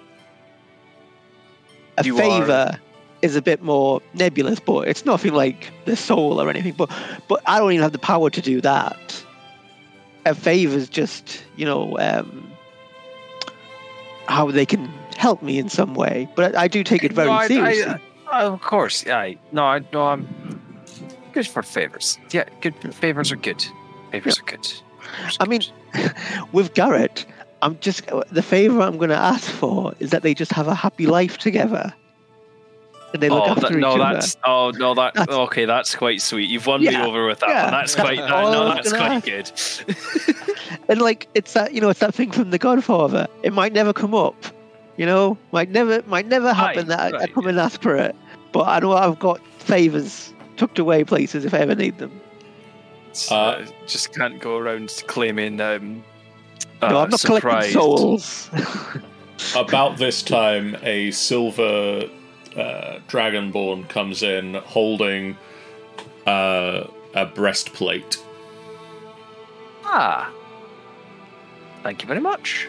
A You favor is a bit more nebulous, but it's nothing like the soul or anything. But, but I don't even have the power to do that. A favor is just, you know, um, how they can help me in some way. But I, I do take it very No, I- I- seriously. Uh, of course, yeah. I, no, I no, I'm good for favors. Yeah, good favors are good. Favors are good. Favors are I mean, good. with Garrett, I'm just the favor I'm going to ask for is that they just have a happy life together, and they look oh, after that, each no, other. that's oh no, that That's- okay. That's quite sweet. You've won me Yeah, over with that yeah. one. That's quite. That, all no, I was that's gonna quite good. And like it's that you know it's that thing from The Godfather. It might never come up, you know, might never might never happen Right, that I, I right, come and ask for it. But I know I've got favors tucked away places if I ever need them. uh, Uh, just can't go around claiming. Um, No, uh, I'm not surprised. collecting souls. About this time, a silver uh, dragonborn comes in holding uh, a breastplate. Ah, thank you very much.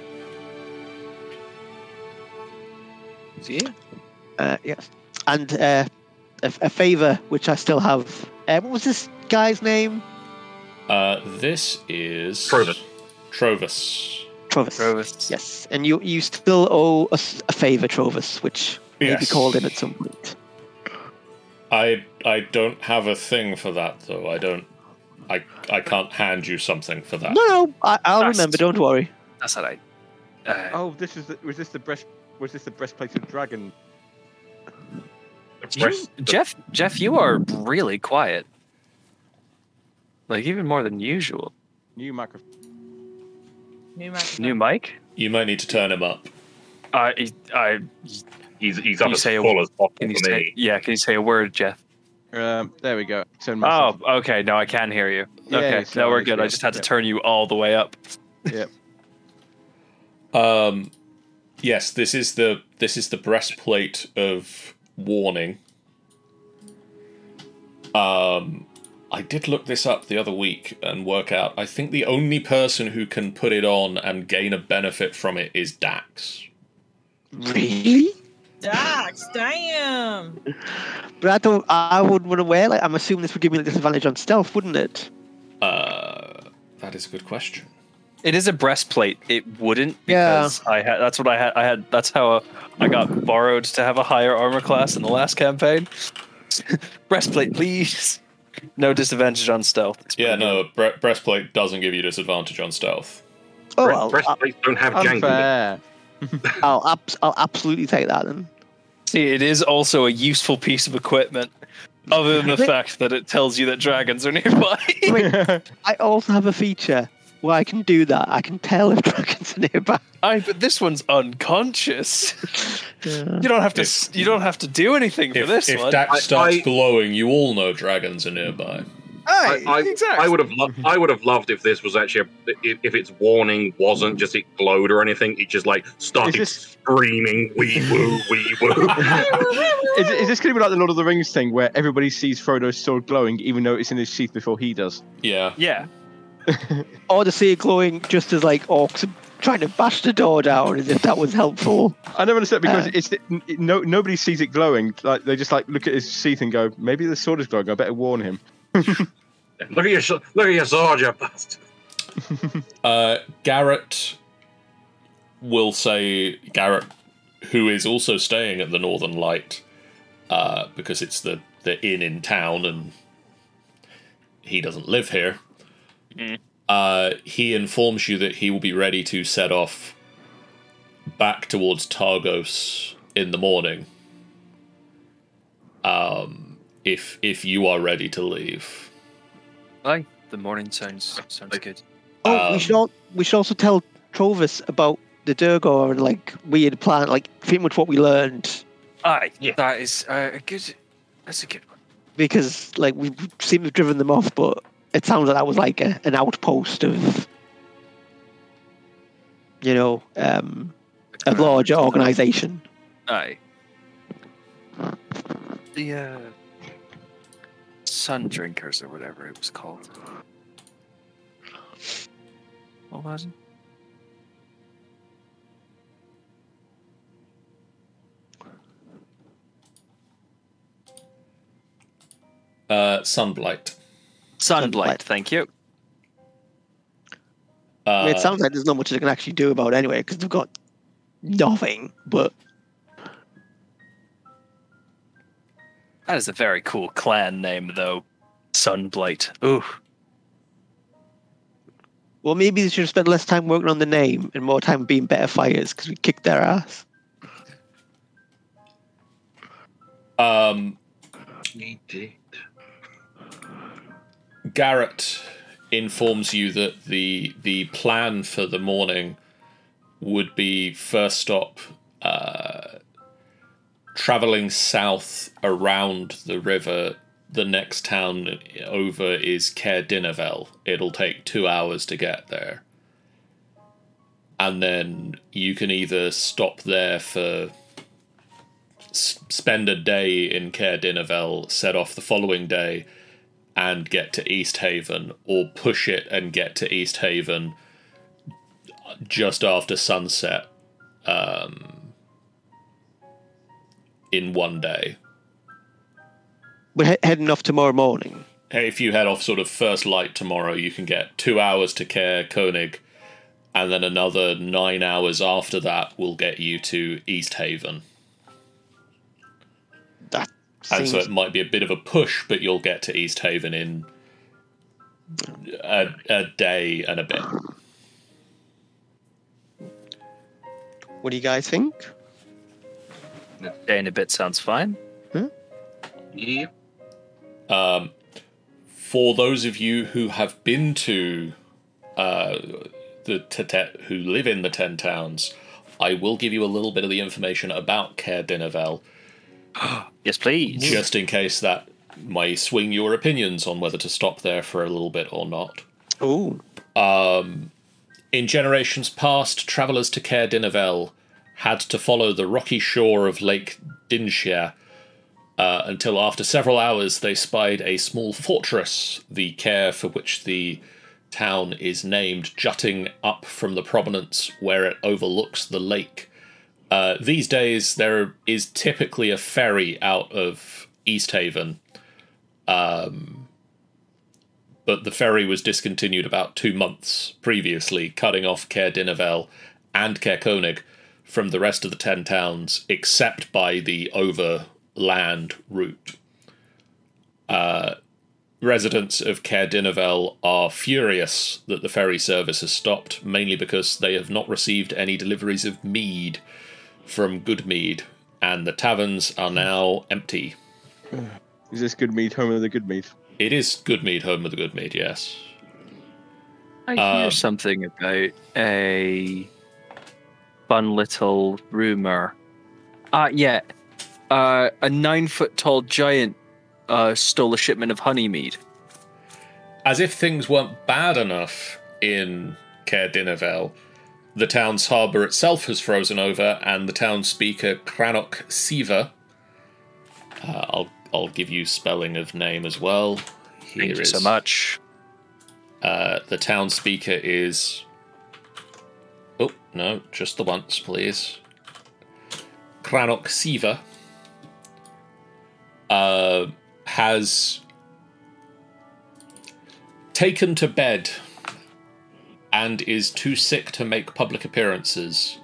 See, Uh, yes, and uh, a, a favor which I still have. Uh, what was this guy's name? Uh, this is Trovis. Trovis. Trovis. Trovis. Yes, and you you still owe us a favor, Trovis, which may be Yes. called in at some point. I I don't have a thing for that though. I don't. I I can't hand you something for that. No, no, I, I'll That's- remember. Don't worry. That's all right. Uh, Oh, this is the, was this the breast was this the breastplated dragon? The you, breast- the- Jeff, Jeff, you are really quiet. Like even more than usual. New microphone. New microphone. New mic. You might need to turn him up. I, I. He's he's Can up you as say a- full as possible Can you for say? me. Yeah. Can you say a word, Jeff? Um, there we go. Turn Oh, myself- okay. No, I can hear you. Yeah, Okay, so no, we're it's- good. I yeah, just had to yeah. turn you all the way up. Um, Yes, this is the this is the breastplate of warning. Um, I did look this up the other week and work out. I think the only person who can put it on and gain a benefit from it is Dax. Really? Dax, damn. But I don't. I would run away. Like I'm assuming this would give me a disadvantage on stealth, wouldn't it? Uh, that is a good question. It is a breastplate. It wouldn't Yeah. because I had. That's what I had. I had. That's how I got borrowed to have a higher armor class in the last campaign. Breastplate, please. No disadvantage on stealth. It's Yeah, pretty no, bre- breastplate doesn't give you disadvantage on stealth. Oh, Bre- well, I'll, breastplates don't have jangle. Unfair. I'll, abs- I'll absolutely take that then. good. See, it is also a useful piece of equipment, other than the Wait. fact that it tells you that dragons are nearby. Wait, I also have a feature where I can do that. I can tell if dragons are nearby. I, but this one's unconscious. Yeah. You don't have to. If- s you don't have to do anything for If, this if one. Dax I- starts I- glowing, you all know dragons are nearby. I, I, exactly. I would have loved. I would have loved if this was actually a, if, if its warning wasn't just it glowed or anything. It just like started Is this- screaming wee woo wee woo. Is, is this going to be like the Lord of the Rings thing where everybody sees Frodo's sword glowing even though it's in his sheath before he does? Yeah. Yeah. Or to see it glowing just as like orcs are trying to bash the door down, as if that was helpful. I never understood because Uh. it's it, no nobody sees it glowing. Like they just like look at his sheath and go, maybe the sword is glowing. I better warn him. Look at your sh- look at your sword, you bastard. Uh, Garrett will say, Garrett, who is also staying at the Northern Light, uh, because it's the, the inn in town and he doesn't live here. Mm. Uh, he informs you that he will be ready to set off back towards Targos in the morning. Um, if if you are ready to leave. Aye. The morning sounds sounds good. Oh, we Um, should all, we should also tell Trovis about the Durgor and like weird plan, like pretty much what we learned, Aye. Yeah. That is uh, a good. That's a good one. because like we seem to have driven them off, but it sounds like that was like a, an outpost of, you know, um, a larger organization. Aye. The uh, Sun Drinkers or whatever it was called. What was it? Uh, Sunblight. Sunblight. Sunblight. Thank you. Uh, I mean, it sounds like there's not much they can actually do about it anyway, because they've got nothing. But That is a very cool clan name, though. Sunblight. Ooh. well, maybe they should have spent less time working on the name and more time being better fighters, because we kicked their ass. um, We did. Garrett informs you that the the plan for the morning would be first stop uh, traveling south around the river. The next town over is Caer Dinevel. It'll take two hours to get there. And then you can either stop there for s- spend a day in Caer Dinevel, set off the following day, and get to East Haven, or push it and get to East Haven just after sunset um, in one day. We're he- heading off tomorrow morning. Hey, if you head off sort of first light tomorrow, you can get two hours to Caer Koenig, and then another nine hours after that will get you to East Haven. That And seems so it might be a bit of a push, but you'll get to East Haven in a, a day and a bit. What do you guys think? Day and a bit sounds fine. Yeah. Um, for those of you who have been to uh, the Tetet, who live in the Ten Towns, I will give you a little bit of the information about Caer Dinevel, Yes, please. just in case that may swing your opinions on whether to stop there for a little bit or not. Oh, Um, in generations past, travellers to Caer Dinevel had to follow the rocky shore of Lake Dinshire uh, until after several hours they spied a small fortress, the care for which the town is named, jutting up from the prominence where it overlooks the lake. Uh, these days there is typically a ferry out of East Haven, um, but the ferry was discontinued about two months previously, cutting off Caer Dinevel and Caer Konig from the rest of the ten towns, except by the overland route. Uh, residents of Caer Dinevel are furious that the ferry service has stopped, mainly because they have not received any deliveries of mead from Goodmead, and the taverns are now empty. Is this Goodmead home of the Goodmead? It is Goodmead, home of the Goodmead, yes. I hear Um, something about a fun little rumor. Uh, yeah. Uh, a nine foot tall giant uh, stole a shipment of honey mead. As if things weren't bad enough in Caer Dinevel, the town's harbour itself has frozen over, and the town speaker Crannoch Siva, uh, I'll I'll give you spelling of name as well. Here Thank you is- so much. Uh, the town speaker is... Oh, no, just the once, please. Crannoch Siva uh, has taken to bed and is too sick to make public appearances.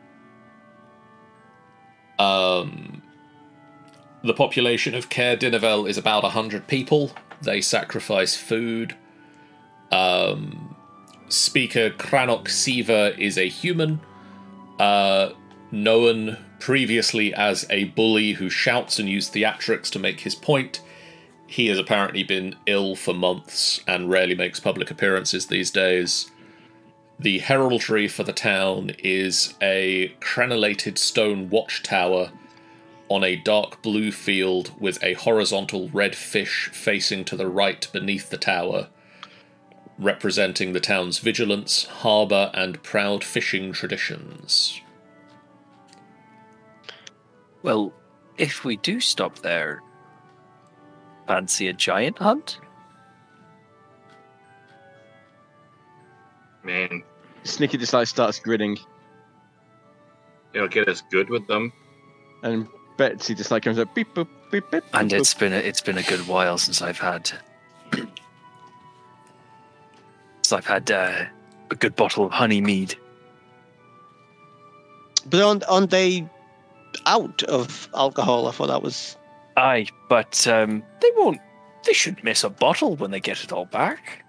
Um, the population of Caer Dinevel is about one hundred people. They sacrifice food. Um, speaker Crannoch Siva is a human, uh, known previously as a bully who shouts and uses theatrics to make his point. He has apparently been ill for months and rarely makes public appearances these days. The heraldry for the town is a crenellated stone watchtower on a dark blue field with a horizontal red fish facing to the right beneath the tower, representing the town's vigilance, harbour, and proud fishing traditions. Well, if we do stop there, fancy a giant hunt? Man, Snicky just like starts grinning, it'll get us good with them. and Betsy just like comes up beep boop beep beep. And beep, it's been a, it's been a good while since I've had since I've had uh, a good bottle of honey mead. But aren't, aren't they out of alcohol? I thought that was. Aye, but um, they won't. They shouldn't miss a bottle when they get it all back.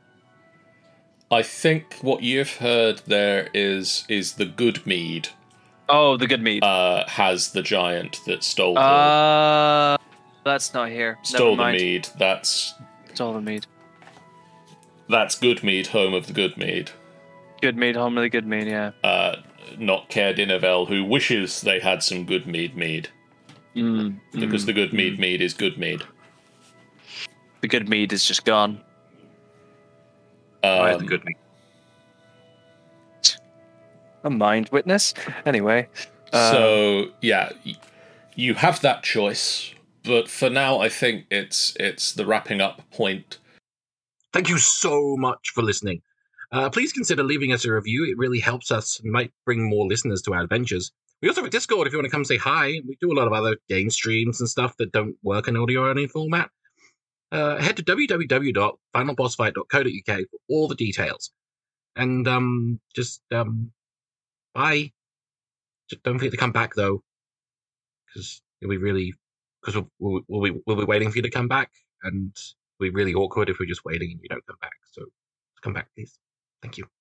I think what you've heard there is is the good mead Oh, the good mead. uh, has the giant that stole the, Uh, that's not here. stole Never the mind. mead. That's Stole the mead. that's good mead, home of the good mead. Good mead, home of the good mead. Yeah. Uh, not Caer Dinevel, who wishes they had some good mead mead, Mm, because mm, the good mead mm. mead is good mead. The good mead is just gone. Why Um, the good meat? A mind witness. Anyway. uh, So yeah, y- you have that choice, but for now, I think it's it's the wrapping up point. Thank you so much for listening. Uh, please consider leaving us a review. It really helps us and might bring more listeners to our adventures. We also have a Discord if you want to come say hi. We do a lot of other game streams and stuff that don't work in audio-only format. Uh, head to w w w dot final boss fight dot co dot u k for all the details. And um, just um, bye. Just don't forget to come back though, because we really, because we'll, we'll, we'll, be, we'll be waiting for you to come back, and it'll be really awkward if we're just waiting and you don't come back. So come back, please. Thank you.